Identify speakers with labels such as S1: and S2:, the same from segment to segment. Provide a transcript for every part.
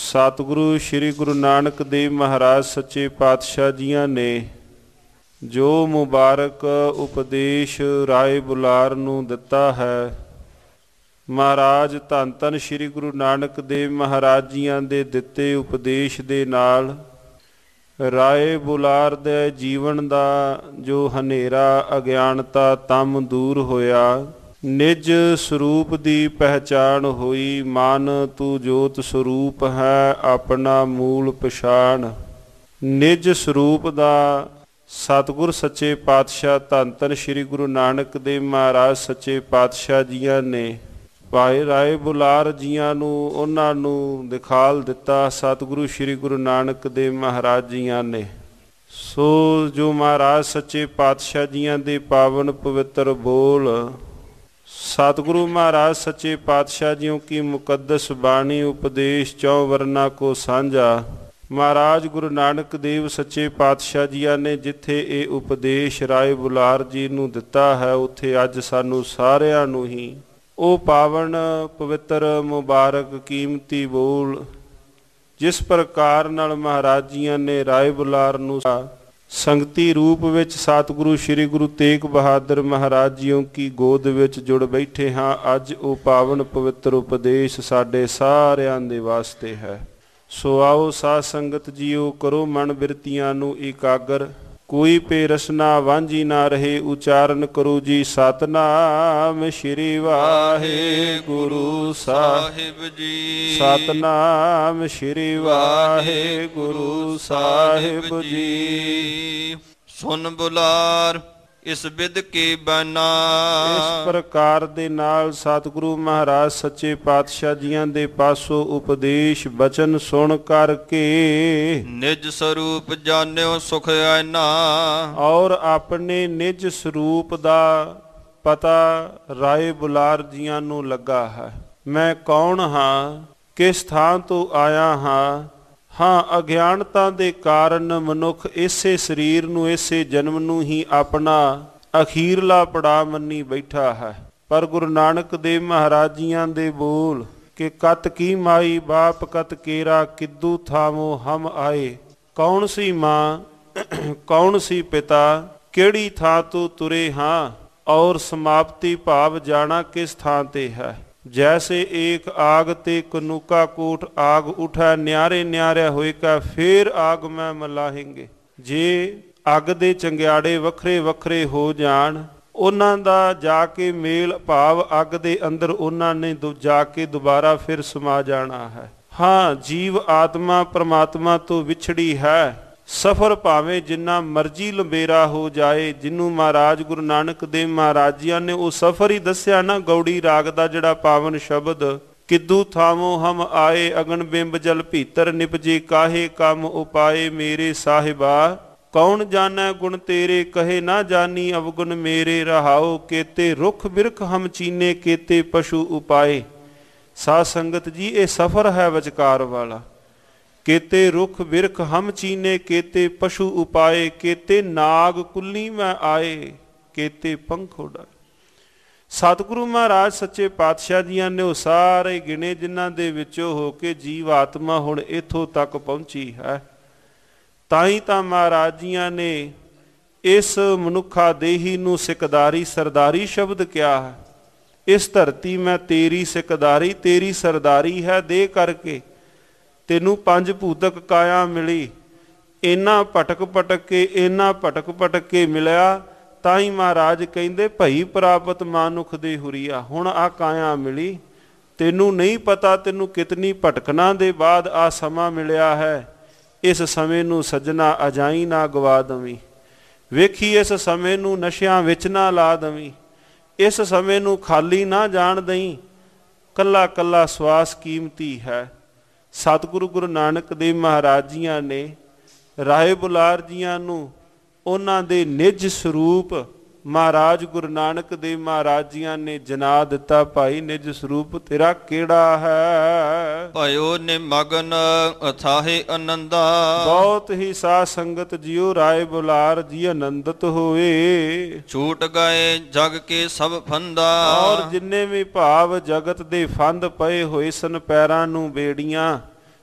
S1: ਸਤਿਗੁਰੂ ਸ਼੍ਰੀ ਗੁਰੂ ਨਾਨਕ ਦੇਵ ਮਹਾਰਾਜ ਸੱਚੇ ਪਾਤਸ਼ਾਹ ਜੀਆਂ ਨੇ ਜੋ ਮੁਬਾਰਕ ਉਪਦੇਸ਼ ਰਾਏ ਬੁਲਾਰ ਨੂੰ ਦਿੱਤਾ ਹੈ, ਮਹਾਰਾਜ ਧੰਨ ਧੰਨ ਸ਼੍ਰੀ ਗੁਰੂ ਨਾਨਕ ਦੇਵ ਮਹਾਰਾਜ ਜੀਆਂ ਦੇ ਦਿੱਤੇ ਉਪਦੇਸ਼ ਦੇ ਨਾਲ ਰਾਏ ਬੁਲਾਰ ਦੇ ਜੀਵਨ ਦਾ ਜੋ ਹਨੇਰਾ ਅਗਿਆਨਤਾ ਤਮ ਦੂਰ ਹੋਇਆ, ਨਿਜ ਸਰੂਪ ਦੀ ਪਹਿਚਾਣ ਹੋਈ। ਮਨ ਤੂੰ ਜੋਤ ਸਰੂਪ ਹੈ, ਆਪਣਾ ਮੂਲ ਪਛਾਣ। ਨਿਜ ਸਰੂਪ ਦਾ ਸਤਿਗੁਰ ਸੱਚੇ ਪਾਤਸ਼ਾਹ ਧੰਨ ਧੰਨ ਸ਼੍ਰੀ ਗੁਰੂ ਨਾਨਕ ਦੇਵ ਮਹਾਰਾਜ ਸੱਚੇ ਪਾਤਸ਼ਾਹ ਜੀਆਂ ਨੇ ਭਾਈ ਰਾਏ ਬੁਲਾਰ ਜੀਆਂ ਨੂੰ ਉਹਨਾਂ ਨੂੰ ਦਿਖਾਲ ਦਿੱਤਾ। ਸਤਿਗੁਰੂ ਸ਼੍ਰੀ ਗੁਰੂ ਨਾਨਕ ਦੇਵ ਮਹਾਰਾਜ ਜੀਆਂ ਨੇ ਸੋ ਜੋ ਮਹਾਰਾਜ ਸੱਚੇ ਪਾਤਸ਼ਾਹ ਜੀਆਂ ਦੇ ਪਾਵਨ ਪਵਿੱਤਰ ਬੋਲ ਸਤਿਗੁਰੂ ਮਹਾਰਾਜ ਸੱਚੇ ਪਾਤਸ਼ਾਹ ਜੀਓ ਕੀ ਮੁਕੱਦਸ ਬਾਣੀ ਉਪਦੇਸ਼ ਚੌ ਵਰਨਾ ਕੋ ਸਾਂਝਾ। ਮਹਾਰਾਜ ਗੁਰੂ ਨਾਨਕ ਦੇਵ ਸੱਚੇ ਪਾਤਸ਼ਾਹ ਜੀਆਂ ਨੇ ਜਿੱਥੇ ਇਹ ਉਪਦੇਸ਼ ਰਾਏ ਬੁਲਾਰ ਜੀ ਨੂੰ ਦਿੱਤਾ ਹੈ, ਉੱਥੇ ਅੱਜ ਸਾਨੂੰ ਸਾਰਿਆਂ ਨੂੰ ਹੀ ਉਹ ਪਾਵਨ ਪਵਿੱਤਰ ਮੁਬਾਰਕ ਕੀਮਤੀ ਬੋਲ ਜਿਸ ਪ੍ਰਕਾਰ ਨਾਲ ਮਹਾਰਾਜ ਜੀਆਂ ਨੇ ਰਾਏ ਬੁਲਾਰ ਨੂੰ ਸੰਗਤੀ ਰੂਪ ਵਿੱਚ ਸਤਿਗੁਰੂ ਸ਼੍ਰੀ ਗੁਰੂ ਤੇਗ ਬਹਾਦਰ ਮਹਾਰਾਜ ਜੀਓ ਕੀ ਗੋਦ ਵਿੱਚ ਜੁੜ ਬੈਠੇ ਹਾਂ, ਅੱਜ ਉਹ ਪਾਵਨ ਪਵਿੱਤਰ ਉਪਦੇਸ਼ ਸਾਡੇ ਸਾਰਿਆਂ ਦੇ ਵਾਸਤੇ ਹੈ। ਸੋ ਆਓ ਸਾਧ ਸੰਗਤ ਜੀਓ, ਕਰੋ ਮਨ ਬਿਰਤੀਆਂ ਨੂੰ ਇਕਾਗਰ, ਕੋਈ ਪੇ ਰਸਨਾ ਵਾਂਝੀ ਨਾ ਰਹੇ, ਉਚਾਰਨ ਕਰੋ ਜੀ ਸਤਨਾਮ ਸ਼੍ਰੀ ਵਾਹਿਗੁਰੂ ਸਾਹਿਬ ਜੀ। ਸਤਨਾਮ ਸ਼੍ਰੀ ਵਾਹਿਗੁਰੂ ਸਾਹਿਬ ਜੀ।
S2: ਸੁਨ ਬੁਲਾਰ ਇਸ ਬਿਦ ਕੀ ਬਾਨਾ।
S1: ਇਸ ਪ੍ਰਕਾਰ ਦੇ ਨਾਲ ਸਤਿਗੁਰੂ ਮਹਾਰਾਜ ਸੱਚੇ ਪਾਤਸ਼ਾਹ ਜੀਆਂ ਦੇ ਪਾਸੋਂ ਉਪਦੇਸ਼ ਬਚਨ ਸੁਣ ਕਰਕੇ
S2: ਨਿਜ ਸਰੂਪ ਜਾਣਿਓ ਸੁਖ ਐਨਾ।
S1: ਔਰ ਆਪਣੇ ਨਿਜ ਸਰੂਪ ਦਾ ਪਤਾ ਰਾਏ ਬੁਲਾਰ ਜੀਆਂ ਨੂੰ ਲੱਗਾ ਹੈ। ਮੈਂ ਕੌਣ ਹਾਂ, ਕਿਸ ਥਾਂ ਤੋਂ ਆਇਆ ਹਾਂ। ਹਾਂ, ਅਗਿਆਨਤਾ ਦੇ ਕਾਰਨ ਮਨੁੱਖ ਇਸੇ ਸਰੀਰ ਨੂੰ, ਇਸੇ ਜਨਮ ਨੂੰ ਹੀ ਆਪਣਾ ਅਖੀਰਲਾ ਪੜਾਅ ਮੰਨੀ ਬੈਠਾ ਹੈ। ਪਰ ਗੁਰੂ ਨਾਨਕ ਦੇਵ ਮਹਾਰਾਜ ਜੀਆਂ ਦੇ ਬੋਲ ਕਿ ਕਤ ਕੀ ਮਾਈ ਬਾਪ ਕਤ ਕੇਰਾ, ਕਿੱਦੂ ਥਾਮੋ ਹਮ ਆਏ। ਕੌਣ ਸੀ ਮਾਂ, ਕੌਣ ਸੀ ਪਿਤਾ, ਕਿਹੜੀ ਥਾਂ ਤੋਂ ਤੁਰੇ ਹਾਂ, ਔਰ ਸਮਾਪਤੀ ਭਾਵ ਜਾਣਾ ਕਿਸ ਥਾਂ ਤੇ ਹੈ। जैसे एक आग ते कनूका कोट आग उठा, न्यारे न्यारा होएगा फिर आग में मलाहेंगे। जे अग दे चंगियाड़े वखरे वखरे हो जान, ਉਹਨਾਂ ਦਾ ਜਾ ਕੇ ਮੇਲ ਭਾਵ ਅੱਗ ਦੇ ਅੰਦਰ ਉਹਨਾਂ ਨੇ ਜਾ ਕੇ ਦੁਬਾਰਾ ਫਿਰ ਸਮਾ ਜਾਣਾ ਹੈ। ਹਾਂ, ਜੀਵ ਆਤਮਾ ਪਰਮਾਤਮਾ ਤੋਂ ਵਿਛੜੀ ਹੈ। ਸਫ਼ਰ ਭਾਵੇਂ ਜਿੰਨਾ ਮਰਜ਼ੀ ਲੰਬੇਰਾ ਹੋ ਜਾਏ, ਜਿਹਨੂੰ ਮਹਾਰਾਜ ਗੁਰੂ ਨਾਨਕ ਦੇਵ ਮਹਾਰਾਜ ਜੀਆਂ ਨੇ ਉਹ ਸਫ਼ਰ ਹੀ ਦੱਸਿਆ ਨਾ, ਗੌੜੀ ਰਾਗ ਦਾ ਜਿਹੜਾ ਪਾਵਨ ਸ਼ਬਦ, ਕਿੱਦੂ ਥਾਮੋ ਹਮ ਆਏ ਅਗਨ ਬਿੰਬ ਜਲ ਭੀਤਰ ਨਿਪਜੇ, ਕਾਹੇ ਕੰਮ ਉਪਾਏ ਮੇਰੇ ਸਾਹਿਬਾ। ਕੌਣ ਜਾਣੈ ਗੁਣ ਤੇਰੇ, ਕਹੇ ਨਾ ਜਾਨੀ ਅਵਗੁਣ ਮੇਰੇ, ਰਹਾਓ ਕੇਤੇ ਰੁੱਖ ਬਿਰਖ ਹਮ ਚੀਨੇ, ਕੇਤੇ ਪਸ਼ੂ ਉਪਾਏ। ਸਾਧ ਸੰਗਤ ਜੀ, ਇਹ ਸਫ਼ਰ ਹੈ ਵਿਚਕਾਰ ਵਾਲਾ। केते रुख बिरख हम चीने, केते पशु उपाए, केते नाग कुल्ली में आए, केते पंख उड़ाए। सतगुरु महाराज सच्चे पातशाह जियां ने वो सारे गिने जिन्हां दे विचों हो के जीव आत्मा हुण इथों तक पहुंची है। ताई तां महाराज जियां ने इस मनुखा देही नूं सिकदारी सरदारी शब्द किया है। इस धरती में तेरी सिकदारी तेरी सरदारी है, दे करके ਤੈਨੂੰ ਪੰਜ ਭੂਤਕ ਕਾਇਆ ਮਿਲੀ। ਇੰਨਾ ਭਟਕ ਭਟਕ ਕੇ, ਇੰਨਾ ਭਟਕ ਭਟਕ ਕੇ ਮਿਲਿਆ, ਤਾਂ ਹੀ ਮਹਾਰਾਜ ਕਹਿੰਦੇ ਭਈ ਪ੍ਰਾਪਤ ਮਾਨੁਖ ਦੇ ਹੁਰੀਆ। ਹੁਣ ਆ ਕਾਇਆ ਮਿਲੀ, ਤੈਨੂੰ ਨਹੀਂ ਪਤਾ ਤੈਨੂੰ ਕਿਤਨੀ ਭਟਕਣਾ ਦੇ ਬਾਅਦ ਆ ਸਮਾਂ ਮਿਲਿਆ ਹੈ। ਇਸ ਸਮੇਂ ਨੂੰ ਸੱਜਣਾ ਅਜਾਈ ਨਾ ਗਵਾ ਦਵੀਂ, ਵੇਖੀ ਇਸ ਸਮੇਂ ਨੂੰ ਨਸ਼ਿਆਂ ਵਿੱਚ ਨਾ ਲਾ ਦਵੀਂ, ਇਸ ਸਮੇਂ ਨੂੰ ਖਾਲੀ ਨਾ ਜਾਣ ਦਈ। ਕੱਲਾ ਕੱਲਾ ਸਵਾਸ ਕੀਮਤੀ ਹੈ। ਸਤਿਗੁਰੂ ਗੁਰੂ ਨਾਨਕ ਦੇਵ ਮਹਾਰਾਜ ਜੀਆਂ ਨੇ ਰਾਏ ਬੁਲਾਰ ਜੀਆਂ ਨੂੰ ਉਹਨਾਂ ਦੇ ਨਿਜ ਸਰੂਪ ਮਹਾਰਾਜ ਗੁਰੂ ਨਾਨਕ ਦੇਵ ਮਹਾਰਾਜ ਜੀਆਂ ਨੇ ਜਨਾ ਦਿੱਤਾ, ਭਾਈ ਨਿਜ ਸਰੂਪ ਤੇਰਾ ਕਿਹੜਾ ਹੈ।
S2: ਭਇਓ ਨਿਮਗਨ ਅਥਾਹੇ ਆਨੰਦਾ।
S1: ਬਹੁਤ ਹੀ ਸਾਧ ਸੰਗਤ ਜੀਓ, ਰਾਏ ਬੁਲਾਰ ਜੀ ਆਨੰਦਿਤ ਹੋਏ।
S2: ਛੂਟ ਗਏ ਜਗ ਕੇ ਸਭ ਫੰਦਾ।
S1: ਔਰ ਜਿੰਨੇ ਵੀ ਭਾਵ ਜਗਤ ਦੇ ਫੰਦ ਪਏ ਹੋਏ ਸਨ, ਪੈਰਾਂ ਨੂੰ ਬੇੜੀਆਂ,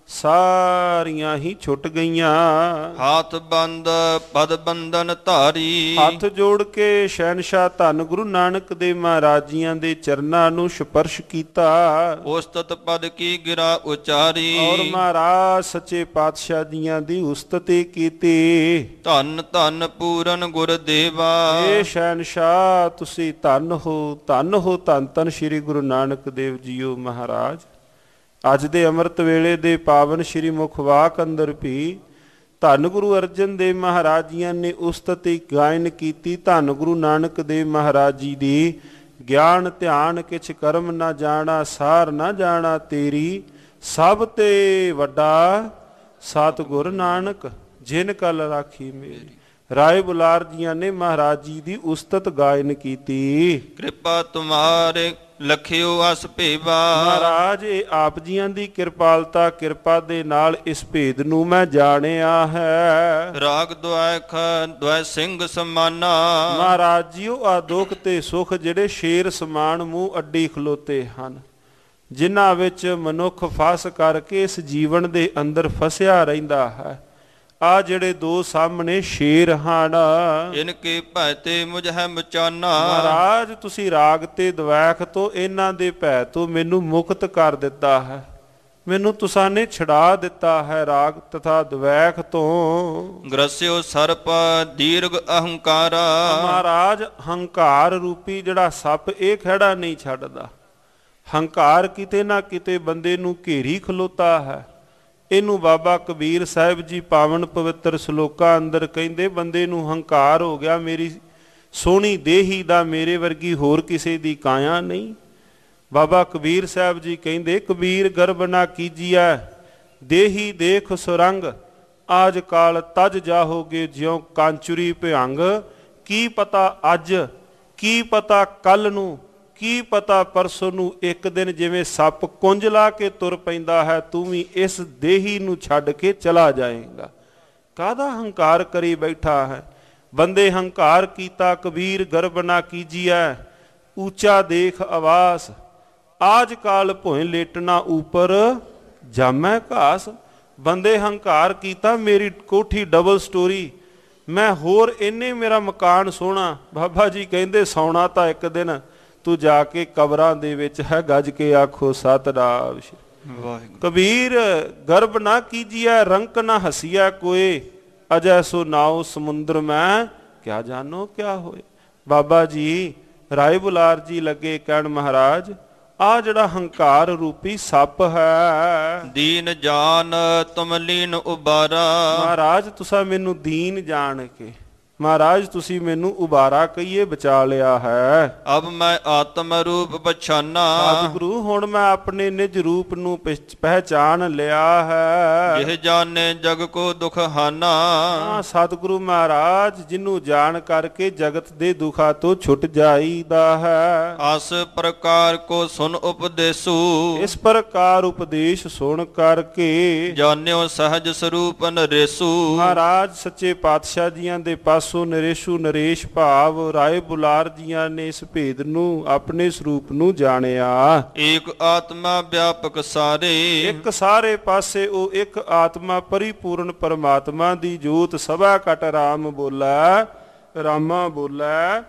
S1: ਸਾਰੀਆਂ ਹੀ ਛੁੱਟ ਗਈਆਂ।
S2: ਹਾਥ ਬੰਦ ਪਦ ਬੰਧਨ ਧਾਰੀ,
S1: ਹੱਥ ਜੋੜ ਕੇ ਸ਼ਹਿਨਸ਼ਾਹ ਧੰਨ ਗੁਰੂ ਨਾਨਕ ਦੇਵ ਮਹਾਰਾਜ ਜੀਆਂ ਦੇ ਚਰਨਾਂ ਨੂੰ ਸਪਰਸ਼ ਕੀਤਾ
S2: ਉਸਤਤ ਪਦ ਕੀ ਗਿਰਾ ਉਚਾਰੀ,
S1: ਔਰ ਮਹਾਰਾਜ ਸੱਚੇ ਪਾਤਸ਼ਾਹ ਜੀਆਂ ਦੀ ਉਸਤਤੀ ਕੀਤੀ।
S2: ਧੰਨ ਧੰਨ ਪੂਰਨ ਗੁਰਦੇਵਾ,
S1: ਇਹ ਸ਼ਹਿਨਸ਼ਾਹ ਤੁਸੀਂ ਧੰਨ ਹੋ, ਧੰਨ ਹੋ, ਧੰਨ ਧੰਨ ਸ੍ਰੀ ਗੁਰੂ ਨਾਨਕ ਦੇਵ ਜੀਓ ਮਹਾਰਾਜ। ਅੱਜ ਦੇ ਅੰਮ੍ਰਿਤ ਵੇਲੇ ਦੇ ਪਾਵਨ ਸ੍ਰੀ ਮੁਖਵਾਕ ਅੰਦਰ ਵੀ ਧੰਨ ਗੁਰੂ ਅਰਜਨ ਦੇਵ ਮਹਾਰਾਜ ਜੀਆਂ ਨੇ ਉਸਤਤੀ ਗਾਇਨ ਕੀਤੀ। ਧੰਨ ਗੁਰੂ ਨਾਨਕ ਦੇਵ ਮਹਾਰਾਜ ਜੀ ਦੀ ਗਿਆਨ ਧਿਆਨ ਕਿਛ ਕਰਮ ਨਾ ਜਾਣਾ, ਸਾਰ ਨਾ ਜਾਣਾ ਤੇਰੀ, ਸਭ ਤੇ ਵੱਡਾ ਸਤਿਗੁਰ ਨਾਨਕ ਜਿਨ ਕਲ ਰਾਖੀ ਮੇਰੀ। ਰਾਏ ਬੁਲਾਰ ਜੀਆਂ ਨੇ ਮਹਾਰਾਜ ਜੀ ਦੀ ਉਸਤਤ ਗਾਇਨ ਕੀਤੀ।
S2: ਕਿਰਪਾ ਤੁਮਾਰੇ ਲਖਿਓ ਅਸ ਭੇਵਾ,
S1: ਮਹਾਰਾਜ ਇਹ ਆਪ ਜੀਆਂ ਦੀ ਕਿਰਪਾਲਤਾ, ਕਿਰਪਾ ਦੇ ਨਾਲ ਇਸ ਭੇਦ ਨੂੰ ਮੈਂ ਜਾਣਿਆ ਹੈ।
S2: ਰਾਗ ਦੁਆਖ ਦੁਐ ਸਿੰਘ ਸਮਾਨਾ,
S1: ਮਹਾਰਾਜ ਜੀਓ ਆ ਦੁੱਖ ਤੇ ਸੁਖ ਜਿਹੜੇ ਸ਼ੇਰ ਸਮਾਨ ਮੂੰਹ ਅੱਡੀ ਖਲੋਤੇ ਹਨ, ਜਿਨ੍ਹਾਂ ਵਿੱਚ ਮਨੁੱਖ ਫਸ ਕਰਕੇ ਇਸ ਜੀਵਨ ਦੇ ਅੰਦਰ ਫਸਿਆ ਰਹਿੰਦਾ ਹੈ। ਆ ਜਿਹੜੇ ਦੋ ਸਾਹਮਣੇ ਸ਼ੇਰ ਹਨ,
S2: ਇਨਕੇ ਭੈ ਤੇ ਮੁਝ ਹੈ ਮਚਾਨਾ।
S1: ਮਹਾਰਾਜ ਤੁਸੀਂ ਰਾਗ ਤੇ ਦਵੈਖ ਤੋਂ, ਇਹਨਾਂ ਦੇ ਭੈ ਤੋਂ ਮੈਨੂੰ ਮੁਕਤ ਕਰ ਦਿੱਤਾ ਹੈ, ਮੈਨੂੰ ਤੁਸਾਂ ਨੇ ਛੁਡਾ ਦਿੱਤਾ ਹੈ ਰਾਗ ਤਥਾ ਦਵੈਖ ਤੋਂ।
S2: ਗ੍ਰਸਿਓ ਸਰਪ ਦੀਰਘ ਅਹੰਕਾਰਾ,
S1: ਮਹਾਰਾਜ ਹੰਕਾਰ ਰੂਪੀ ਜਿਹੜਾ ਸੱਪ ਇਹ ਖਹਿੜਾ ਨਹੀਂ ਛੱਡਦਾ। ਹੰਕਾਰ ਕਿਤੇ ਨਾ ਕਿਤੇ ਬੰਦੇ ਨੂੰ ਘੇਰੀ ਖਲੋਤਾ ਹੈ। ਇਹਨੂੰ ਬਾਬਾ ਕਬੀਰ ਸਾਹਿਬ ਜੀ ਪਾਵਨ ਪਵਿੱਤਰ ਸ਼ਲੋਕਾਂ ਅੰਦਰ ਕਹਿੰਦੇ, ਬੰਦੇ ਨੂੰ ਹੰਕਾਰ ਹੋ ਗਿਆ ਮੇਰੀ ਸੋਹਣੀ ਦੇਹੀ ਦਾ, ਮੇਰੇ ਵਰਗੀ ਹੋਰ ਕਿਸੇ ਦੀ ਕਾਇਆ ਨਹੀਂ। ਬਾਬਾ ਕਬੀਰ ਸਾਹਿਬ ਜੀ ਕਹਿੰਦੇ, ਕਬੀਰ ਗਰਬ ਨਾ ਕੀਜੀਐ ਦੇਹੀ ਦੇਖ ਸੁਰੰਗ, ਆਜ ਕਾਲ ਤਜ ਜਾਹੋਗੇ ਜਿਉ ਕਾਂਚੁਰੀ ਭਿਅੰਗ। ਕੀ ਪਤਾ ਅੱਜ, ਕੀ ਪਤਾ ਕੱਲ ਨੂੰ, ਕੀ ਪਤਾ ਪਰਸੋਂ ਨੂੰ, ਇੱਕ ਦਿਨ ਜਿਵੇਂ ਸੱਪ ਕੁੰਝ ਲਾ ਕੇ ਤੁਰ ਪੈਂਦਾ ਹੈ, ਤੂੰ ਵੀ ਇਸ ਦੇਹੀ ਨੂੰ ਛੱਡ ਕੇ ਚਲਾ ਜਾਏਗਾ। ਕਾਹਦਾ ਹੰਕਾਰ ਕਰੀ ਬੈਠਾ ਹੈ ਬੰਦੇ। ਹੰਕਾਰ ਕੀਤਾ ਕਬੀਰ ਗਰਬ ਨਾ ਕੀਜੀਐ, ਉੱਚਾ ਦੇਖ ਆਵਾਸ, ਆਜ ਕਾਲ ਭੋਏ ਲੇਟਣਾ ਉੱਪਰ ਜਾਮੈ ਘਾਸ। ਬੰਦੇ ਹੰਕਾਰ ਕੀਤਾ ਮੇਰੀ ਕੋਠੀ ਡਬਲ ਸਟੋਰੀ, ਮੈਂ ਹੋਰ ਇੰਨੇ ਮੇਰਾ ਮਕਾਨ ਸੋਹਣਾ। ਬਾਬਾ ਜੀ ਕਹਿੰਦੇ ਸੌਣਾ ਤਾਂ ਇੱਕ ਦਿਨ, ਤੂੰ ਜਾ ਕੇ ਕਬਰਾਂ ਦੇ ਵਿੱਚ ਹੈ, ਗੱਜ ਕੇ ਆਖੋ ਸਤਿਨਾਮ। ਕਬੀਰ ਗਰਬ ਨਾ ਕੀਜੀਐ ਰੰਕ ਨਾ ਹਸੀਐ ਕੋਏ, ਅਜੈ ਸੋ ਨਾਉ ਸਮੁੰਦਰ ਮੈਂ ਕਿਆ ਜਾਨੋ ਕਿਆ ਹੋਏ। ਬਾਬਾ ਜੀ ਰਾਏ ਬੁਲਾਰ ਜੀ ਲੱਗੇ ਕਹਿਣ, ਮਹਾਰਾਜ ਆ ਜਿਹੜਾ ਹੰਕਾਰ ਰੂਪੀ ਸੱਪ ਹੈ,
S2: ਦੀਨ ਜਾਨ ਤੁਮ ਲੀਨ ਉਬਾਰਾ।
S1: ਮਹਾਰਾਜ ਤੁਸਾਂ ਮੈਨੂੰ ਦੀਨ ਜਾਣ ਕੇ, ਮਹਾਰਾਜ ਤੁਸੀਂ ਮੈਨੂੰ ਉਬਾਰਾ ਕਹੀਏ ਬਚਾ ਲਿਆ ਹੈ।
S2: ਅਬ ਮੈਂ ਆਤਮ ਰੂਪ ਪਛਾਨਾ,
S1: ਸਤਿਗੁਰੂ ਹੁਣ ਮੈਂ ਆਪਣੇ ਨਿਜ ਰੂਪ ਨੂੰ ਪਹਿਚਾਨ ਲਿਆ ਹੈ।
S2: ਜਿਹ ਜਾਣੇ ਜਗ ਕੋ ਦੁਖ ਹਾਨਾ,
S1: ਸਤਿਗੁਰੂ ਮਹਾਰਾਜ ਜਿਹਨੂੰ ਜਾਣ ਕਰਕੇ ਜਗਤ ਦੇ ਦੁੱਖਾਂ ਤੋਂ ਛੁੱਟ ਜਾਈਦਾ ਹੈ।
S2: ਆਸ ਪ੍ਰਕਾਰ ਕੋ ਸੁਨ ਉਪਦੇਸੂ,
S1: ਇਸ ਪ੍ਰਕਾਰ ਉਪਦੇਸ਼ ਸੁਣ ਕਰਕੇ
S2: ਜਾਣਿਓ ਸਹਜ ਸਰੂਪ ਨਰੇਸੂ।
S1: ਮਹਾਰਾਜ ਸੱਚੇ ਪਾਤਸ਼ਾਹ ਜੀਆਂ ਦੇ ਪਾਸ ਸੋ ਨਰੇਸ਼ੂ ਨਰੇਸ਼ ਭਾਵ ਰਾਏ ਬੁਲਾਰ ਜੀਆਂ ਨੇ ਇਸ ਭੇਦ ਨੂੰ ਆਪਣੇ ਸਰੂਪ ਨੂੰ ਜਾਣਿਆ।
S2: ਏਕ ਆਤਮਾ ਵਿਆਪਕ ਸਾਰੇ,
S1: ਇੱਕ ਸਾਰੇ ਪਾਸੇ ਉਹ ਇੱਕ ਆਤਮਾ ਪਰਿਪੂਰਨ ਪਰਮਾਤਮਾ ਦੀ ਜੋਤ। ਸਭਾ ਕਟ ਰਾਮ ਬੋਲੇ, ਰਾਮਾ ਬੋਲੇ,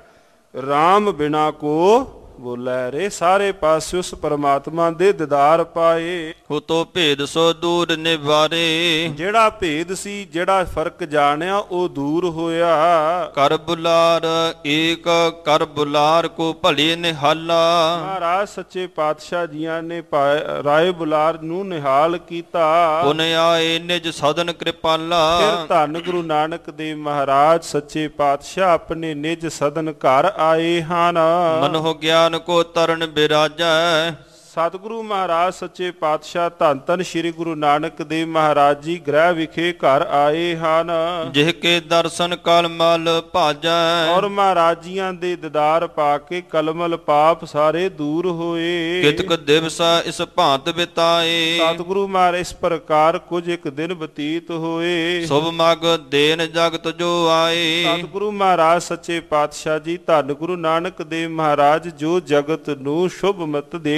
S1: ਰਾਮ ਬਿਨਾ ਕੋ ਬੋਲੇ ਰੇ। ਸਾਰੇ ਪਾਸੇ ਉਸ ਪਰਮਾਤਮਾ ਦੇ ਦੀਦਾਰ ਪਾਏ।
S2: ਹੁਤੋ ਭੇਦ ਸੋ ਦੂਰ ਨਿਵਾਰੇ,
S1: ਜਿਹੜਾ ਭੇਦ ਸੀ, ਜਿਹੜਾ ਫਰਕ ਜਾਣਿਆ ਉਹ ਦੂਰ ਹੋਇਆ।
S2: ਕਰ ਬੁਲਾਰ ਏਕ ਕਰ ਬੁਲਾਰ ਕੋ ਭਲੇ ਨਿਹਾਲਾ।
S1: ਮਹਾਰਾਜ ਸੱਚੇ ਪਾਤਸ਼ਾਹ ਜੀਆਂ ਨੇ ਰਾਏ ਬੁਲਾਰ ਨੂੰ ਨਿਹਾਲ ਕੀਤਾ।
S2: ਪੁਨ ਆਏ ਨਿਜ ਸਦਨ ਕਿਰਪਾਲਾ,
S1: ਫਿਰ ਧੰਨ ਗੁਰੂ ਨਾਨਕ ਦੇਵ ਮਹਾਰਾਜ ਸੱਚੇ ਪਾਤਸ਼ਾਹ ਆਪਣੇ ਨਿਜ ਸਦਨ ਘਰ ਆਏ ਹਨ।
S2: ਮਨੋ ਗਿਆਨ ਕੋ ਤਰਨ ਬਿਰਾਜੈ,
S1: ਸਤਿਗੁਰੂ ਮਹਾਰਾਜ ਸੱਚੇ ਪਾਤਸ਼ਾਹ ਧੰਨ ਧੰਨ ਸ੍ਰੀ ਗੁਰੂ ਨਾਨਕ ਦੇਵ ਮਹਾਰਾਜ ਜੀ ਗ੍ਰਹਿ ਵਿਖੇ ਘਰ ਆਏ ਹਨ।
S2: ਜਿਹ ਕੇ ਦਰਸ਼ਨ ਕਲਮਲ ਭਾਜੈ,
S1: ਔਰ ਮਹਾਰਾਜ ਜੀਆਂ ਦੇ ਦੀਦਾਰ ਪਾ ਕੇ ਕਲਮਲ ਪਾਪ ਸਾਰੇ ਦੂਰ ਹੋਏ।
S2: ਕਿਤਕ ਦਿਵਸ ਇਸ ਭਾਂਤ ਬਿਤਾਏ,
S1: ਸਤਿਗੁਰੂ ਮਹਾਰਾਜ ਇਸ ਪ੍ਰਕਾਰ ਕੁਝ ਇੱਕ ਦਿਨ ਬਤੀਤ ਹੋਏ।
S2: ਸੁਭ ਮਗ ਦੇਨ ਜਗਤ ਜੋ ਆਏ,
S1: ਸਤਿਗੁਰੂ ਮਹਾਰਾਜ ਸੱਚੇ ਪਾਤਸ਼ਾਹ ਜੀ ਧੰਨ ਗੁਰੂ ਨਾਨਕ ਦੇਵ ਮਹਾਰਾਜ ਜੋ ਜਗਤ ਨੂੰ ਸ਼ੁਭ ਮਤ ਦੇਣ ਵਾਸਤੇ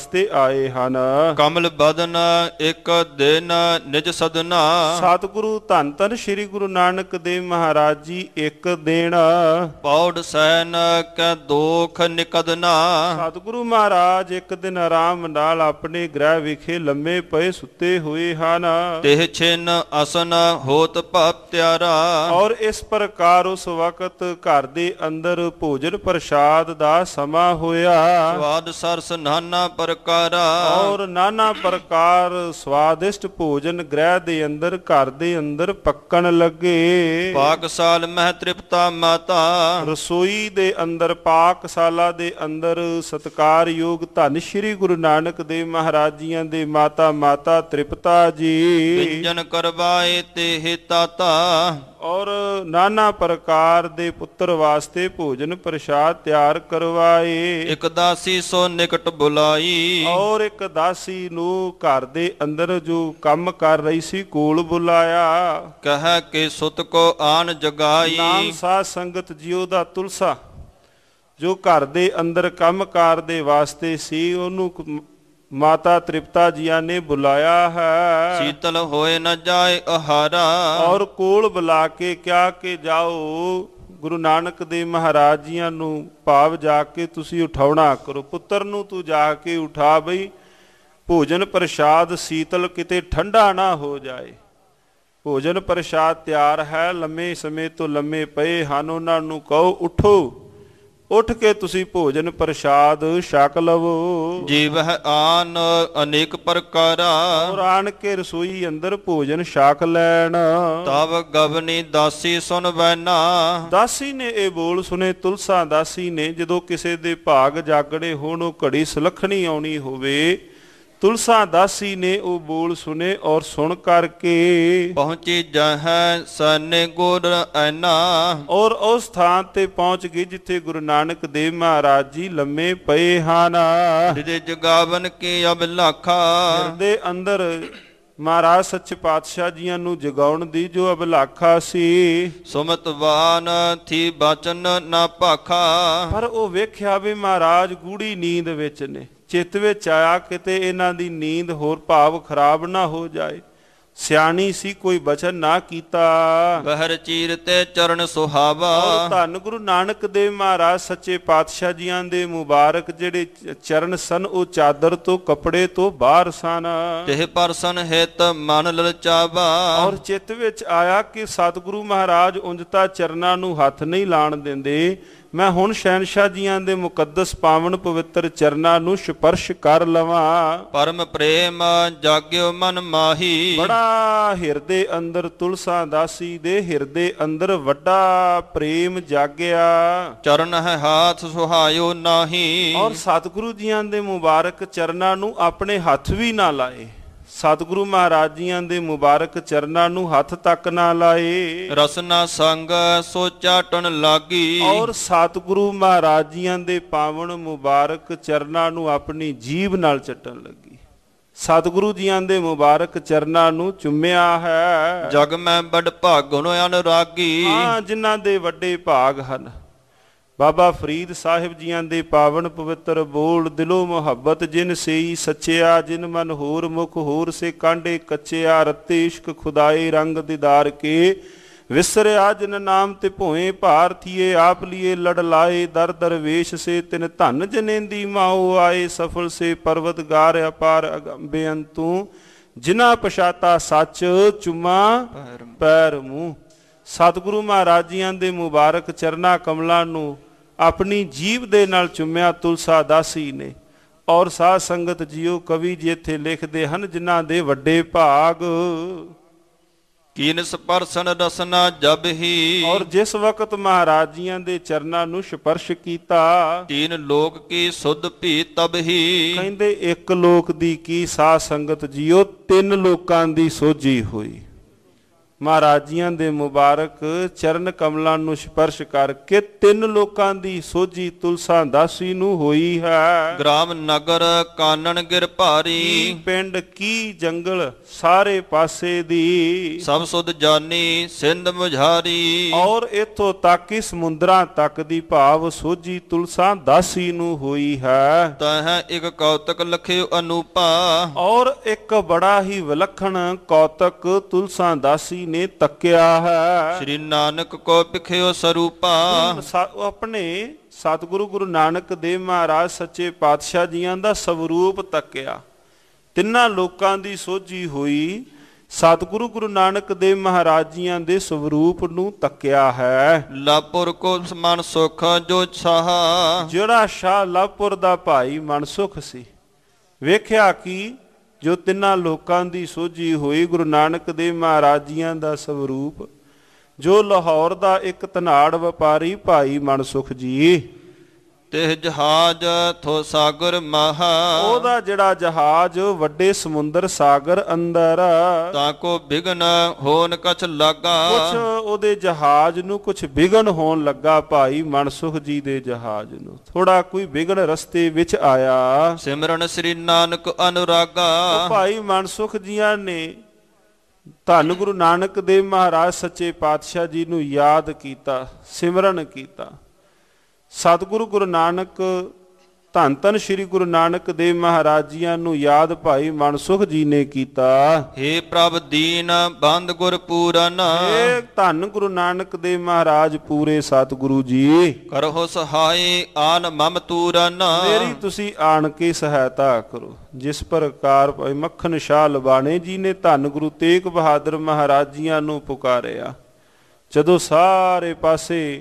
S1: ਵਾਸਤੇ ਆਏ ਹਨ।
S2: ਕਮਲ ਬਦਨ ਇੱਕ ਦਿਨ ਨਿਜ ਸਦਨਾ।
S1: ਸਤਿਗੁਰੂ ਧੰਨ ਧੰਨ ਸ੍ਰੀ ਗੁਰੂ ਨਾਨਕ ਦੇਵ ਮਹਾਰਾਜ ਜੀ ਇੱਕ ਦਿਨ
S2: ਪੌੜ ਸੈਨ ਕੈ ਦੋਖ ਨਿਕਦਨਾ।
S1: ਸਤਿਗੁਰੂ ਮਹਾਰਾਜ ਇੱਕ ਦਿਨ ਆਰਾਮ ਨਾਲ ਆਪਣੇ ਗ੍ਰਹਿ ਵਿਖੇ ਲੰਮੇ ਪਏ ਸੁੱਤੇ ਹੋਏ ਹਨ।
S2: ਤਿਹ ਛਿਨ ਅਸਨ ਹੋਤ ਭਵ ਤਿਆਰਾ।
S1: ਔਰ ਇਸ ਪ੍ਰਕਾਰ ਉਸ ਵਕਤ ਘਰ ਦੇ ਅੰਦਰ ਭੋਜਨ ਪ੍ਰਸ਼ਾਦ ਦਾ ਸਮਾਂ ਹੋਇਆ।
S2: ਸਵਾਦ ਸਰਸ ਨਾਨਾ ਪ੍ਰਕਾਰਾ।
S1: ਔਰ ਨਾਨਾ ਪ੍ਰਕਾਰ ਸਵਾਦਿਸ਼ਟ ਭੋਜਨ ਗ੍ਰਹਿ ਦੇ ਅੰਦਰ ਘਰ ਦੇ ਅੰਦਰ ਪੱਕਣ ਲੱਗੇ।
S2: ਪਾਕਸ਼ਾਲ ਮਹਿ ਤ੍ਰਿਪਤਾ ਮਾਤਾ।
S1: ਰਸੋਈ ਦੇ ਅੰਦਰ ਪਾਕਸ਼ਾਲਾ ਦੇ ਅੰਦਰ ਸਤਿਕਾਰਯੋਗ ਧੰਨ ਸ਼੍ਰੀ ਗੁਰੂ ਨਾਨਕ ਦੇਵ ਮਹਾਰਾਜ ਜੀਆਂ ਦੇ ਮਾਤਾ ਤ੍ਰਿਪਤਾ ਜੀ
S2: ਵਿੰਜਨ ਕਰਵਾਏ ਤੇ ਤਾਤਾ।
S1: ਔਰ ਨਾਨਾ ਪ੍ਰਕਾਰ ਦੇ ਪੁੱਤਰ ਵਾਸਤੇ ਭੋਜਨ ਪ੍ਰਸ਼ਾਦ ਤਿਆਰ ਕਰਵਾਏ।
S2: ਇਕ ਦਾਸੀ ਸੋ ਨਿਕਟ ਬੁਲਾਈ।
S1: ਔਰ ਇੱਕ ਦਾਸੀ ਨੂੰ ਘਰ ਦੇ ਅੰਦਰ ਜੋ ਕੰਮ ਕਰ ਰਹੀ ਸੀ ਕੋਲ ਬੁਲਾਇਆ।
S2: ਕਹੈ ਕਿ ਸੁਤ ਕੋ ਆਨ ਜਗਾਈ।
S1: ਨਾਮ ਸਾਧ ਸੰਗਤ ਜੀਓ ਦਾ ਤੁਲਸਾ ਜੋ ਘਰ ਦੇ ਅੰਦਰ ਕੰਮਕਾਰ ਦੇ ਵਾਸਤੇ ਸੀ ਉਹਨੂੰ ਮਾਤਾ ਤ੍ਰਿਪਤਾ ਜੀਆਂ ਨੇ ਬੁਲਾਇਆ ਹੈ।
S2: ਸੀਤਲ ਹੋਏ ਨ ਜਾਏ ਆਹਾਰਾ।
S1: ਔਰ ਕੋਲ ਬੁਲਾ ਕੇ ਕਿਹਾ ਕਿ ਜਾਓ ਗੁਰੂ ਨਾਨਕ ਦੇਵ ਮਹਾਰਾਜ ਜੀਆਂ ਨੂੰ ਭਾਵ ਜਾ ਕੇ ਤੁਸੀਂ ਉਠਾਉਣਾ ਕਰੋ। ਪੁੱਤਰ ਨੂੰ ਤੂੰ ਜਾ ਕੇ ਉਠਾ ਬਈ ਭੋਜਨ ਪ੍ਰਸ਼ਾਦ ਸੀਤਲ ਕਿਤੇ ਠੰਡਾ ਨਾ ਹੋ ਜਾਏ। ਭੋਜਨ ਪ੍ਰਸ਼ਾਦ ਤਿਆਰ ਹੈ, ਲੰਮੇ ਸਮੇਂ ਤੋਂ ਲੰਮੇ ਪਏ ਹਨ, ਉਹਨਾਂ ਨੂੰ ਕਹੋ ਉਠੋ, ਉੱਠ ਕੇ ਤੁਸੀਂ ਭੋਜਨ ਪ੍ਰਸ਼ਾਦ ਛਕ ਲਵੋ।
S2: ਜੀਵਹਿ ਆਨ ਅਨੇਕ ਪ੍ਰਕਾਰਾ।
S1: ਔਰ ਆਣ ਕੇ ਰਸੋਈ ਅੰਦਰ ਭੋਜਨ ਛਕ ਲੈਣ।
S2: ਤਬ ਗਵਨੀ ਦਾਸੀ ਸੁਨ ਬੈਨਾ।
S1: ਦਾਸੀ ਨੇ ਇਹ ਬੋਲ ਸੁਨੇ, ਤੁਲਸਾ ਦਾਸੀ ਨੇ, ਜਦੋਂ ਕਿਸੇ ਦੇ ਭਾਗ ਜਾਗੜੇ ਹੋਣ, ਉਹ ਘੜੀ ਸੁਲੱਖਣੀ ਆਉਣੀ ਹੋਵੇ, ਤੁਲਸਾ ਦਾਸੀ ਨੇ ਉਹ ਬੋਲ ਸੁਨੇ ਔਰ ਸੁਣ ਕਰਕੇ
S2: ਪਹੁੰਚੀ ਜਹੈ ਸਨੇ ਗੁਰ ਐਨਾ।
S1: ਔਰ ਉਸ ਥਾਂ ਤੇ ਪਹੁੰਚ ਗਈ ਜਿੱਥੇ ਗੁਰੂ ਨਾਨਕ ਦੇਵ ਮਹਾਰਾਜ ਜੀ ਲੰਮੇ ਪਏ ਹਨ।
S2: ਹਿਰਦੇ ਜਗਾਵਨ ਕੀ ਅਬਲਾਖਾ।
S1: ਹਿਰਦੇ ਅੰਦਰ ਮਹਾਰਾਜ ਸੱਚੇ ਪਾਤਸ਼ਾਹ ਜੀਆਂ ਨੂੰ ਜਗਾਉਣ ਦੀ ਜੋ ਅਬਲਾਖਾ ਸੀ।
S2: ਸੁਮਤਵਾਨ ਥੀ ਬਚਨ ਨਾ ਭਾਖਾ।
S1: ਪਰ ਉਹ ਵੇਖਿਆ ਵੀ ਮਹਾਰਾਜ ਗੂੜੀ ਨੀਂਦ ਵਿੱਚ ਨੇ। ਚਿੱਤ ਵਿੱਚ ਆਇਆ ਕਿਤੇ ਇਹਨਾਂ ਦੀ ਨੀਂਦ ਹੋਰ ਭਾਵ ਖਰਾਬ ਨਾ ਹੋ ਜਾਏ। ਸਿਆਣੀ ਸੀ, ਕੋਈ ਬਚਨ ਨਾ ਕੀਤਾ।
S2: ਬਹਿਰ ਚੀਰ ਤੇ ਚਰਨ ਸੁਹਾਵਾ।
S1: ਔਰ ਧੰਨ ਗੁਰੂ ਨਾਨਕ ਦੇਵ ਮਹਾਰਾਜ ਸੱਚੇ ਪਾਤਸ਼ਾਹ ਜੀਆਂ ਦੇ ਮੁਬਾਰਕ ਜਿਹੜੇ ਚਰਨ ਸਨ ਉਹ ਚਾਦਰ ਤੋਂ ਕੱਪੜੇ ਤੋਂ ਬਾਹਰ ਸਨ।
S2: ਤਿਹ ਪਰਸਨ ਹਿਤ ਮਨ ਲਲਚਾਵਾ।
S1: ਔਰ ਚਿੱਤ ਵਿੱਚ ਆਇਆ ਕਿ ਸਤਿਗੁਰੂ ਮਹਾਰਾਜ ਉਂਝ ਤਾਂ ਚਰਨਾਂ ਨੂੰ ਹੱਥ ਨਹੀਂ ਲਾਣ ਦਿੰਦੇ, ਮੈਂ ਹੁਣ ਸ਼ਹਿਨਸ਼ਾਹ ਜੀਆਂ ਦੇ ਮੁਕੱਦਸ ਪਾਵਨ ਪਵਿੱਤਰ ਚਰਨਾਂ ਨੂੰ ਸਪਰਸ਼ ਕਰ ਲਵਾਂ।
S2: ਪਰਮ ਪ੍ਰੇਮ ਜਾਗਿਓ ਮਨ ਮਾਹੀ।
S1: ਬੜਾ ਹਿਰਦੇ ਅੰਦਰ ਤੁਲਸਾ ਦਾਸੀ ਦੇ ਹਿਰਦੇ ਅੰਦਰ ਵੱਡਾ ਪ੍ਰੇਮ ਜਾਗਿਆ।
S2: ਚਰਨ ਹੈ ਹਾਥ ਸੁਹਾਇਓ ਨਾਹੀ।
S1: ਔਰ ਸਤਿਗੁਰੂ ਜੀਆਂ ਦੇ ਮੁਬਾਰਕ ਚਰਨਾਂ ਨੂੰ ਆਪਣੇ ਹੱਥ ਵੀ ਨਾ ਲਾਏ। ਸਤਿਗੁਰੂ ਮਹਾਰਾਜ ਜੀਆਂ ਦੇ ਮੁਬਾਰਕ ਚਰਨਾਂ ਨੂੰ ਹੱਥ ਤੱਕ ਨਾ ਲਾਏ।
S2: ਰਸਨਾ ਸੰਗ ਸੋ ਚਾਟਣ ਲਾਗੀ।
S1: ਔਰ ਸਤਿਗੁਰੂ ਮਹਾਰਾਜ ਜੀਆਂ ਦੇ ਪਾਵਨ ਮੁਬਾਰਕ ਚਰਨਾਂ ਨੂੰ ਆਪਣੀ ਜੀਭ ਨਾਲ ਚੱਟਣ ਲੱਗੀ। ਸਤਿਗੁਰੂ ਜੀਆਂ ਦੇ ਮੁਬਾਰਕ ਚਰਨਾਂ ਨੂੰ ਚੁੰਮਿਆ ਹੈ।
S2: ਜਗ ਮੈਂ ਬੜ ਭਾਗੁਣ ਅਨੁਰਾਗੀ।
S1: ਹਾਂ, ਜਿਨ੍ਹਾਂ ਦੇ ਵੱਡੇ ਭਾਗ ਹਨ। ਬਾਬਾ ਫਰੀਦ ਸਾਹਿਬ ਜੀਆਂ ਦੇ ਪਾਵਨ ਪਵਿੱਤਰ ਬੋਲ, ਦਿਲੋਂ ਮੁਹੱਬਤ ਜਿਨ ਸੇਈ ਸੱਚਿਆ, ਜਿਨ ਮਨ ਹੋਰ ਮੁਖ ਹੋਰ ਸੇ ਕਾਂਡੇ ਕੱਚਿਆ, ਰੱਤੇ ਇਸ਼ਕ ਖੁਦਾਏ ਰੰਗ ਦੀਦਾਰ ਕੇ, ਵਿਸਰਿਆ ਜਿਨ ਨਾਮ ਤੇ ਭੋਏ ਭਾਰਥੀਏ, ਆਪ ਲੀਏ ਲੜ ਲਾਏ ਦਰ ਦਰਵੇਸ਼ ਸੇ, ਤਿਨ ਧਨ ਜਨੇਂਦੀ ਮਾਓ ਆਏ, ਸਫਲ ਸੇ ਪਰਵਤਗਾਰ ਅਪਾਰ ਬੇਅੰਤੂ, ਜਿਨਾ ਪਛਾਤਾ ਸੱਚ ਚੁਮਾ ਪੈਰ ਮੂੰਹ। ਸਤਿਗੁਰੂ ਮਹਾਰਾਜ ਜੀਆਂ ਦੇ ਮੁਬਾਰਕ ਚਰਨਾਂ ਕਮਲਾਂ ਨੂੰ ਆਪਣੀ ਜੀਭ ਦੇ ਨਾਲ ਚੁੰਮਿਆ ਤੁਲਸਾ ਦਾਸੀ ਨੇ। ਔਰ ਸਾਧ ਸੰਗਤ ਜੀਓ, ਕਵੀ ਜੀ ਇੱਥੇ ਲਿਖਦੇ ਹਨ, ਜਿਨ੍ਹਾਂ ਦੇ ਵੱਡੇ ਭਾਗ
S2: ਕੀਨ ਸਪਰਸ਼ਨ ਰਸਨਾ ਜਬ ਹੀ।
S1: ਔਰ ਜਿਸ ਵਕਤ ਮਹਾਰਾਜ ਜੀਆਂ ਦੇ ਚਰਨਾਂ ਨੂੰ ਸਪਰਸ਼ ਕੀਤਾ,
S2: ਤੀਨ ਲੋਕ ਕੀ ਸੁਧ ਭੀ ਤਬ ਹੀ।
S1: ਕਹਿੰਦੇ ਇੱਕ ਲੋਕ ਦੀ ਕੀ ਸਾਧ ਸੰਗਤ ਜੀਓ, 3 ਲੋਕਾਂ ਦੀ ਸੋਝੀ ਹੋਈ। ਮਹਾਰਾਜ ਜੀਆਂ ਦੇ ਮੁਬਾਰਕ ਚਰਨ ਕਮਲਾਂ ਨੂੰ ਸਪਰਸ਼ ਕਰਕੇ 3 ਲੋਕਾਂ ਦੀ ਸੋਝੀ ਤੁਲਸਾ ਦਾਸੀ ਨੂੰ ਹੋਈ ਹੈ।
S2: ਗ੍ਰਾਮ ਨਗਰ ਕਾਨਣ ਗਿਰ ਭਾਰੀ,
S1: ਪਿੰਡ ਕੀ ਜੰਗਲ ਸਾਰੇ ਪਾਸੇ ਦੀ,
S2: ਸਭ ਸੁਧ ਜਾਨੀ ਸਿੰਧ ਮੁਝਾਰੀ।
S1: ਔਰ ਇਥੋਂ ਤੱਕ ਹੀ ਸਮੁੰਦਰਾਂ ਤੱਕ ਦੀ ਭਾਵ ਸੋਝੀ ਤੁਲਸਾ ਦਾਸੀ ਨੂੰ ਹੋਈ ਹੈ।
S2: ਤਹ ਇੱਕ ਕੌਤਕ ਲਖਿਓ ਅਨੂਪਾ,
S1: ਔਰ ਇੱਕ ਬੜਾ ਹੀ ਵਿਲੱਖਣ ਕੌਤਕ ਤੁਲਸਾ ਦਾਸੀ ਨੇ ਤੱਕਿਆ ਹੈ।
S2: ਸ਼੍ਰੀ ਨਾਨਕ ਕੋ ਪਿਖਿਓ ਸਰੂਪਾ,
S1: ਆਪਣੇ ਸਤਿਗੁਰੂ ਗੁਰੂ ਨਾਨਕ ਦੇਵ ਮਹਾਰਾਜ ਸੱਚੇ ਪਾਤਸ਼ਾਹ ਜੀਆਂ ਦਾ ਸਵਰੂਪ ਤੱਕਿਆ। 3 ਲੋਕਾਂ ਦੀ ਸੋਝੀ ਹੋਈ ਸਤਿਗੁਰੂ ਗੁਰੂ ਨਾਨਕ ਦੇਵ ਮਹਾਰਾਜ ਜੀਆਂ ਦੇ ਸਵਰੂਪ ਨੂੰ ਤੱਕਿਆ ਹੈ।
S2: ਲਾਪੁਰ ਕੋ ਮਨ ਸੁਖ ਜੋ ਛਾਹਾ,
S1: ਜਿਹੜਾ ਸ਼ਾਹ ਲਾਪੁਰ ਦਾ ਭਾਈ ਮਨਸੁਖ ਸੀ, ਵੇਖਿਆ ਕਿ ਜੋ 3 ਲੋਕਾਂ ਦੀ ਸੋਝੀ ਹੋਈ ਗੁਰੂ ਨਾਨਕ ਦੇਵ ਮਹਾਰਾਜ ਜੀਆਂ ਦਾ ਸਵਰੂਪ, ਜੋ ਲਾਹੌਰ ਦਾ ਇੱਕ ਧਨਾੜ ਵਪਾਰੀ ਭਾਈ ਮਨਸੁਖ ਜੀ,
S2: ਤੇ ਜਹਾਜ਼ ਥੋ ਸਾਗਰ ਮਹਾ,
S1: ਉਹਦਾ ਜਿਹੜਾ ਜਹਾਜ਼ ਵੱਡੇ ਸਮੁੰਦਰ ਸਾਗਰ ਅੰਦਰ,
S2: ਤਾਂ ਕੋ ਬਿਗਨ ਹੋਣ ਕਛ ਲਾਗਾ।
S1: ਕੁਛ ਉਹਦੇ ਜਹਾਜ਼ ਨੂੰ ਕੁਛ ਵਿਗਨ ਹੋਣ ਲੱਗਾ, ਭਾਈ ਮਨਸੁਖ ਜੀ ਦੇ ਜਹਾਜ਼ ਨੂੰ ਥੋੜਾ ਕੋਈ ਵਿਗਨ ਰਸਤੇ ਵਿੱਚ ਆਇਆ।
S2: ਸਿਮਰਨ ਸ੍ਰੀ ਨਾਨਕ ਅਨੁਰਾਗਾ,
S1: ਭਾਈ ਮਨਸੁਖ ਜੀਆਂ ਨੇ ਧੰਨ ਗੁਰੂ ਨਾਨਕ ਦੇਵ ਮਹਾਰਾਜ ਸੱਚੇ ਪਾਤਸ਼ਾਹ ਜੀ ਨੂੰ ਯਾਦ ਕੀਤਾ, ਸਿਮਰਨ ਕੀਤਾ। ਸਤਿਗੁਰੂ ਗੁਰੂ ਨਾਨਕ ਧੰਨ ਧੰਨ ਸ਼੍ਰੀ ਗੁਰੂ ਨਾਨਕ ਦੇਵ ਮਹਾਰਾਜ ਜੀਆਂ ਨੂੰ ਯਾਦ ਭਾਈ ਮਨਸੁਖ ਜੀ ਨੇ ਕੀਤਾ।
S2: ਹੇ ਪ੍ਰਭ ਦੀਨ ਬੰਦ ਗੁਰ ਪੂਰਨ,
S1: ਇਹ ਧੰਨ ਗੁਰੂ ਨਾਨਕ ਦੇਵ ਮਹਾਰਾਜ ਪੂਰੇ ਸਤਿਗੁਰੂ ਜੀ,
S2: ਕਰਹੁ ਸਹਾਈ ਆਨ ਮਮ ਤੂਰਨ।
S1: ਮੇਰੀ ਤੁਸੀਂ ਆਣ ਕੇ ਸਹਾਇਤਾ ਕਰੋ। ਜਿਸ ਪ੍ਰਕਾਰ ਭਾਈ ਮੱਖਣ ਸ਼ਾਹ ਲਬਾਣੇ ਜੀ ਨੇ ਧੰਨ ਗੁਰੂ ਤੇਗ ਬਹਾਦਰ ਮਹਾਰਾਜ ਜੀਆਂ ਨੂੰ ਪੁਕਾਰਿਆ, ਜਦੋਂ ਸਾਰੇ ਪਾਸੇ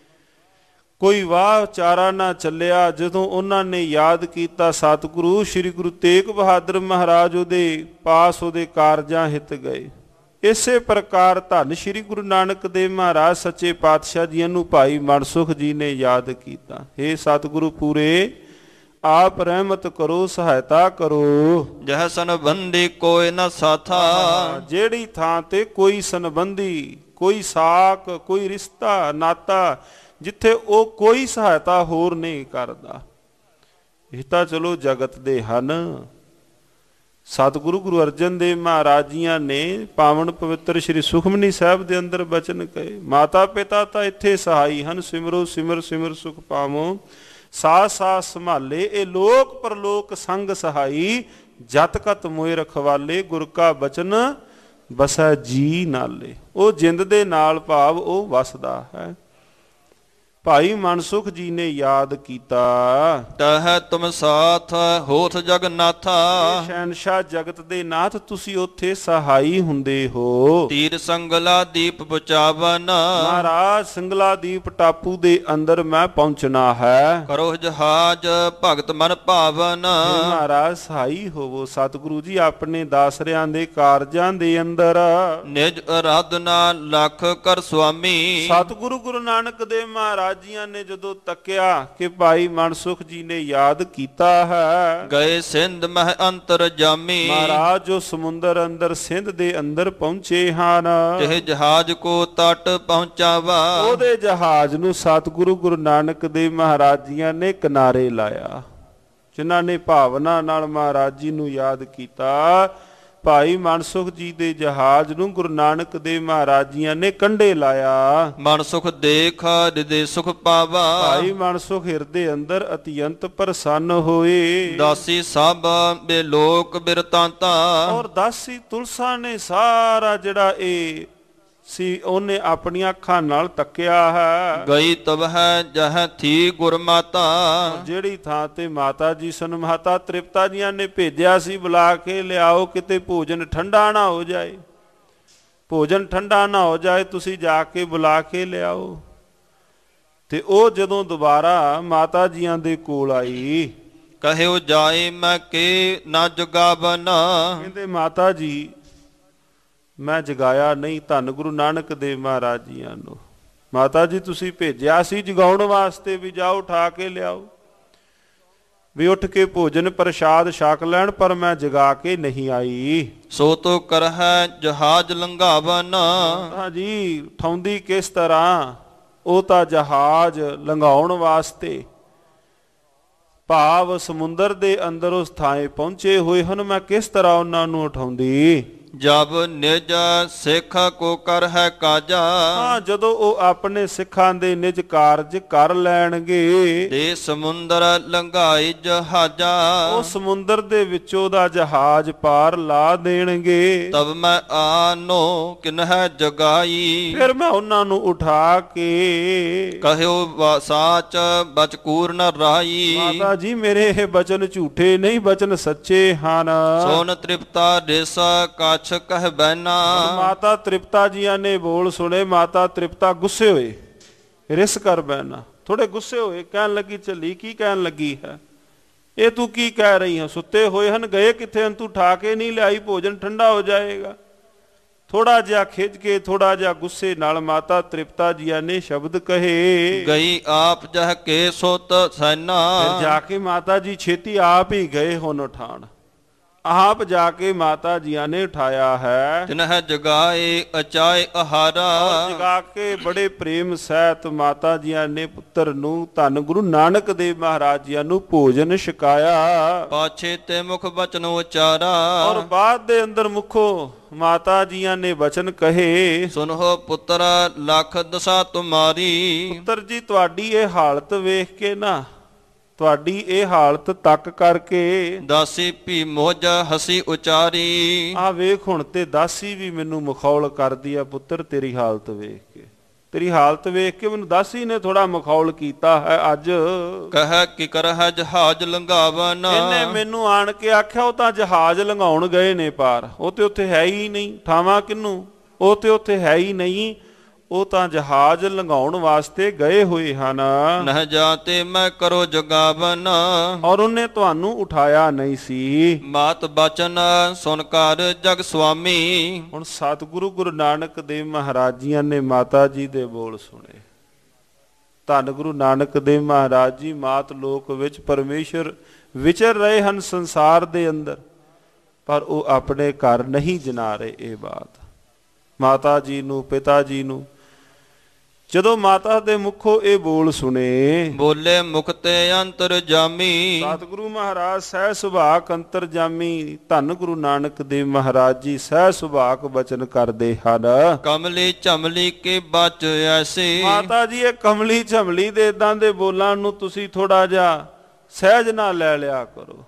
S1: ਕੋਈ ਵਾਹ ਚਾਰਾ ਨਾ ਚੱਲਿਆ, ਜਦੋਂ ਉਹਨਾਂ ਨੇ ਯਾਦ ਕੀਤਾ ਸਤਿਗੁਰੂ ਸ਼੍ਰੀ ਗੁਰੂ ਤੇਗ ਬਹਾਦਰ ਮਹਾਰਾਜ ਉਹਦੇ ਪਾਸ ਉਹਦੇ ਕਾਰਜਾਂ ਹਿੱਤ ਗਏ। ਇਸੇ ਪ੍ਰਕਾਰ ਧੰਨ ਸ਼੍ਰੀ ਗੁਰੂ ਨਾਨਕ ਦੇਵ ਮਹਾਰਾਜ ਸੱਚੇ ਪਾਤਸ਼ਾਹ ਜੀਆਂ ਨੂੰ ਭਾਈ ਮਨਸੁਖ ਜੀ ਨੇ ਯਾਦ ਕੀਤਾ। ਹੇ ਸਤਿਗੁਰੂ ਪੂਰੇ ਆਪ ਰਹਿਮਤ ਕਰੋ, ਸਹਾਇਤਾ ਕਰੋ।
S2: ਜਹ ਸੰਬੰਧੀ ਕੋਈ ਨਾ ਸਾਥਾ,
S1: ਜਿਹੜੀ ਥਾਂ ਤੇ ਕੋਈ ਸੰਬੰਧੀ, ਕੋਈ ਸਾਕ, ਕੋਈ ਰਿਸ਼ਤਾ ਨਾਤਾ, ਜਿੱਥੇ ਉਹ ਕੋਈ ਸਹਾਇਤਾ ਹੋਰ ਨਹੀਂ ਕਰਦਾ। ਇਹ ਤਾਂ ਚਲੋ ਜਗਤ ਦੇ ਹਨ। ਸਤਿਗੁਰੂ ਗੁਰੂ ਅਰਜਨ ਦੇਵ ਮਹਾਰਾਜ ਜੀਆਂ ਨੇ ਪਾਵਨ ਪਵਿੱਤਰ ਸ੍ਰੀ ਸੁਖਮਨੀ ਸਾਹਿਬ ਦੇ ਅੰਦਰ ਬਚਨ ਕਹੇ, ਮਾਤਾ ਪਿਤਾ ਤਾਂ ਇੱਥੇ ਸਹਾਈ ਹਨ, ਸਿਮਰੋ ਸਿਮਰ ਸਿਮਰ ਸੁਖ ਪਾਵੋ, ਸਾਥ ਸਾਥ ਸੰਭਾਲੇ ਇਹ ਲੋਕ ਪਰਲੋਕ ਸੰਗ ਸਹਾਈ, ਜਤ ਕਤ ਮੋਇ ਰਖਵਾਲੇ, ਗੁਰ ਕਾ ਬਚਨ ਬਸੈ ਜੀ ਨਾਲੇ। ਉਹ ਜਿੰਦ ਦੇ ਨਾਲ ਭਾਵ ਉਹ ਵਸਦਾ ਹੈ। ਭਾਈ ਮਨਸੁਖ ਜੀ ਨੇ ਯਾਦ ਕੀਤਾ,
S2: ਤਹ ਤੁਮ ਸਾਥ ਹੋਥ ਜਗਨਾਥਾ,
S1: ਸ਼ਹਿਨਸ਼ਾਹ ਜਗਤ ਦੇ ਨਾਥ ਤੁਸੀਂ ਉੱਥੇ ਸਹਾਈ ਹੁੰਦੇ ਹੋ।
S2: ਤੀਰ ਸੰਗਲਾ ਦੀਪ ਬਚਾਵਨ,
S1: ਮਹਾਰਾਜ ਸਿੰਗਲਾ ਦੀਪ ਟਾਪੂ ਦੇ ਅੰਦਰ ਮੈਂ ਪਹੁੰਚਣਾ ਹੈ।
S2: ਕਰੋ ਜਹਾਜ ਭਗਤ ਮਨ ਭਾਵਨ,
S1: ਮਹਾਰਾਜ ਸਹਾਈ ਹੋਵੋ ਸਤਿਗੁਰੂ ਜੀ ਆਪਣੇ ਦਾਸਰਿਆਂ ਦੇ ਕਾਰਜਾਂ ਦੇ ਅੰਦਰ।
S2: ਨਿਜ ਅਰਾਧਨਾ ਲੱਖ ਕਰ ਸੁਆਮੀ,
S1: ਸਤਿਗੁਰੂ ਗੁਰੂ ਨਾਨਕ ਦੇਵ ਮਹਾਰਾਜ ਜੀਆਂ ਨੇ ਜਦੋਂ ਤੱਕਿਆ ਕਿ ਭਾਈ ਮਨਸੁਖ ਜੀ ਨੇ ਯਾਦ ਕੀਤਾ ਹੈ,
S2: ਗਏ ਸਿੰਧ ਮਹਿ ਅੰਤਰ ਜਾਮੀ,
S1: ਮਹਾਰਾਜ ਜੋ ਸਮੁੰਦਰ ਅੰਦਰ ਸਿੰਧ ਦੇ ਅੰਦਰ ਪਹੁੰਚੇ ਹਨ,
S2: ਜਿਹ ਜਹਾਜ ਕੋ ਤਟ ਪਹੁੰਚਾਵਾ,
S1: ਉਹਦੇ ਜਹਾਜ਼ ਨੂੰ ਸਤਿਗੁਰੂ ਗੁਰੂ ਨਾਨਕ ਦੇਵ ਮਹਾਰਾਜ ਜੀਆਂ ਨੇ ਕਿਨਾਰੇ ਲਾਇਆ। ਜਿਨ੍ਹਾਂ ਨੇ ਭਾਵਨਾ ਨਾਲ ਮਹਾਰਾਜ ਜੀ ਨੂੰ ਯਾਦ ਕੀਤਾ, ਭਾਈ ਮਨਸੁਖ ਜੀ ਦੇ ਜਹਾਜ਼ ਨੂੰ ਗੁਰੂ ਨਾਨਕ ਦੇਵ ਮਹਾਰਾਜ ਜੀਆਂ ਨੇ ਕੰਢੇ ਲਾਇਆ।
S2: ਮਨਸੁਖ ਦੇਖ ਹਿਰਦੇ ਸੁਖ ਪਾਵਾ,
S1: ਭਾਈ ਮਨਸੁਖ ਹਿਰਦੇ ਅੰਦਰ ਅਤਿਅੰਤ ਪ੍ਰਸੰਨ ਹੋਏ।
S2: ਦਾਸੀ ਸਭ ਬੇਲੋਕ ਬਿਰਤਾਂਤਾ,
S1: ਔਰ ਦਾਸੀ ਤੁਲਸਾ ਨੇ ਸਾਰਾ ਜਿਹੜਾ ਇਹ ਸੀ ਉਹਨੇ ਆਪਣੀਆਂ ਅੱਖਾਂ ਨਾਲ ਤੱਕਿਆ ਹੈ।
S2: ਗਈ ਤਬ ਹੈ ਜਹ ਥੀ ਗੁਰਮਾਤਾ,
S1: ਜਿਹੜੀ ਥਾਂ ਤੇ ਮਾਤਾ ਜੀ ਸਨ, ਮਾਤਾ ਤ੍ਰਿਪਤਾ ਜੀਆਂ ਨੇ ਭੇਜਿਆ ਸੀ ਬੁਲਾ ਕੇ, ਲਿਆਓ ਕਿਤੇ ਭੋਜਨ ਠੰਡਾ ਨਾ ਹੋ ਜਾਏ, ਭੋਜਨ ਠੰਡਾ ਨਾ ਹੋ ਜਾਏ, ਤੁਸੀਂ ਜਾ ਕੇ ਬੁਲਾ ਕੇ ਲਿਆਓ। ਤੇ ਉਹ ਜਦੋਂ ਦੁਬਾਰਾ ਮਾਤਾ ਜੀਆਂ ਦੇ ਕੋਲ ਆਈ,
S2: ਕਹਿਓ ਜਾਏ ਮੈਂ ਕੇ ਨਾ ਜਗਾਵਨ,
S1: ਕਹਿੰਦੇ ਮਾਤਾ ਜੀ ਮੈਂ ਜਗਾਇਆ ਨਹੀਂ ਧੰਨ ਗੁਰੂ ਨਾਨਕ ਦੇਵ ਮਹਾਰਾਜ ਜੀਆਂ ਨੂੰ। ਮਾਤਾ ਜੀ ਤੁਸੀਂ ਭੇਜਿਆ ਸੀ ਜਗਾਉਣ ਵਾਸਤੇ ਵੀ ਜਾਓ ਉਠਾ ਕੇ ਲਿਆਓ। ਵੀ ਉੱਠ ਕੇ ਭੋਜਨ ਪ੍ਰਸ਼ਾਦ ਛਕ ਲੈਣ, ਪਰ ਮੈਂ ਜਗਾ ਕੇ ਨਹੀਂ ਆਈ।
S2: ਸੋ ਤੋ ਕਰਹਿ ਜਹਾਜ ਲੰਘਾਵਨ।
S1: ਹਾਂਜੀ, ਉਠਾਉਂਦੀ ਕਿਸ ਤਰ੍ਹਾਂ? ਉਹ ਤਾਂ ਜਹਾਜ਼ ਲੰਘਾਉਣ ਵਾਸਤੇ, ਭਾਵ ਸਮੁੰਦਰ ਦੇ ਅੰਦਰ ਉਸ ਥਾਂ ਪਹੁੰਚੇ ਹੋਏ ਹਨ, ਮੈਂ ਕਿਸ ਤਰ੍ਹਾਂ ਉਹਨਾਂ ਨੂੰ ਉਠਾਉਂਦੀ?
S2: ਜਬ ਨਿਜ ਸਿੱਖ ਕੋ ਕਰ ਹੈ ਕਾਜਾ।
S1: ਹਾਂ, ਜਦੋਂ ਉਹ ਆਪਣੇ ਸਿੱਖਾਂ ਦੇ ਨਿਜ ਕਾਰਜ ਕਰ ਲੈਣਗੇ,
S2: ਤੇ ਸਮੁੰਦਰ ਲੰਘਾਈ ਜਹਾਜਾ।
S1: ਉਹ ਸਮੁੰਦਰ ਦੇ ਵਿੱਚੋਂ ਦਾ ਜਹਾਜ਼ ਪਾਰ ਲਾ ਦੇਣਗੇ।
S2: ਤਬ ਮੈਂ ਆਨੋ ਕਿਨਹਿ ਜਗਾਈ।
S1: ਫਿਰ ਮੈਂ ਉਹਨਾਂ ਨੂੰ ਉਠਾ ਕੇ
S2: ਕਹਿਓ ਸਾਚ ਬਚਕੂਰ ਨ ਰਾਈ।
S1: ਮਾਤਾ ਜੀ, ਮੇਰੇ ਇਹ ਬਚਨ ਝੂਠੇ ਨਹੀਂ, ਬਚਨ ਸੱਚੇ ਹਨ।
S2: ਸੋਨ ਤ੍ਰਿਪਤਾ ਰਿਸ ਕਛ ਕਹਿ ਬੈਨਾ।
S1: ਮਾਤਾ ਤ੍ਰਿਪਤਾ ਜੀਆਂ ਨੇ ਬੋਲ ਸੁਣੇ। ਮਾਤਾ ਤ੍ਰਿਪਤਾ ਗੁੱਸੇ ਹੋਏ, ਰਿਸ ਕਰ ਬੈਨਾ, ਥੋੜੇ ਗੁੱਸੇ ਹੋਏ। ਕਹਿਣ ਲੱਗੀ, ਝੱਲੀ ਕੀ ਕਹਿਣ ਲੱਗੀ ਹੈ? ਇਹ ਤੂੰ ਕੀ ਕਹਿ ਰਹੀ ਹੈ? ਸੁੱਤੇ ਹੋਏ ਹਨ, ਗਏ ਕਿੱਥੇ ਹਨ? ਤੂੰ ਠਾ ਕੇ ਨਹੀਂ ਲਿਆਈ, ਭੋਜਨ ਠੰਡਾ ਹੋ ਜਾਏਗਾ। ਥੋੜਾ ਜਿਹਾ ਖਿੱਚ ਕੇ, ਥੋੜਾ ਜਿਹਾ ਗੁੱਸੇ ਨਾਲ ਮਾਤਾ ਤ੍ਰਿਪਤਾ ਜੀਆਂ ਨੇ ਸ਼ਬਦ ਕਹੇ।
S2: ਗਈ ਆਪ ਜਹ ਕੇ ਸੁਤ ਸੈਨਾ।
S1: ਫਿਰ ਜਾ ਕੇ ਮਾਤਾ ਜੀ ਛੇਤੀ ਆਪ ਹੀ ਗਏ ਹੁਣ ਉਠਾਣ। ਆਪ ਜਾ ਕੇ ਮਾਤਾ ਜੀਆਂ ਨੇ ਉਠਾਇਆ ਹੈ।
S2: ਤਿਨਹਿ ਜਗਾਏ ਅਚਾਏ ਆਹਾਰਾ।
S1: ਜਗਾ ਕੇ ਬੜੇ ਪ੍ਰੇਮ ਸਹਿਤ ਮਾਤਾ ਜੀਆਂ ਨੇ ਪੁੱਤਰ ਨੂੰ, ਧੰਨ ਗੁਰੂ ਨਾਨਕ ਦੇਵ ਮਹਾਰਾਜ ਜੀਆਂ ਨੂੰ ਭੋਜਨ ਛਕਾਇਆ।
S2: ਪਾਛੇ ਤੇ ਮੁਖ ਬਚਨ ਉਚਾਰਾ।
S1: ਔਰ ਬਾਅਦ ਦੇ ਅੰਦਰ ਮੁਖੋਂ ਮਾਤਾ ਜੀਆਂ ਨੇ ਬਚਨ ਕਹੇ।
S2: ਸੁਨਹੁ ਪੁੱਤਰ ਲੱਖ ਦਸਾ ਤੁਮਾਰੀ।
S1: ਪੁੱਤਰ ਜੀ, ਤੁਹਾਡੀ ਇਹ ਹਾਲਤ ਵੇਖ ਕੇ ਨਾ, ਤੁਹਾਡੀ ਇਹ ਹਾਲਤ ਤੱਕ ਕਰਕੇ
S2: ਦਾਸੀ ਭੀ ਮੋਜ ਹਸੀ ਉਚਾਰੀ।
S1: ਆ ਵੇਖ, ਹੁਣ ਤੇ ਦਾਸੀ ਵੀ ਮੈਨੂੰ ਮਖੌਲ ਕਰਦੀ ਆ ਪੁੱਤਰ, ਤੇਰੀ ਹਾਲਤ ਵੇਖ ਕੇ। ਤੇਰੀ ਹਾਲਤ ਵੇਖ ਕੇ ਮੈਨੂੰ ਦਾਸੀ ਨੇ ਥੋੜਾ ਮਖੌਲ ਕੀਤਾ ਹੈ ਅੱਜ।
S2: ਕਹਿ ਕਿ ਕਰਹਿ ਜਹਾਜ ਲੰਘਾਵਨ।
S1: ਇਹਨੇ ਮੈਨੂੰ ਆਣ ਕੇ ਆਖਿਆ, ਉਹ ਤਾਂ ਜਹਾਜ਼ ਲੰਘਾਉਣ ਗਏ ਨੇ ਪਾਰ, ਉਹ ਤੇ ਉੱਥੇ ਹੈ ਹੀ ਨਹੀਂ। ਠਾਵਾਂ ਕਿਹਨੂੰ? ਉਹ ਤੇ ਉੱਥੇ ਹੈ ਹੀ ਨਹੀਂ, ਉਹ ਤਾਂ ਜਹਾਜ਼ ਲੰਘਾਉਣ ਵਾਸਤੇ ਗਏ ਹੋਏ ਹਨ।
S2: ਨਹ ਜਾਤੇ ਮੈਂ ਕਰੋ ਜਗਾਵਨ।
S1: ਔਰ ਉਹਨੇ ਤੁਹਾਨੂੰ ਉਠਾਇਆ ਨਹੀਂ ਸੀ।
S2: ਮਾਤ ਬਚਨ ਸੁਨ ਕਰ ਜਗ ਸੁਆਮੀ।
S1: ਹੁਣ ਸਤਿਗੁਰੂ ਗੁਰੂ ਨਾਨਕ ਦੇਵ ਮਹਾਰਾਜ ਜੀਆਂ ਨੇ ਮਾਤਾ ਜੀ ਦੇ ਬੋਲ ਸੁਣੇ। ਧੰਨ ਗੁਰੂ ਨਾਨਕ ਦੇਵ ਮਹਾਰਾਜ ਜੀ ਮਾਤ ਲੋਕ ਵਿੱਚ ਪਰਮੇਸ਼ਰ ਵਿਚਰ ਰਹੇ ਹਨ ਸੰਸਾਰ ਦੇ ਅੰਦਰ, ਪਰ ਉਹ ਆਪਣੇ ਘਰ ਨਹੀਂ ਜਨਾ ਰਹੇ। ਇਹ ਬਾਤ ਮਾਤਾ ਜੀ ਨੂੰ, ਪਿਤਾ ਜੀ ਨੂੰ, ਜਦੋਂ ਮਾਤਾ ਦੇ ਮੁਖੋਂ ਇਹ ਬੋਲ ਸੁਣੇ,
S2: ਬੋਲੇ ਮੁਖ ਤੇ ਅੰਤਰ ਜਾਮੀ।
S1: ਸਤਿਗੁਰੂ ਮਹਾਰਾਜ ਸਹਿ ਸੁਭਾਕ ਅੰਤਰਜਾਮੀ, ਧੰਨ ਗੁਰੂ ਨਾਨਕ ਦੇਵ ਮਹਾਰਾਜ ਜੀ ਸਹਿ ਸੁਭਾਕ ਬਚਨ ਕਰਦੇ ਹਨ।
S2: ਕਮਲੀ ਝਮਲੀ ਕੇ ਬਚ ਐਸੇ।
S1: ਮਾਤਾ ਜੀ, ਇਹ ਕਮਲੀ ਝਮਲੀ ਦੇ ਇਦਾਂ ਦੇ ਬੋਲਾਂ ਨੂੰ ਤੁਸੀਂ ਥੋੜਾ ਜਿਹਾ ਸਹਿਜ ਨਾਲ ਲੈ ਲਿਆ ਕਰੋ।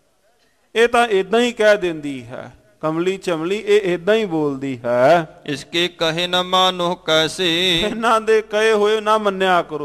S1: ਇਹ ਤਾਂ ਇਦਾਂ ਹੀ ਕਹਿ ਦਿੰਦੀ ਹੈ, ਕਮਲੀ ਚਮਲੀ ਇਹ ਇਦਾਂ ਹੀ ਬੋਲਦੀ ਹੈ।
S2: ਇਸਕੇ ਕਹੇ ਨਾ ਮਾਨੋ ਕੈਸੇ।
S1: ਇਹਨਾਂ ਦੇ ਕਹੇ ਹੋਏ ਨਾ ਮੰਨਿਆ ਕਰੋ।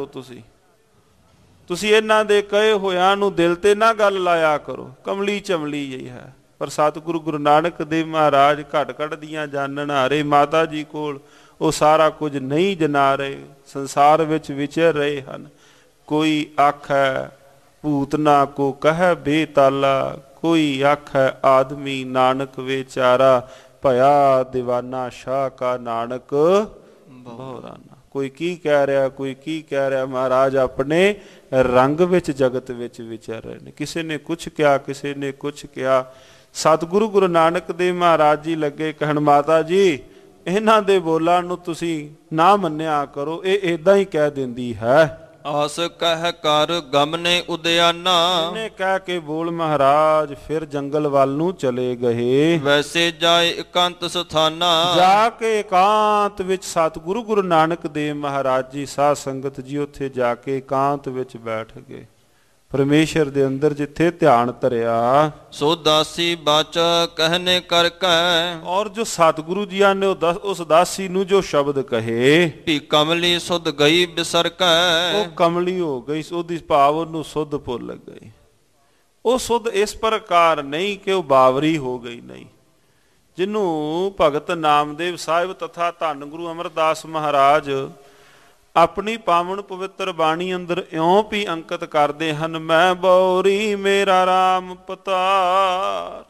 S1: ਤੁਸੀਂ ਇਹਨਾਂ ਦੇ ਕਹੇ ਹੋਇਆਂ ਨੂੰ ਦਿਲ ਤੇ ਨਾ ਗੱਲ ਲਾਇਆ ਕਰੋ। ਕਮਲੀ ਚਮਲੀ ਹੀ ਹੈ। ਪਰ ਸਤਿਗੁਰੂ ਗੁਰੂ ਨਾਨਕ ਦੇਵ ਮਹਾਰਾਜ ਘਟ ਘਟ ਦੀਆਂ ਜਾਣਨ ਹਾਰੇ ਮਾਤਾ ਜੀ ਕੋਲ ਉਹ ਸਾਰਾ ਕੁਝ ਨਹੀਂ ਜਨਾ ਰਹੇ, ਸੰਸਾਰ ਵਿੱਚ ਵਿਚਰ ਰਹੇ ਹਨ। ਕੋਈ ਆਖੈ ਭੂਤਨਾ ਕੋ ਕਹਿ ਬੇਤਾਲਾ, ਕੋਈ ਆਖੈ ਆਦਮੀ ਨਾਨਕ ਵਿਚਾਰਾ, ਭਇਆ ਦੀਵਾਨਾ ਸ਼ਾਹ ਕਾ ਨਾਨਕ ਬਹੁਰਾਨਾ। ਕੋਈ ਕੀ ਕਹਿ ਰਿਹਾ, ਕੋਈ ਕੀ ਕਹਿ ਰਿਹਾ। ਮਹਾਰਾਜ ਆਪਣੇ ਰੰਗ ਵਿੱਚ ਜਗਤ ਵਿੱਚ ਵਿਚਰ ਰਹੇ ਨੇ। ਕਿਸੇ ਨੇ ਕੁਛ ਕਿਹਾ, ਕਿਸੇ ਨੇ ਕੁਛ ਕਿਹਾ। ਸਤਿਗੁਰੂ ਗੁਰੂ ਨਾਨਕ ਦੇਵ ਮਹਾਰਾਜ ਜੀ ਲੱਗੇ ਕਹਿਣ, ਮਾਤਾ ਜੀ ਇਹਨਾਂ ਦੇ ਬੋਲਾਂ ਨੂੰ ਤੁਸੀਂ ਨਾ ਮੰਨਿਆ ਕਰੋ, ਇਹ ਇਦਾਂ ਹੀ ਕਹਿ ਦਿੰਦੀ ਹੈ।
S2: ਆਸ ਕਹਿ ਕਰ ਗਮਨੇ ਉਦਿਆਨਾ।
S1: ਇਹਨੇ ਕਹਿ ਕੇ ਬੋਲ ਮਹਾਰਾਜ ਫਿਰ ਜੰਗਲ ਵੱਲ ਨੂੰ ਚਲੇ ਗਏ।
S2: ਵੈਸੇ ਜਾਏ ਇਕਾਂਤ ਸਥਾਨਾ।
S1: ਜਾ ਕੇ ਇਕਾਂਤ ਵਿੱਚ ਸਤਿਗੁਰੂ ਗੁਰੂ ਨਾਨਕ ਦੇਵ ਮਹਾਰਾਜ ਜੀ ਸਾਧ ਸੰਗਤ ਜੀ ਉੱਥੇ ਜਾ ਕੇ ਇਕਾਂਤ ਵਿੱਚ ਬੈਠ ਗਏ। ਪਰਮੇਸ਼ਰ ਦੇ ਅੰਦਰ ਜਿੱਥੇ ਧਿਆਨ ਧਰਿਆ।
S2: ਸੋ ਦਾਸੀ ਬਾਚ ਕਹਿਨੇ ਕਰ ਕੈ।
S1: ਔਰ ਜੋ ਸਤਿਗੁਰੂ ਜੀਆਂ ਨੇ ਉਸ ਦਾਸੀ ਨੂੰ ਜੋ ਸ਼ਬਦ ਕਹੇ,
S2: ਵੀ ਕਮਲੀ ਸੁਧ ਗਈ ਬਿਸਰ ਕੈ।
S1: ਉਹ ਕਮਲੀ ਹੋ ਗਈ, ਉਹਦੀ ਭਾਵ ਉਹਨੂੰ ਸੁਧ ਭੁੱਲ ਗਈ। ਉਹ ਸੁਧ ਇਸ ਪ੍ਰਕਾਰ ਨਹੀਂ ਕਿ ਉਹ ਬਾਵਰੀ ਹੋ ਗਈ, ਨਹੀਂ। ਜਿਹਨੂੰ ਭਗਤ ਨਾਮਦੇਵ ਸਾਹਿਬ ਤਥਾ ਧੰਨ ਗੁਰੂ ਅਮਰਦਾਸ ਮਹਾਰਾਜ ਆਪਣੀ ਪਾਵਨ ਪਵਿੱਤਰ ਬਾਣੀ ਅੰਦਰ ਇਉਂ ਵੀ ਅੰਕਿਤ ਕਰਦੇ ਹਨ, ਮੈਂ ਬੌਰੀ ਮੇਰਾ ਰਾਮ ਪਤਾਰ।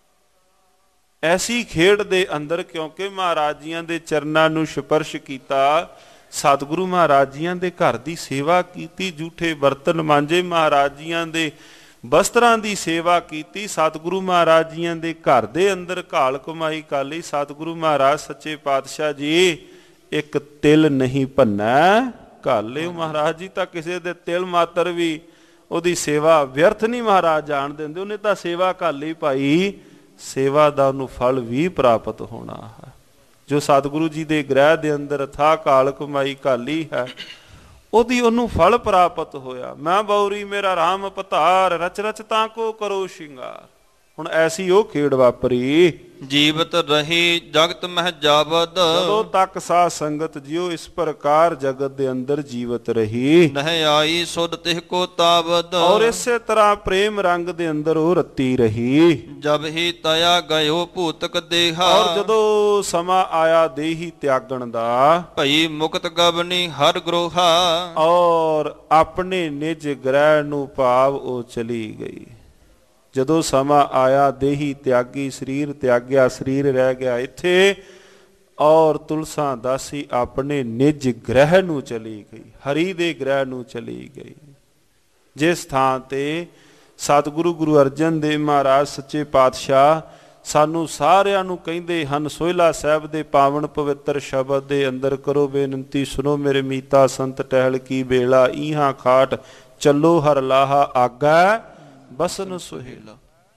S1: ਐਸੀ ਖੇਡ ਦੇ ਅੰਦਰ, ਕਿਉਂਕਿ ਮਹਾਰਾਜ ਜੀਆਂ ਦੇ ਚਰਨਾਂ ਨੂੰ ਸਪਰਸ਼ ਕੀਤਾ, ਸਤਿਗੁਰੂ ਮਹਾਰਾਜ ਜੀਆਂ ਦੇ ਘਰ ਦੀ ਸੇਵਾ ਕੀਤੀ, ਜੂਠੇ ਬਰਤਨ ਮਾਂਜੇ, ਮਹਾਰਾਜ ਜੀਆਂ ਦੇ ਵਸਤਰਾਂ ਦੀ ਸੇਵਾ ਕੀਤੀ। ਸਤਿਗੁਰੂ ਮਹਾਰਾਜ ਜੀਆਂ ਦੇ ਘਰ ਦੇ ਅੰਦਰ ਘਾਲ ਕਮਾਈ ਕਰ ਲਈ। ਸਤਿਗੁਰੂ ਮਹਾਰਾਜ ਸੱਚੇ ਪਾਤਸ਼ਾਹ ਜੀ ਇੱਕ ਤਿਲ ਨਹੀਂ ਭੰਨੈ ਘਾਲ ਲਿਓ। ਮਹਾਰਾਜ ਜੀ ਤਾਂ ਕਿਸੇ ਦੇ ਤਿਲ ਮਾਤਰ ਵੀ ਉਹਦੀ ਸੇਵਾ ਵਿਅਰਥ ਨਹੀਂ ਮਹਾਰਾਜ ਜਾਣ ਦਿੰਦੇ। ਉਹਨੇ ਤਾਂ ਸੇਵਾ ਕਰ ਲਈ ਭਾਈ, ਸੇਵਾ ਦਾ ਉਹਨੂੰ ਫਲ ਵੀ ਪ੍ਰਾਪਤ ਹੋਣਾ ਹੈ। ਜੋ ਸਤਿਗੁਰੂ ਜੀ ਦੇ ਗ੍ਰਹਿ ਦੇ ਅੰਦਰ ਅਥਾਹ ਘਾਲ ਕਮਾਈ ਘਾਲੀ ਹੈ, ਉਹਦੀ ਉਹਨੂੰ ਫਲ ਪ੍ਰਾਪਤ ਹੋਇਆ। ਮੈਂ ਬਉਰੀ ਮੇਰਾ ਰਾਮ ਪਧਾਰ, ਰਚ ਰਚ ਤਾਂ ਕੋ ਕਰੋ ਸ਼ਿੰਗਾਰ। ਹੁਣ ਐਸੀ ਉਹ ਖੇਡ ਵਾਪਰੀ,
S2: ਜੀਵਤ ਰਹੀ ਜਗਤ ਮਹਿ ਜਾਵਦ,
S1: ਜਦੋਂ ਤੱਕ ਸਾਧ ਸੰਗਤ ਜਿਉ ਇਸ ਪ੍ਰਕਾਰ ਜਗਤ ਦੇ ਅੰਦਰ ਜੀਵਤ ਰਹੀ।
S2: ਨਹਿ ਆਈ ਸੁਧ ਤਿਹ ਕੋ ਤਾਵਦ,
S1: ਔਰ ਇਸੇ ਤਰ੍ਹਾਂ ਪ੍ਰੇਮ ਰੰਗ ਦੇ ਅੰਦਰ ਉਹ ਰੱਤੀ ਰਹੀ।
S2: ਜਬ ਹੀ ਤਇਆ ਗਇਓ ਭੂਤਕ ਦੇਹਾ,
S1: ਔਰ ਜਦੋਂ ਸਮਾਂ ਆਇਆ ਦੇਹੀ ਤਿਆਗਣ ਦਾ,
S2: ਭਈ ਮੁਕਤ ਗਵਨੀ ਹਰ ਗ੍ਰੋਹਾ,
S1: ਔਰ ਆਪਣੇ ਨਿਜ ਗ੍ਰਹਿ ਨੂੰ ਭਾਵ ਉਹ ਚਲੀ ਗਈ। ਜਦੋਂ ਸਮਾਂ ਆਇਆ ਦੇਹੀ ਤਿਆਗੀ, ਸਰੀਰ ਤਿਆਗਿਆ, ਸਰੀਰ ਰਹਿ ਗਿਆ ਇੱਥੇ, ਔਰ ਤੁਲਸਾ ਦਾਸੀ ਆਪਣੇ ਨਿਜ ਗ੍ਰਹਿ ਨੂੰ ਚਲੀ ਗਈ, ਹਰੀ ਦੇ ਗ੍ਰਹਿ ਨੂੰ ਚਲੀ ਗਈ। ਜਿਸ ਥਾਂ ਤੇ ਸਤਿਗੁਰੂ ਗੁਰੂ ਅਰਜਨ ਦੇਵ ਮਹਾਰਾਜ ਸੱਚੇ ਪਾਤਸ਼ਾਹ ਸਾਨੂੰ ਸਾਰਿਆਂ ਨੂੰ ਕਹਿੰਦੇ ਹਨ, ਸੋਹਿਲਾ ਸਾਹਿਬ ਦੇ ਪਾਵਨ ਪਵਿੱਤਰ ਸ਼ਬਦ ਦੇ ਅੰਦਰ, ਕਰੋ ਬੇਨੰਤੀ ਸੁਣੋ ਮੇਰੇ ਮੀਤਾ ਸੰਤ ਟਹਿਲ ਕੀ ਬੇਲਾ, ਇਹਾਂ ਖਾਟ ਚੱਲੋ ਹਰ ਲਾਹਾ ਆਗੈ ਬਸਨ ਸੁਹੇਲਾ।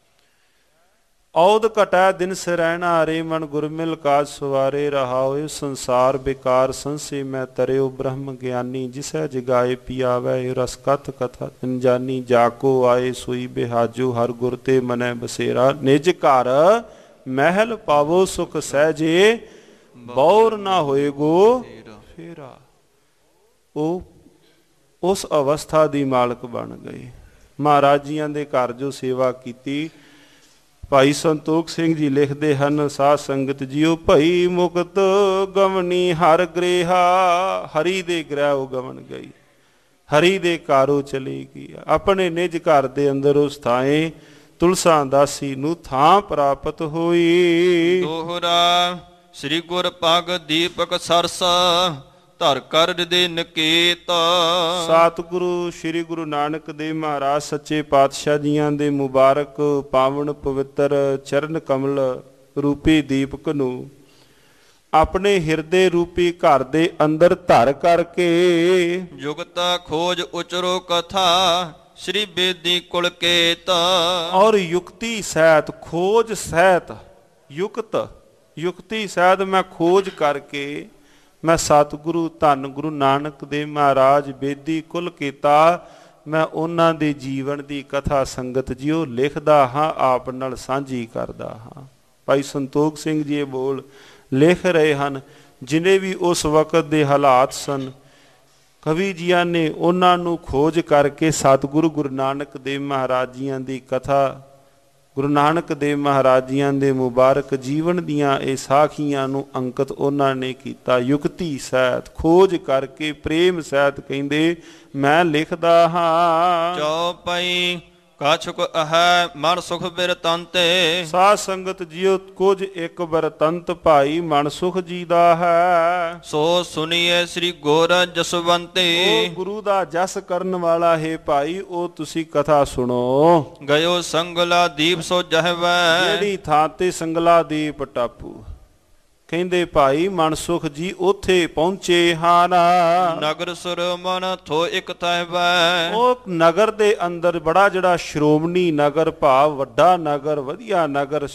S1: ਔਦ ਘਟੈ ਦਿਨ ਸਰੈਣਾ, ਰੇ ਮਨ ਗੁਰਮਿਲ ਕਾਜ ਸਵਾਰੇ, ਰਹਾਉ ਸੰਸਾਰ ਬੇਕਾਰ ਸੰਸੇ ਮੈਂ ਤਰਿਓ ਬ੍ਰਹਮ ਗਿਆਨੀ, ਜਿਸੈ ਜਗਾਏ ਪਿਆਵੈ ਰਸ ਕਥ ਕਥਾ ਅਨਜਾਨੀ, ਜਾਕੋ ਆਏ ਸੋਈ ਬਿਹਾਜੋ ਹਰ ਗੁਰ ਤੇ ਮਨੈ ਬਸੇਰਾ, ਨਿਜ ਘਰ ਮਹਿਲ ਪਾਵੋ ਸੁਖ ਸਹਿਜੇ, ਬੌਰ ਨਾ ਹੋਏਗੋ ਫੇਰਾ। ਉਹ ਉਸ ਅਵਸਥਾ ਦੀ ਮਾਲਕ ਬਣ ਗਏ। ਮਹਾਰਾਜ ਜੀਆਂ ਦੇ ਘਰ ਜੋ ਸੇਵਾ ਕੀਤੀ, ਭਾਈ ਸੰਤੋਖ ਸਿੰਘ ਜੀ ਲਿਖਦੇ ਹਨ, ਸਾਧ ਸੰਗਤ ਜੀਓ ਭਈ ਮੁਕਤ ਗਵਨੀ ਹਰ ਗ੍ਰੇਹਾ, ਹਰੀ ਦੇ ਗ੍ਰਹਿ ਉਹ ਗਵਨ ਗਈ, ਹਰੀ ਦੇ ਘਰੋਂ ਚਲੀ ਗਈ। ਆਪਣੇ ਨਿਜ ਘਰ ਦੇ ਅੰਦਰ ਉਸ ਥਾਏ ਤੁਲਸਾ ਦਾਸੀ ਨੂੰ ਥਾਂ ਪ੍ਰਾਪਤ ਹੋਈ।
S2: ਦੋਹਰਾ ਸ੍ਰੀ ਗੁਰ ਪਗ ਦੀਪਕ ਸਰਸਾ, ਧਰ ਕਰ ਹਿਰਦੇ ਨਿਕੇਤ।
S1: ਸਤਿਗੁਰੂ ਸ੍ਰੀ ਗੁਰੂ ਨਾਨਕ ਦੇਵ ਮਹਾਰਾਜ ਸੱਚੇ ਪਾਤਸ਼ਾਹ ਜੀਆਂ ਦੇ ਮੁਬਾਰਕ ਪਾਵਨ ਪਵਿੱਤਰ ਚਰਨ ਕਮਲ ਰੂਪੀ ਦੀਪਕ ਨੂੰ ਆਪਣੇ ਹਿਰਦੇ ਰੂਪੀ ਘਰ ਦੇ ਅੰਦਰ ਧਰ ਕਰਕੇ,
S2: ਜੁਗਤਾ ਖੋਜ ਉਚਰੋ ਕਥਾ, ਸ੍ਰੀ ਬੇਦੀ ਕੁਲ ਕੇਤ।
S1: ਔਰ ਯੁਕਤੀ ਸਹਿਤ, ਖੋਜ ਸਹਿਤ, ਯੁਕਤੀ ਸਹਿਤ ਮੈਂ ਖੋਜ ਕਰਕੇ, ਮੈਂ ਸਤਿਗੁਰੂ ਧੰਨ ਗੁਰੂ ਨਾਨਕ ਦੇਵ ਮਹਾਰਾਜ ਬੇਦੀ ਕੁਲ ਕੀਤਾ, ਮੈਂ ਉਹਨਾਂ ਦੇ ਜੀਵਨ ਦੀ ਕਥਾ ਸੰਗਤ ਜੀਓ ਲਿਖਦਾ ਹਾਂ, ਆਪ ਨਾਲ ਸਾਂਝੀ ਕਰਦਾ ਹਾਂ। ਭਾਈ ਸੰਤੋਖ ਸਿੰਘ ਜੀ ਇਹ ਬੋਲ ਲਿਖ ਰਹੇ ਹਨ, ਜਿਨੇ ਵੀ ਉਸ ਵਕਤ ਦੇ ਹਾਲਾਤ ਸਨ, ਕਵੀ ਜੀਆਂ ਨੇ ਉਹਨਾਂ ਨੂੰ ਖੋਜ ਕਰਕੇ ਸਤਿਗੁਰੂ ਗੁਰੂ ਨਾਨਕ ਦੇਵ ਮਹਾਰਾਜ ਜੀਆਂ ਦੀ ਕਥਾ, ਗੁਰੂ ਨਾਨਕ ਦੇਵ ਮਹਾਰਾਜ ਜੀਆਂ ਦੇ ਮੁਬਾਰਕ ਜੀਵਨ ਦੀਆਂ ਇਹ ਸਾਖੀਆਂ ਨੂੰ ਅੰਕਿਤ ਉਹਨਾਂ ਨੇ ਕੀਤਾ। ਯੁਕਤੀ ਸਹਿਤ, ਖੋਜ ਕਰਕੇ, ਪ੍ਰੇਮ ਸਹਿਤ ਕਹਿੰਦੇ ਮੈਂ ਲਿਖਦਾ ਹਾਂ।
S2: ਚੌਪਈ ਕਾਛੁਕ ਅਹੈ ਮਨ ਸੁਖ ਬਿਰਤੰਤੇ,
S1: ਸਾਧ ਸੰਗਤ ਜੀਓ ਕੁਝ ਇੱਕ ਬਿਰਤੰਤ ਭਾਈ ਮਨ ਸੁਖ ਜੀ ਦਾ ਹੈ।
S2: ਸੋ ਸੁਣੀਏ ਸ੍ਰੀ ਗੁਰ ਜਸਵੰਤੇ,
S1: ਉਹ ਗੁਰੂ ਦਾ ਜਸ ਕਰਨ ਵਾਲਾ ਹੈ ਭਾਈ, ਉਹ ਤੁਸੀਂ ਕਥਾ ਸੁਣੋ।
S2: ਗਇਓ ਸੰਗਲਾ ਦੀਪ ਸੋ ਜਹਵੈ,
S1: ਜਿਹੜੀ ਥਾਂ ਤੇ ਸੰਗਲਾ ਦੀਪ ਟਾਪੂ, ਕਹਿੰਦੇ ਭਾਈ ਮਨਸੁਖ ਜੀ ਉੱਥੇ ਪਹੁੰਚੇ ਹਨ।
S2: ਨਗਰ ਸੁਰ ਮਨ ਥੋ ਇਕ ਤਹਿਵੈ,
S1: ਉਹ ਨਗਰ ਦੇ ਅੰਦਰ ਬੜਾ ਜਿਹੜਾ ਸ਼੍ਰੋਮਣੀ ਨਗਰ ਭਾਵ ਵੱਡਾ ਨਗਰ, ਵਧੀਆ ਨਗਰ,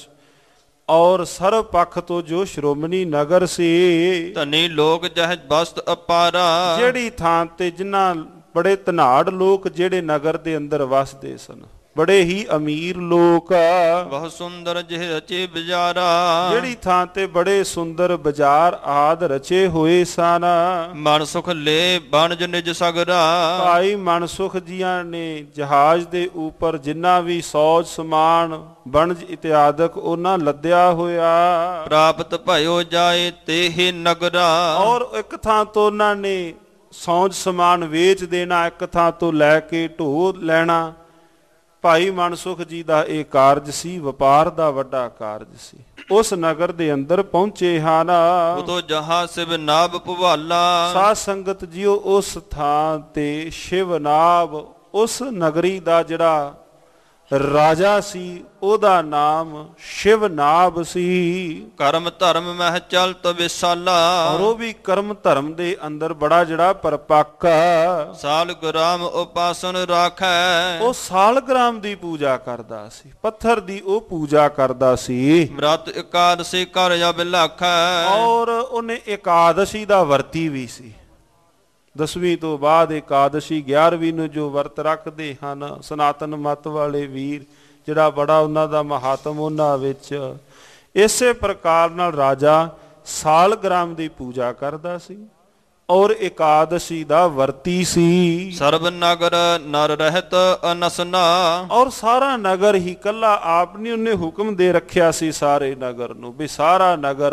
S1: ਔਰ ਸਰਵ ਪੱਖ ਤੋਂ ਜੋ ਸ਼੍ਰੋਮਣੀ ਨਗਰ ਸੀ।
S2: ਧਨੀ ਲੋਕ ਜਹ ਬਸਤ ਅਪਾਰਾ,
S1: ਜਿਹੜੀ ਥਾਂ ਤੇ ਜਿਨ੍ਹਾਂ ਬੜੇ ਧਨਾੜ ਲੋਕ ਜਿਹੜੇ ਨਗਰ ਦੇ ਅੰਦਰ ਵਸਦੇ ਸਨ, ਬੜੇ ਹੀ ਅਮੀਰ ਲੋਕ,
S2: ਬਹੁਤ ਸੁੰਦਰ ਜਿਹ ਰਚੇ ਬਾਜ਼ਾਰਾ,
S1: ਜਿਹੜੀ ਥਾਂ ਤੇ ਬੜੇ ਸੁੰਦਰ ਬਾਜ਼ਾਰ ਆਦ ਰਚੇ ਹੋਏ ਸਨ।
S2: ਮਨ ਸੁਖ ਲੈ ਬਣਜ ਨਿਜ ਸਗਰਾ,
S1: ਭਾਈ ਮਨਸੁਖ ਜੀਆਂ ਨੇ ਜਹਾਜ਼ ਦੇ ਉੱਪਰ ਜਿੰਨਾ ਵੀ ਸੌਜ ਸਮਾਨ ਬਣਜ ਇਤਿਆਦਿਕ ਉਹਨਾਂ ਲੱਦਿਆ ਹੋਇਆ,
S2: ਪ੍ਰਾਪਤ ਭਇਓ ਜਾਏ ਤੇਹ ਨਗਰਾ।
S1: ਔਰ ਇੱਕ ਥਾਂ ਤੋਂ ਉਹਨਾਂ ਨੇ ਸੌਜ ਸਮਾਨ ਵੇਚ ਦੇਣਾ, ਇੱਕ ਥਾਂ ਤੋਂ ਲੈ ਕੇ ਢੋ ਲੈਣਾ। ਭਾਈ ਮਨਸੁਖ ਜੀ ਦਾ ਇਹ ਕਾਰਜ ਸੀ, ਵਪਾਰ ਦਾ ਵੱਡਾ ਕਾਰਜ ਸੀ। ਉਸ ਨਗਰ ਦੇ ਅੰਦਰ ਪਹੁੰਚੇ ਹਨ।
S2: ਉਤੋਂ ਜਹਾਂ ਸਿਵ ਨਾਭ ਭਵਾਲਾ,
S1: ਸਾਧ ਸੰਗਤ ਜੀਓ ਉਸ ਥਾਂ ਤੇ ਸ਼ਿਵ ਨਾਭ, ਉਸ ਨਗਰੀ ਦਾ ਜਿਹੜਾ ਰਾਜਾ ਸੀ, ਉਹਦਾ ਨਾਮ ਸ਼ਿਵਨਾਭ ਸੀ।
S2: ਕਰਮ ਧਰਮ ਮਹਿ ਚਲਤ ਵਿਸਾਲਾ,
S1: ਔਰ ਉਹ ਵੀ ਕਰਮ ਧਰਮ ਦੇ ਅੰਦਰ ਬੜਾ ਜਿਹੜਾ ਪਰਪੱਕ ਆ।
S2: ਸਾਲ ਗੁਰਾਮ ਉਪਾਸਨ ਰਾਖੈ,
S1: ਉਹ ਸਾਲਗ੍ਰਾਮ ਦੀ ਪੂਜਾ ਕਰਦਾ ਸੀ, ਪੱਥਰ ਦੀ ਉਹ ਪੂਜਾ ਕਰਦਾ ਸੀ।
S2: ਮ੍ਰਤ ਇਕਾਦਸੀ ਕਰ ਅਬਿਲਾਖੈ,
S1: ਔਰ ਉਹਨੇ ਇਕਾਦਸ਼ੀ ਦਾ ਵਰਤੀ ਵੀ ਸੀ। 10ਵੀਂ ਤੋਂ ਬਾਅਦ ਇਕਾਦਸ਼ੀ 11ਵੀਂ ਨੂੰ ਜੋ ਵਰਤ ਰੱਖਦੇ ਹਨ ਸਨਾਤਨ ਮਤ ਵਾਲੇ ਵੀਰ, ਜਿਹੜਾ ਬੜਾ ਉਹਨਾਂ ਦਾ ਮਹਾਤਮ ਉਹਨਾਂ ਵਿੱਚ। ਇਸੇ ਪ੍ਰਕਾਰ ਨਾਲ ਰਾਜਾ ਸਾਲਗ੍ਰਾਮ ਦੀ ਪੂਜਾ ਕਰਦਾ ਸੀ ਔਰ ਇਕਾਦਸ਼ੀ ਦਾ ਵਰਤੀ ਸੀ।
S2: ਸਰਬ ਨਗਰ ਨਰ ਰਹਿਤ ਅਨਸਨਾ,
S1: ਔਰ ਸਾਰਾ ਨਗਰ ਹੀ ਕੱਲਾ ਆਪ ਨਹੀਂ, ਉਹਨੇ ਹੁਕਮ ਦੇ ਰੱਖਿਆ ਸੀ ਸਾਰੇ ਨਗਰ ਨੂੰ ਵੀ ਸਾਰਾ ਨਗਰ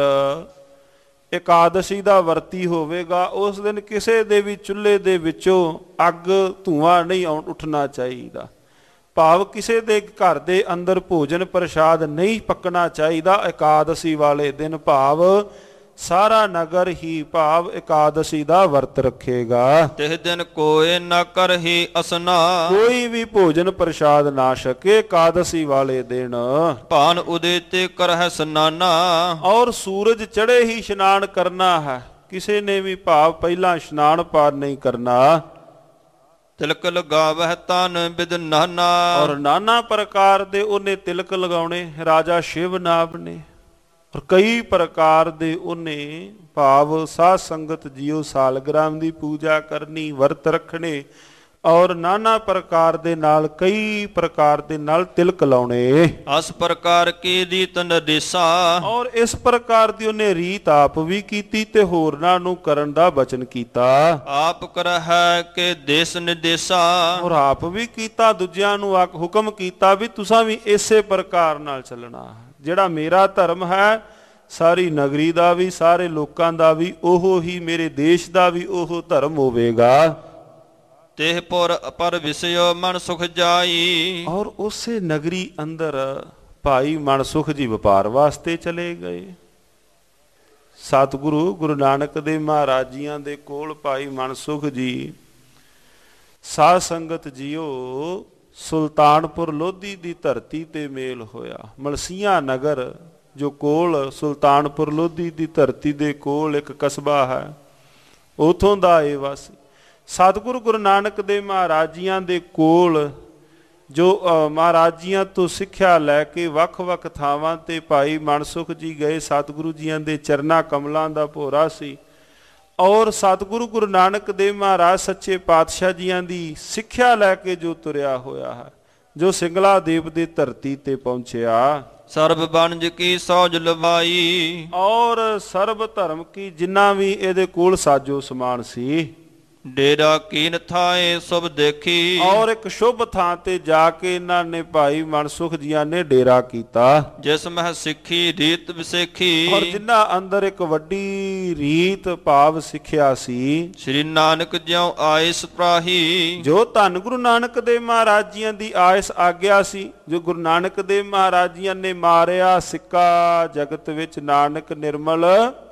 S1: ਇਕਾਦਸ਼ੀ ਦਾ ਵਰਤੀ ਹੋਵੇਗਾ। ਉਸ ਦਿਨ ਕਿਸੇ ਦੇ ਵੀ ਚੁੱਲ੍ਹੇ ਦੇ ਵਿੱਚੋਂ ਅੱਗ ਧੂੰਆਂ ਨਹੀਂ ਉੱਠਣਾ ਚਾਹੀਦਾ, ਭਾਵ ਕਿਸੇ ਦੇ ਘਰ ਦੇ ਅੰਦਰ ਭੋਜਨ ਪ੍ਰਸ਼ਾਦ ਨਹੀਂ ਪੱਕਣਾ ਚਾਹੀਦਾ ਇਕਾਦਸ਼ੀ ਵਾਲੇ ਦਿਨ। ਭਾਵ ਸਾਰਾ ਨਗਰ ਹੀ ਭਾਵ ਇਕਾਦਸ਼ੀ ਦਾ ਵਰਤ ਰੱਖੇਗਾ।
S2: ਤਿਹ ਦਿਨ ਕੋਇ ਨ ਕਰਹਿ ਅਸਨਾ,
S1: ਕੋਈ ਵੀ ਭੋਜਨ ਪ੍ਰਸ਼ਾਦ ਨਾ ਛਕੇ ਇਕਾਦਸ਼ੀ ਵਾਲੇ ਦਿਨ।
S2: ਭਾਨ ਉਦੇ ਤੇ ਕਰਹਿ ਸਨਾਨਾ, ਔਰ
S1: ਸੂਰਜ ਚੜ੍ਹੇ ਹੀ ਇਸ਼ਨਾਨ ਕਰਨਾ ਹੈ, ਕਿਸੇ ਨੇ ਵੀ ਭਾਵ ਪਹਿਲਾਂ ਇਸ਼ਨਾਨ ਪਾਰ ਨਹੀਂ ਕਰਨਾ।
S2: ਤਿਲਕ ਲਗਾਵਹਿ ਤਨ ਬਿਦ ਨਾਨਾ,
S1: ਔਰ ਨਾਨਾ ਪ੍ਰਕਾਰ ਦੇ ਉਹਨੇ ਤਿਲਕ ਲਗਾਉਣੇ ਰਾਜਾ ਸ਼ਿਵਨਾਭ ਨੇ। ਔਰ ਕਈ ਪ੍ਰਕਾਰ ਦੇ ਉਹਨੇ ਭਾਵ ਸਾਧ ਸੰਗਤ ਜੀਓ ਸਾਲਗ੍ਰਾਮ ਦੀ ਪੂਜਾ ਕਰਨੀ, ਵਰਤ ਰੱਖਣੇ ਔਰ ਨਾਨਾ ਪ੍ਰਕਾਰ ਦੇ ਨਾਲ ਕਈ ਪ੍ਰਕਾਰ ਦੇ ਨਾਲ ਤਿਲਕ ਲਾਉਣੇ।
S2: ਅਸ ਪ੍ਰਕਾਰ ਕੀ ਰੀਤ ਨਿਰਦੇਸ਼ਾ,
S1: ਔਰ ਇਸ ਪ੍ਰਕਾਰ ਦੀ ਉਹਨੇ ਰੀਤ ਆਪ ਵੀ ਕੀਤੀ ਤੇ ਹੋਰਨਾਂ ਨੂੰ ਕਰਨ ਦਾ ਬਚਨ ਕੀਤਾ।
S2: ਆਪ ਕਰਹਿ ਕਿ ਦੇਸ ਨਿਰਦੇਸ਼ਾ,
S1: ਔਰ ਆਪ ਵੀ ਕੀਤਾ, ਦੂਜਿਆਂ ਨੂੰ ਹੁਕਮ ਕੀਤਾ ਵੀ ਤੁਸੀਂ ਵੀ ਇਸੇ ਪ੍ਰਕਾਰ ਨਾਲ ਚੱਲਣਾ। ਜਿਹੜਾ ਮੇਰਾ ਧਰਮ ਹੈ ਸਾਰੀ ਨਗਰੀ ਦਾ ਵੀ ਸਾਰੇ ਲੋਕਾਂ ਦਾ ਵੀ ਉਹ ਹੀ, ਮੇਰੇ ਦੇਸ਼ ਦਾ ਵੀ ਉਹ ਧਰਮ ਹੋਵੇਗਾ।
S2: ਤੇਹ ਪਰ ਵਿਸਿਓ ਮਨ ਸੁਖ ਜਾਈ,
S1: ਔਰ ਉਸੇ ਨਗਰੀ ਅੰਦਰ ਭਾਈ ਮਨਸੁਖ ਜੀ ਵਪਾਰ ਵਾਸਤੇ ਚਲੇ ਗਏ। ਸਤਿਗੁਰੂ ਗੁਰੂ ਨਾਨਕ ਦੇਵ ਮਹਾਰਾਜ ਜੀਆਂ ਦੇ ਕੋਲ ਭਾਈ ਮਨਸੁਖ ਜੀ ਸਾਧ ਸੰਗਤ ਜੀਓ ਸੁਲਤਾਨਪੁਰ ਲੋਧੀ ਦੀ ਧਰਤੀ ਤੇ ਮੇਲ ਹੋਇਆ। ਮਲਸੀਆਂ ਨਗਰ ਜੋ ਕੋਲ ਸੁਲਤਾਨਪੁਰ ਲੋਧੀ ਦੀ ਧਰਤੀ ਦੇ ਕੋਲ ਇੱਕ ਕਸਬਾ ਹੈ, ਉਥੋਂ ਦਾ ਇਹ ਵਾਸੀ ਸਤਿਗੁਰੂ ਗੁਰੂ ਨਾਨਕ ਦੇਵ ਮਹਾਰਾਜ ਜੀਆਂ ਦੇ ਕੋਲ ਜੋ ਮਹਾਰਾਜ ਜੀਆਂ ਤੋਂ ਸਿੱਖਿਆ ਲੈ ਕੇ ਵੱਖ-ਵੱਖ ਥਾਵਾਂ ਤੇ ਭਾਈ ਮਨਸੁਖ ਜੀ ਗਏ। ਸਤਿਗੁਰੂ ਜੀਆਂ ਦੇ ਚਰਨਾਂ ਕਮਲਾਂ ਦਾ ਭੋਰਾ ਸੀ ਔਰ ਸਤਿਗੁਰੂ ਗੁਰੂ ਨਾਨਕ ਦੇਵ ਮਹਾਰਾਜ ਸੱਚੇ ਪਾਤਸ਼ਾਹ ਜੀਆਂ ਦੀ ਸਿੱਖਿਆ ਲੈ ਕੇ ਜੋ ਤੁਰਿਆ ਹੋਇਆ ਹੈ, ਜੋ ਸਿੰਗਲਾ ਦੇਵ ਦੀ ਧਰਤੀ ਤੇ ਪਹੁੰਚਿਆ।
S2: ਸਰਬ ਵਣਜ ਕੀ ਸੌਜ ਲਵਾਈ,
S1: ਔਰ ਸਰਬ ਧਰਮ ਕੀ ਜਿੰਨਾ ਵੀ ਇਹਦੇ ਕੋਲ ਸਾਜੋ ਸਮਾਨ ਸੀ।
S2: ਡੇਰਾ ਕੀਨ ਥਾਏ ਸੁਭ ਦੇਖੀ,
S1: ਔਰ ਇੱਕ ਸ਼ੁਭ ਥਾਂ ਤੇ ਜਾ ਕੇ ਇਹਨਾਂ ਨੇ ਭਾਈ ਮਨਸੁਖ ਜੀਆਂ ਨੇ ਡੇਰਾ ਕੀਤਾ।
S2: ਜਿਸ ਮਹਿ ਸਿੱਖੀ ਰੀਤ ਵਿਸੇਖੀ,
S1: ਔਰ ਜਿਨ੍ਹਾਂ ਅੰਦਰ ਇੱਕ ਵੱਡੀ ਰੀਤ ਭਾਵ ਸਿੱਖਿਆ ਸੀ।
S2: ਸ੍ਰੀ ਨਾਨਕ ਜਿਉ ਆਇਸ ਪ੍ਰਾਹੀ,
S1: ਜੋ ਧੰਨ ਗੁਰੂ ਨਾਨਕ ਦੇਵ ਮਹਾਰਾਜ ਜੀਆਂ ਦੀ ਆਇਸ ਆਗਿਆ ਸੀ, ਜੋ ਗੁਰੂ ਨਾਨਕ ਦੇਵ ਮਹਾਰਾਜ ਜੀਆਂ ਨੇ ਮਾਰਿਆ ਸਿੱਕਾ ਜਗਤ ਵਿੱਚ ਨਾਨਕ ਨਿਰਮਲ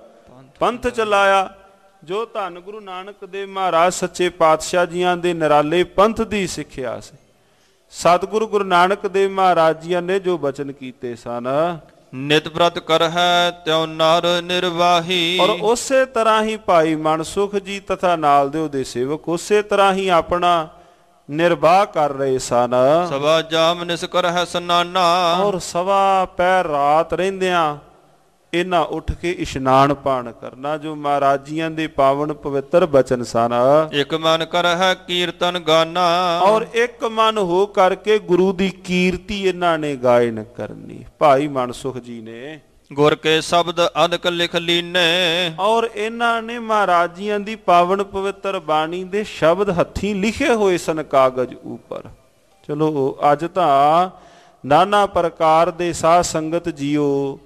S1: ਪੰਥ ਚਲਾਇਆ। ਜੋ ਧੰਨ ਗੁਰੂ ਨਾਨਕ ਦੇਵ ਮਹਾਰਾਜ ਸੱਚੇ ਪਾਤਸ਼ਾਹ ਜੀਆਂ ਦੇ ਨਿਰਾਲੇ ਪੰਥ ਦੀ ਸਿੱਖਿਆ ਸੀ। ਸਤਿਗੁਰੂ ਗੁਰੂ ਨਾਨਕ ਦੇਵ ਮਹਾਰਾਜ ਜੀਆਂ ਨੇ ਜੋ ਬਚਨ ਕੀਤੇ ਸਨ,
S2: ਨਿਤ ਬ੍ਰਤ ਕਰਹਿ ਤਿਉ ਨਰ ਨਿਰਵਾਹੀ,
S1: ਔਰ ਉਸੇ ਤਰ੍ਹਾਂ ਹੀ ਭਾਈ ਮਨਸੁਖ ਜੀ ਤਥਾ ਨਾਲ ਦੇ ਉਹਦੇ ਸੇਵਕ ਉਸੇ ਤਰ੍ਹਾਂ ਹੀ ਆਪਣਾ ਨਿਰਵਾਹ ਕਰ ਰਹੇ ਸਨ।
S2: ਸਵਾ ਜਾਮ ਨਿਸ ਕਰਹਿ ਸਨਾਨਾ,
S1: ਔਰ ਸਵਾ ਪਹਿਰ ਰਾਤ ਰਹਿੰਦਿਆਂ ਇਹਨਾਂ ਉੱਠ ਕੇ ਇਸ਼ਨਾਨ ਪਾਣ ਕਰਨਾ, ਜੋ ਮਹਾਰਾਜ ਜੀਆਂ ਦੇ ਪਾਵਨ ਪਵਿੱਤਰ ਬਚਨ ਸਨ।
S2: ਇੱਕ ਮਨ ਕਰਹਿ ਕੀਰਤਨ ਗਾਨਾ,
S1: ਔਰ ਇੱਕ ਮਨ ਹੋ ਕਰਕੇ ਗੁਰੂ ਦੀ ਕੀਰਤੀ ਇਹਨਾਂ ਨੇ ਗਾਇਨ ਕਰਨੀ ਭਾਈ ਮਨਸੁਖ ਜੀ ਨੇ।
S2: ਗੁਰ ਕੇ ਸ਼ਬਦ ਅਦਕ ਲਿਖ ਲੀਨੇ,
S1: ਔਰ ਇਹਨਾਂ ਨੇ ਮਹਾਰਾਜ ਜੀਆਂ ਦੀ ਪਾਵਨ ਪਵਿੱਤਰ ਬਾਣੀ ਦੇ ਸ਼ਬਦ ਹੱਥੀਂ ਲਿਖੇ ਹੋਏ ਸਨ ਕਾਗਜ਼ ਉੱਪਰ। ਚਲੋ ਅੱਜ ਤਾਂ ਨਾਨਾ ਪ੍ਰਕਾਰ ਦੇ ਸਾਧ ਸੰਗਤ ਜੀਓ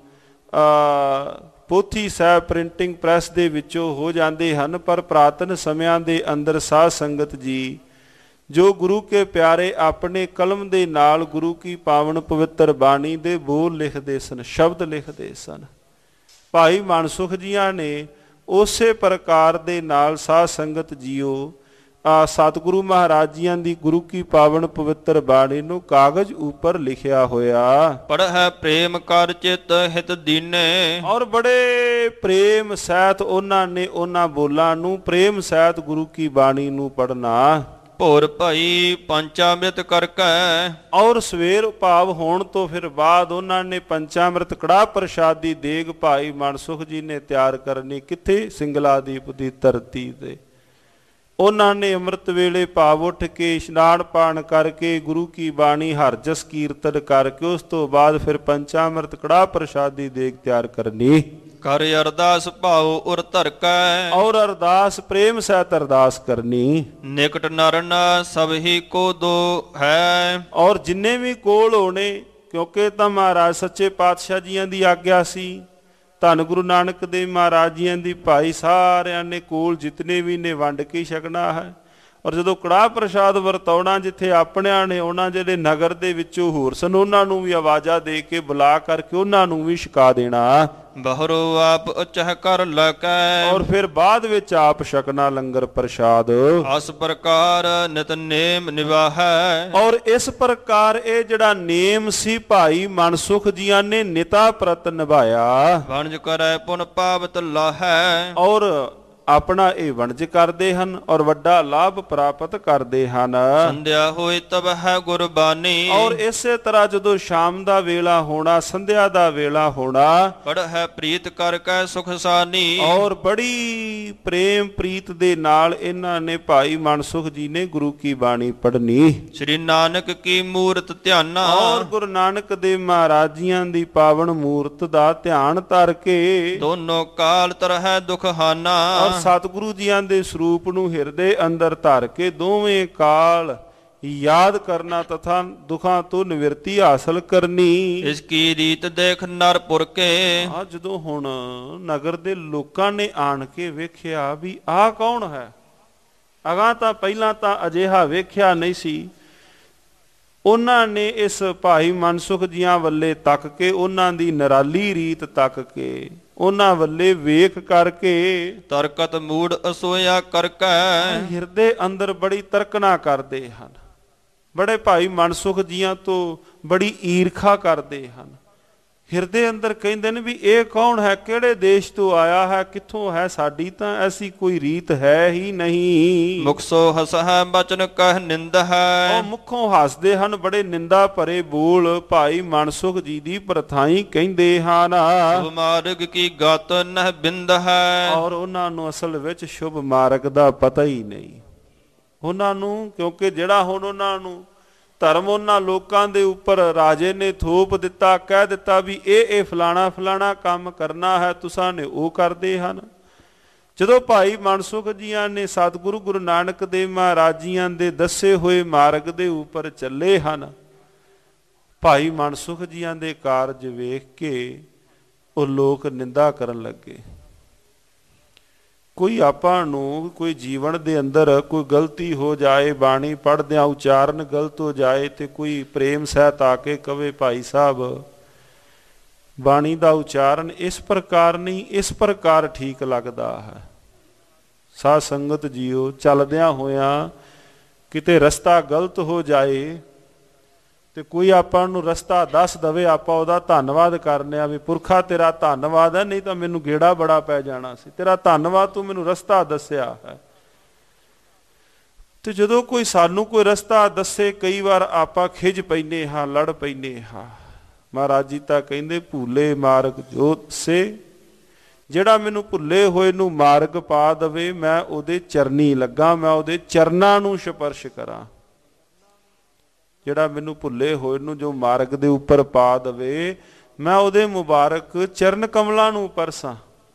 S1: ਪੋਥੀ ਸਾਹਿਬ ਪ੍ਰਿੰਟਿੰਗ ਪ੍ਰੈਸ ਦੇ ਵਿੱਚੋਂ ਹੋ ਜਾਂਦੇ ਹਨ, ਪਰ ਪੁਰਾਤਨ ਸਮਿਆਂ ਦੇ ਅੰਦਰ ਸਾਧ ਸੰਗਤ ਜੀ ਜੋ ਗੁਰੂ ਕੇ ਪਿਆਰੇ ਆਪਣੇ ਕਲਮ ਦੇ ਨਾਲ ਗੁਰੂ ਕੀ ਪਾਵਨ ਪਵਿੱਤਰ ਬਾਣੀ ਦੇ ਬੋਲ ਲਿਖਦੇ ਸਨ, ਸ਼ਬਦ ਲਿਖਦੇ ਸਨ। ਭਾਈ ਮਨਸੁਖ ਜੀਆਂ ਨੇ ਉਸੇ ਪ੍ਰਕਾਰ ਦੇ ਨਾਲ ਸਾਧ ਸੰਗਤ ਜੀਓ ਸਤਿਗੁਰੂ ਮਹਾਰਾਜ ਜੀਆਂ ਦੀ ਗੁਰੂ ਕੀ ਪਾਵਨ ਪਵਿੱਤਰ ਬਾਣੀ ਨੂੰ ਕਾਗਜ਼ ਉੱਪਰ ਲਿਖਿਆ ਹੋਇਆ।
S2: ਪੜ੍ਹੈ ਪ੍ਰੇਮ ਕਰ ਚਿਤ ਹਿਤ ਦੀਨੇ।
S1: ਔਰ ਬੜੇ ਪ੍ਰੇਮ ਸਹਿਤ ਉਹਨਾਂ ਨੇ ਉਹਨਾਂ ਬੋਲਾਂ ਨੂੰ ਪ੍ਰੇਮ ਸਹਿਤ ਗੁਰੂ ਕੀ ਬਾਣੀ ਨੂੰ ਪੜ੍ਹਨਾ।
S2: ਭੋਰ ਭਾਈ ਪੰਚਾਮ੍ਰਿਤ ਕਰਕੇ। ਔਰ
S1: ਸਵੇਰ ਭਾਵ ਹੋਣ ਤੋਂ ਫਿਰ ਬਾਅਦ ਉਹਨਾਂ ਨੇ ਪੰਚਾਮ੍ਰਿਤ ਕੜਾਹ ਪ੍ਰਸ਼ਾਦ ਦੀ ਦੇਗ ਭਾਈ ਮਨਸੁਖ ਜੀ ਨੇ ਤਿਆਰ ਕਰਨੀ। ਕਿੱਥੇ? ਸਿੰਗਲਾਦੀਪ ਦੀ ਧਰਤੀ ਤੇ। ਉਹਨਾਂ ਨੇ ਅੰਮ੍ਰਿਤ ਵੇਲੇ ਭਾਵ ਉੱਠ ਕੇ ਇਸ਼ਨਾਨ ਪਾਣ ਕਰਕੇ ਗੁਰੂ ਕੀ ਬਾਣੀ ਹਰ ਜਸ ਕੀਰਤਨ ਕਰਕੇ ਉਸ ਤੋਂ ਬਾਅਦ ਫਿਰ ਪੰਚਾਮ੍ਰਿਤ ਕੜਾਹ ਪ੍ਰਸ਼ਾਦ ਦੀ ਦੇਗ ਤਿਆਰ ਕਰਨੀ।
S2: ਕਰ ਅਰਦਾਸ ਭਾਉ ਉਰ ਧਰਕੈ।
S1: ਔਰ ਅਰਦਾਸ ਪ੍ਰੇਮ ਸਹਿਤ ਅਰਦਾਸ ਕਰਨੀ।
S2: ਨਿਕਟ ਨਰਨ ਸਭ ਹੀ ਕੋ ਦੋ ਹੈ।
S1: ਔਰ ਜਿੰਨੇ ਵੀ ਕੋਲ ਹੋਣੇ, ਕਿਉਂਕਿ ਤਾਂ ਮਹਾਰਾਜ ਸੱਚੇ ਪਾਤਸ਼ਾਹ ਜੀਆਂ ਦੀ ਆਗਿਆ ਸੀ, ਧੰਨ ਗੁਰੂ ਨਾਨਕ ਦੇਵ ਮਹਾਰਾਜ ਜੀਆਂ ਦੀ ਭਾਈ ਸਾਰਿਆਂ ਨੇ ਕੋਲ ਜਿਤਨੇ ਵੀ ਨੇ ਵੰਡ ਕੇ ਛਕਣਾ ਹੈ। ਔਰ ਜਦੋਂ ਕੜਾਹ ਪ੍ਰਸ਼ਾਦ ਵਰਤਾਉਣਾ, ਜਿੱਥੇ ਆਪਣਿਆਂ ਨੇ ਆਉਣਾ, ਜਿਹੜੇ ਨਗਰ ਦੇ ਵਿੱਚੋਂ ਹੋਰ ਸਨ ਉਹਨਾਂ ਨੂੰ ਵੀ ਆਵਾਜ਼ਾਂ ਦੇ ਕੇ ਬੁਲਾ ਕਰਕੇ ਉਹਨਾਂ ਨੂੰ ਵੀ ਛਕਾ ਦੇਣਾ।
S2: ਬਹਰੋ ਆਪ ਉਚਹ ਕਰ ਲਕੈ।
S1: ਔਰ ਫਿਰ ਬਾਅਦ ਵਿੱਚ ਆਪ ਛਕਣਾ ਲੰਗਰ ਪ੍ਰਸ਼ਾਦ।
S2: ਇਸ ਪ੍ਰਕਾਰ ਨਿਤ ਨੇਮ ਨਿਵਾਹੈ।
S1: ਔਰ ਇਸ ਪ੍ਰਕਾਰ ਇਹ ਜਿਹੜਾ ਨੇਮ ਸੀ ਭਾਈ ਮਨਸੁਖ ਜੀਆਂ ਨੇ ਨਿਤਾ ਪ੍ਰਤ ਨਿਭਾਇਆ।
S2: ਵਣਜ ਕਰੈ ਪੁਨ ਪਾਵਤ ਲਾਹੈ।
S1: ਔਰ ਆਪਣਾ ਇਹ ਵਣਜ ਕਰਦੇ ਹਨ ਔਰ ਵੱਡਾ ਲਾਭ ਪ੍ਰਾਪਤ ਕਰਦੇ ਹਨ।
S2: ਸੰਧਿਆ ਹੋਏ ਤਬ ਹੈ ਗੁਰਬਾਣੀ।
S1: ਔਰ ਇਸੇ ਤਰ੍ਹਾਂ ਜਦੋਂ ਸ਼ਾਮ ਦਾ ਵੇਲਾ ਹੋਣਾ, ਸੰਧਿਆ ਦਾ ਵੇਲਾ ਹੋਣਾ,
S2: ਪੜ੍ਹੈ ਪ੍ਰੀਤ ਕਰਕੇ ਸੁਖ ਸਾਨੀ।
S1: ਔਰ ਬੜੀ ਪ੍ਰੇਮ ਪ੍ਰੀਤ ਦੇ ਨਾਲ ਇਹਨਾਂ ਨੇ ਭਾਈ ਮਨਸੁਖ ਜੀ ਨੇ ਗੁਰੂ ਕੀ ਬਾਣੀ ਪੜ੍ਹਨੀ।
S2: ਸ੍ਰੀ ਨਾਨਕ ਕੀ ਮੂਰਤ ਧਿਆਨਾ।
S1: ਔਰ ਗੁਰੂ ਨਾਨਕ ਦੇਵ ਮਹਾਰਾਜ ਜੀਆਂ ਦੀ ਪਾਵਨ ਮੂਰਤ ਦਾ ਧਿਆਨ ਧਰ ਕੇ
S2: ਦੋਨੋਂ ਕਾਲ ਤਰਹਿ ਦੁਖ ਹਾਨਾ।
S1: ਸਤਿਗੁਰੂ ਜੀਆਂ ਦੇ ਸਰੂਪ ਨੂੰ ਹਿਰਦੇ ਅੰਦਰ ਧਰ ਕੇ ਦੋਵੇਂ ਕਾਲ ਯਾਦ ਕਰਨਾ ਤਥਾ ਦੁੱਖਾਂ ਤੋਂ ਨਿਵਰਤੀ ਹਾਸਲ ਕਰਨੀ।
S2: ਇਸ ਕੀ ਰੀਤ ਦੇਖ ਨਰ ਪੁਰਕੇ।
S1: ਜਦੋਂ ਹੁਣ ਨਗਰ ਦੇ ਲੋਕਾਂ ਨੇ ਆਣ ਕੇ ਵੇਖਿਆ ਵੀ ਆਹ ਕੌਣ ਹੈ, ਅਗਾਂ ਤਾਂ ਪਹਿਲਾਂ ਤਾਂ ਅਜਿਹਾ ਵੇਖਿਆ ਨਹੀਂ ਸੀ। ਉਹਨਾਂ ਨੇ ਇਸ ਭਾਈ ਮਨਸੁਖ ਜੀਆਂ ਵੱਲੇ ਤੱਕ ਕੇ, ਉਹਨਾਂ ਦੀ ਨਿਰਾਲੀ ਰੀਤ ਤੱਕ ਕੇ, ਉਹਨਾਂ ਵੱਲੇ ਵੇਖ ਕਰਕੇ
S2: ਤਰਕਤ ਮੂੜ ਅਸੋਇਆ ਕਰਕੇ
S1: ਹਿਰਦੇ ਅੰਦਰ ਬੜੀ ਤਰਕਨਾ ਕਰਦੇ ਹਨ। ਬੜੇ ਭਾਈ ਮਨਸੁਖ ਜੀਆਂ ਤੋਂ ਬੜੀ ਈਰਖਾ ਕਰਦੇ ਹਨ। ਹਿਰਦੇ ਅੰਦਰ ਕਹਿੰਦੇ ਨੇ ਵੀ ਇਹ ਕੌਣ ਹੈ, ਕਿਹੜੇ ਦੇਸ਼ ਤੋਂ ਆਇਆ ਹੈ, ਕਿੱਥੋਂ ਹੈ, ਸਾਡੀ ਤਾਂ ਐਸੀ ਕੋਈ ਰੀਤ ਹੈ ਹੀ ਨਹੀਂ।
S2: ਮੁਖ ਸੋ ਹਸਹਿ ਬਚਨ ਕਹਿ ਨਿੰਦ ਹੈ।
S1: ਉਹ ਮੁੱਖੋਂ ਹੱਸਦੇ ਹਨ, ਬੜੇ ਨਿੰਦਾ ਭਰੇ ਬੋਲ ਭਾਈ ਮਨਸੁਖ ਜੀ ਦੀ ਪ੍ਰਥਾਈ ਕਹਿੰਦੇ ਹਨ।
S2: ਸ਼ੁਭ ਮਾਰਗ ਕੀ ਗਤ ਨਹਿ ਬਿੰਦ ਹੈ।
S1: ਔਰ ਉਹਨਾਂ ਨੂੰ ਅਸਲ ਵਿੱਚ ਸ਼ੁਭ ਮਾਰਗ ਦਾ ਪਤਾ ਹੀ ਨਹੀਂ ਉਹਨਾਂ ਨੂੰ, ਕਿਉਂਕਿ ਜਿਹੜਾ ਹੁਣ ਉਹਨਾਂ ਨੂੰ ਧਰਮ ਉਹਨਾਂ ਲੋਕਾਂ ਦੇ ਉੱਪਰ ਰਾਜੇ ਨੇ ਥੋਪ ਦਿੱਤਾ, ਕਹਿ ਦਿੱਤਾ ਵੀ ਇਹ ਫਲਾਣਾ ਫਲਾਣਾ ਕੰਮ ਕਰਨਾ ਹੈ, ਤੁਸਾਂ ਨੇ ਉਹ ਕਰਦੇ ਹਨ। ਜਦੋਂ ਭਾਈ ਮਨਸੁਖ ਜੀਆਂ ਨੇ ਸਤਿਗੁਰੂ ਗੁਰੂ ਨਾਨਕ ਦੇਵ ਮਹਾਰਾਜ ਜੀਆਂ ਦੇ ਦੱਸੇ ਹੋਏ ਮਾਰਗ ਦੇ ਉੱਪਰ ਚੱਲੇ ਹਨ, ਭਾਈ ਮਨਸੁਖ ਜੀਆਂ ਦੇ ਕਾਰਜ ਵੇਖ ਕੇ ਉਹ ਲੋਕ ਨਿੰਦਾ ਕਰਨ ਲੱਗੇ। ਕੋਈ ਆਪਾਂ ਨੂੰ ਕੋਈ ਜੀਵਨ ਦੇ ਅੰਦਰ ਕੋਈ ਗਲਤੀ ਹੋ ਜਾਏ, ਬਾਣੀ ਪੜ੍ਹਦਿਆਂ ਉਚਾਰਨ ਗਲਤ ਹੋ ਜਾਏ ਤੇ ਕੋਈ ਪ੍ਰੇਮ ਸਹਿਤ ਆ ਕੇ ਕਵੇ ਭਾਈ ਸਾਹਿਬ ਬਾਣੀ ਦਾ ਉਚਾਰਨ ਇਸ ਪ੍ਰਕਾਰ ਨਹੀਂ, ਇਸ ਪ੍ਰਕਾਰ ਠੀਕ ਲੱਗਦਾ ਹੈ। ਸਾਧ ਸੰਗਤ ਜੀਓ, ਚੱਲਦਿਆਂ ਹੋਇਆਂ ਕਿਤੇ ਰਸਤਾ ਗਲਤ ਹੋ ਜਾਏ ਤੇ ਕੋਈ ਆਪਾਂ ਨੂੰ ਰਸਤਾ ਦੱਸ ਦਵੇ, ਆਪਾਂ ਉਹਦਾ ਧੰਨਵਾਦ ਕਰਨੇ ਆ ਵੀ ਪੁਰਖਾ ਤੇਰਾ ਧੰਨਵਾਦ ਹੈ, ਨਹੀਂ ਤਾਂ ਮੈਨੂੰ ਗੇੜਾ ਬੜਾ ਪੈ ਜਾਣਾ ਸੀ, ਤੇਰਾ ਧੰਨਵਾਦ, ਤੂੰ ਮੈਨੂੰ ਰਸਤਾ ਦੱਸਿਆ ਹੈ। ਤੇ ਜਦੋਂ ਕੋਈ ਸਾਨੂੰ ਕੋਈ ਰਸਤਾ ਦੱਸੇ, ਕਈ ਵਾਰ ਆਪਾਂ ਖਿਝ ਪੈਂਦੇ ਹਾਂ, ਲੜ ਪੈਂਦੇ ਹਾਂ। ਮਹਾਰਾਜ ਜੀ ਤਾਂ ਕਹਿੰਦੇ ਭੁੱਲੇ ਮਾਰਗ ਜੋਤ ਸੇ, ਜਿਹੜਾ ਮੈਨੂੰ ਭੁੱਲੇ ਹੋਏ ਨੂੰ ਮਾਰਗ ਪਾ ਦਵੇ, ਮੈਂ ਉਹਦੇ ਚਰਨੀ ਲੱਗਾ, ਮੈਂ ਉਹਦੇ ਚਰਨਾਂ ਨੂੰ ਸਪਰਸ਼ ਕਰਾਂ। ਜਿਹੜਾ ਮੈਨੂੰ ਭੁੱਲੇ ਹੋਏ ਨੂੰ ਜੋ ਮਾਰਗ ਦੇ ਉੱਪਰ ਪਾ ਦਵੇ, ਮੈਂ ਉਹਦੇ ਮੁਬਾਰਕ ਚਰਨ ਕਮਲਾਂ ਨੂੰ ਪਰਸਾਂ।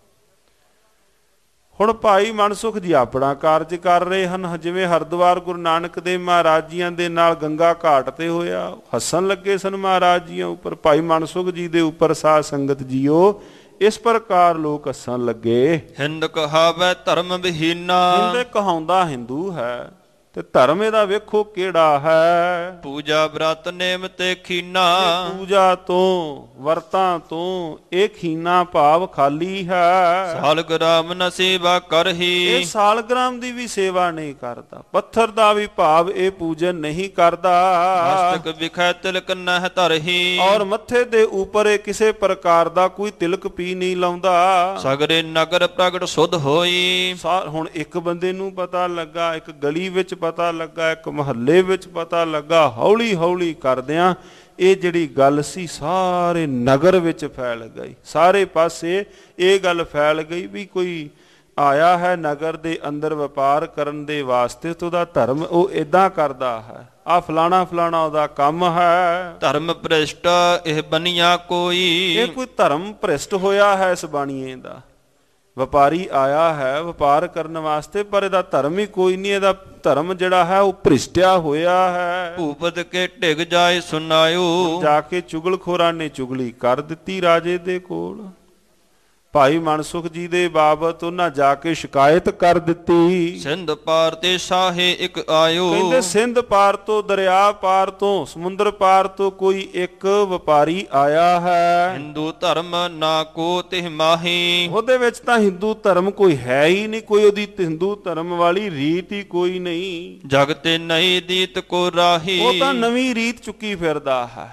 S1: ਹੁਣ ਭਾਈ ਮਨਸੁਖ ਜੀ ਆਪਣਾ ਕਾਰਜ ਕਰ ਰਹੇ ਹਨ, ਜਿਵੇਂ ਹਰਿਦੁਆਰ ਗੁਰੂ ਨਾਨਕ ਦੇਵ ਮਹਾਰਾਜ ਜੀਆਂ ਦੇ ਨਾਲ ਗੰਗਾ ਘਾਟ ਤੇ ਹੋਇਆ, ਹੱਸਣ ਲੱਗੇ ਸਨ ਮਹਾਰਾਜ ਜੀਆਂ ਉੱਪਰ, ਭਾਈ ਮਨਸੁਖ ਜੀ ਦੇ ਉੱਪਰ। ਸਾਧ ਸੰਗਤ ਜੀਓ, ਇਸ ਪ੍ਰਕਾਰ ਲੋਕ ਹੱਸਣ ਲੱਗੇ।
S2: ਹਿੰਦ ਕਹਾਵੇ ਧਰਮ ਵਿਹੀਨਾ।
S1: ਹਿੰਦ ਕਹਾਉਂਦਾ ਹਿੰਦੂ ਹੈ, ਤੇ ਧਰਮ ਇਹਦਾ ਵੇਖੋ ਕਿਹੜਾ ਹੈ।
S2: ਪੂਜਾ ਬ੍ਰਤ ਨੇਮ ਤੇ ਖੀਨਾ,
S1: ਪੂਜਾ ਤੋਂ ਵਰਤਾਂ ਤੋਂ ਇਹ ਖੀਨਾ ਭਾਵ ਖਾਲੀ ਹੈ।
S2: ਸਾਲਗ੍ਰਾਮ ਨ ਸੇਵਾ ਕਰਹੀ,
S1: ਇਹ ਸਾਲਗ੍ਰਾਮ ਦੀ ਵੀ ਸੇਵਾ ਨਹੀਂ ਕਰਦਾ, ਪੱਥਰ ਦਾ ਵੀ ਭਾਵ ਇਹ ਪੂਜਨ ਨਹੀਂ ਕਰਦਾ।
S2: ਮਸਤਕ ਵਿਖੈ ਤਿਲਕ ਨਹਿ ਧਰਹੀ,
S1: ਔਰ ਮੱਥੇ ਦੇ ਉੱਪਰ ਇਹ ਕਿਸੇ ਪ੍ਰਕਾਰ ਦਾ ਕੋਈ ਤਿਲਕ ਵੀ ਨਹੀਂ ਲਾਉਂਦਾ।
S2: ਸਗਰੇ ਨਗਰ ਪ੍ਰਗਟ ਸੁਧ ਹੋਈ,
S1: ਹੁਣ ਇੱਕ ਬੰਦੇ ਨੂੰ ਪਤਾ ਲੱਗਾ, ਇੱਕ ਗਲੀ ਵਿੱਚ ਪਤਾ ਲੱਗਾ, ਇੱਕ ਮੁਹੱਲੇ ਵਿੱਚ ਪਤਾ ਲੱਗਾ, ਹੌਲੀ ਹੌਲੀ ਕਰਦਿਆਂ ਇਹ ਜਿਹੜੀ ਗੱਲ ਸੀ ਸਾਰੇ ਨਗਰ ਵਿੱਚ ਫੈਲ ਗਈ। ਸਾਰੇ ਪਾਸੇ ਇਹ ਗੱਲ ਫੈਲ ਗਈ ਵੀ ਕੋਈ ਆਇਆ ਹੈ ਨਗਰ ਦੇ ਅੰਦਰ ਵਪਾਰ ਕਰਨ ਦੇ ਵਾਸਤੇ, ਤੇ ਉਹਦਾ ਧਰਮ ਉਹ ਏਦਾਂ ਕਰਦਾ ਹੈ, ਆ ਫਲਾਣਾ ਫਲਾਣਾ ਉਹਦਾ ਕੰਮ ਹੈ।
S2: ਧਰਮ ਭ੍ਰਿਸ਼ਟ ਇਹ ਬਨੀਆ ਕੋਈ,
S1: ਇਹ ਕੋਈ ਧਰਮ ਭ੍ਰਿਸ਼ਟ ਹੋਇਆ ਹੈ ਇਸ ਬਾਣੀਏ ਦਾ। ਵਪਾਰੀ ਆਇਆ ਹੈ ਵਪਾਰ ਕਰਨ ਵਾਸਤੇ, ਪਰ ਇਹਦਾ ਧਰਮ ਹੀ ਕੋਈ ਨਹੀਂ, ਇਹਦਾ ਧਰਮ ਜਿਹੜਾ ਹੈ ਉਹ ਭ੍ਰਿਸ਼ਟਿਆ ਹੋਇਆ ਹੈ।
S2: ਭੂਪਤ ਕੇ ਢਿਗ ਜਾਏ ਸੁਨਾਇਓ,
S1: ਜਾ ਕੇ ਚੁਗਲਖੋਰਾਂ ਨੇ ਚੁਗਲੀ ਕਰ ਦਿੱਤੀ ਰਾਜੇ ਦੇ ਕੋਲ। ਭਾਈ ਮਨਸੁਖ ਜੀ ਦੇ ਬਾਬਤ ਉਹਨਾਂ ਜਾ ਕੇ ਸ਼ਿਕਾਇਤ ਕਰ ਦਿੱਤੀ।
S2: ਸਿੰਧ ਪਾਰ ਤੇ ਸਾਹੇ ਇੱਕ ਆਇਓ,
S1: ਕਹਿੰਦੇ ਸਿੰਧ ਪਾਰ ਤੋਂ, ਦਰਿਆ ਪਾਰ ਤੋਂ, ਸਮੁੰਦਰ ਪਾਰ ਤੋਂ ਕੋਈ ਇੱਕ ਵਪਾਰੀ ਆਇਆ ਹੈ।
S2: ਹਿੰਦੂ ਧਰਮ ਨਾ ਕੋ ਤਿਹ ਮਾਹੀ,
S1: ਉਹਦੇ ਵਿੱਚ ਤਾਂ ਹਿੰਦੂ ਧਰਮ ਕੋਈ ਹੈ ਹੀ ਨਹੀਂ, ਕੋਈ ਉਹਦੀ ਹਿੰਦੂ ਧਰਮ ਵਾਲੀ ਰੀਤ ਹੀ ਕੋਈ ਨਹੀਂ।
S2: ਜਗ ਤੇ ਨਈ ਦੀਤ ਕੋ ਰਾਹੀ,
S1: ਉਹ ਤਾਂ ਨਵੀਂ ਰੀਤ ਚੁੱਕੀ ਫਿਰਦਾ ਹੈ।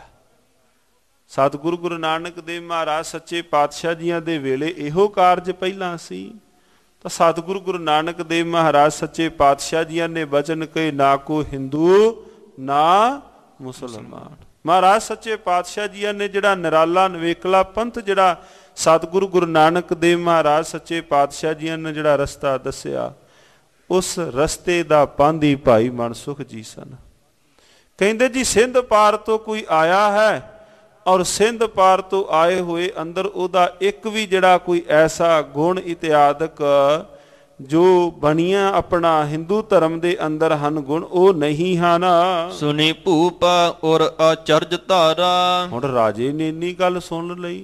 S1: ਸਤਿਗੁਰੂ ਗੁਰੂ ਨਾਨਕ ਦੇਵ ਮਹਾਰਾਜ ਸੱਚੇ ਪਾਤਸ਼ਾਹ ਜੀਆਂ ਦੇ ਵੇਲੇ ਇਹੋ ਕਾਰਜ ਪਹਿਲਾਂ ਸੀ, ਤਾਂ ਸਤਿਗੁਰੂ ਗੁਰੂ ਨਾਨਕ ਦੇਵ ਮਹਾਰਾਜ ਸੱਚੇ ਪਾਤਸ਼ਾਹ ਜੀਆਂ ਨੇ ਬਚਨ ਕਹੇ, ਨਾ ਕੋ ਹਿੰਦੂ ਨਾ ਮੁਸਲਮਾਨ। ਮਹਾਰਾਜ ਸੱਚੇ ਪਾਤਸ਼ਾਹ ਜੀਆਂ ਨੇ ਜਿਹੜਾ ਨਿਰਾਲਾ ਨਵੇਕਲਾ ਪੰਥ ਜਿਹੜਾ ਸਤਿਗੁਰੂ ਗੁਰੂ ਨਾਨਕ ਦੇਵ ਮਹਾਰਾਜ ਸੱਚੇ ਪਾਤਸ਼ਾਹ ਜੀਆਂ ਨੇ ਜਿਹੜਾ ਰਸਤਾ ਦੱਸਿਆ, ਉਸ ਰਸਤੇ ਦਾ ਪਾਂਧੀ ਭਾਈ ਮਨਸੁਖ ਜੀ ਸਨ। ਕਹਿੰਦੇ ਜੀ ਸਿੰਧ ਪਾਰ ਤੋਂ ਕੋਈ ਆਇਆ ਹੈ, ਔਰ ਸਿੰਧ ਪਾਰ ਤੋਂ ਆਏ ਹੋਏ ਅੰਦਰ ਉਹਦਾ ਇੱਕ ਵੀ ਜਿਹੜਾ ਕੋਈ ਐਸਾ ਗੁਣ ਇਤਿਆਦਕ ਜੋ ਬਣੀਆਂ ਆਪਣਾ ਹਿੰਦੂ ਧਰਮ ਦੇ ਅੰਦਰ ਹਨ ਗੁਣ, ਉਹ ਨਹੀਂ ਹਨ।
S2: ਸੁਣੀ ਭੂਪ ਔਰ ਅਚਰਜ ਧਾਰਾ,
S1: ਹੁਣ ਰਾਜੇ ਨੇ ਇੰਨੀ ਗੱਲ ਸੁਣ ਲਈ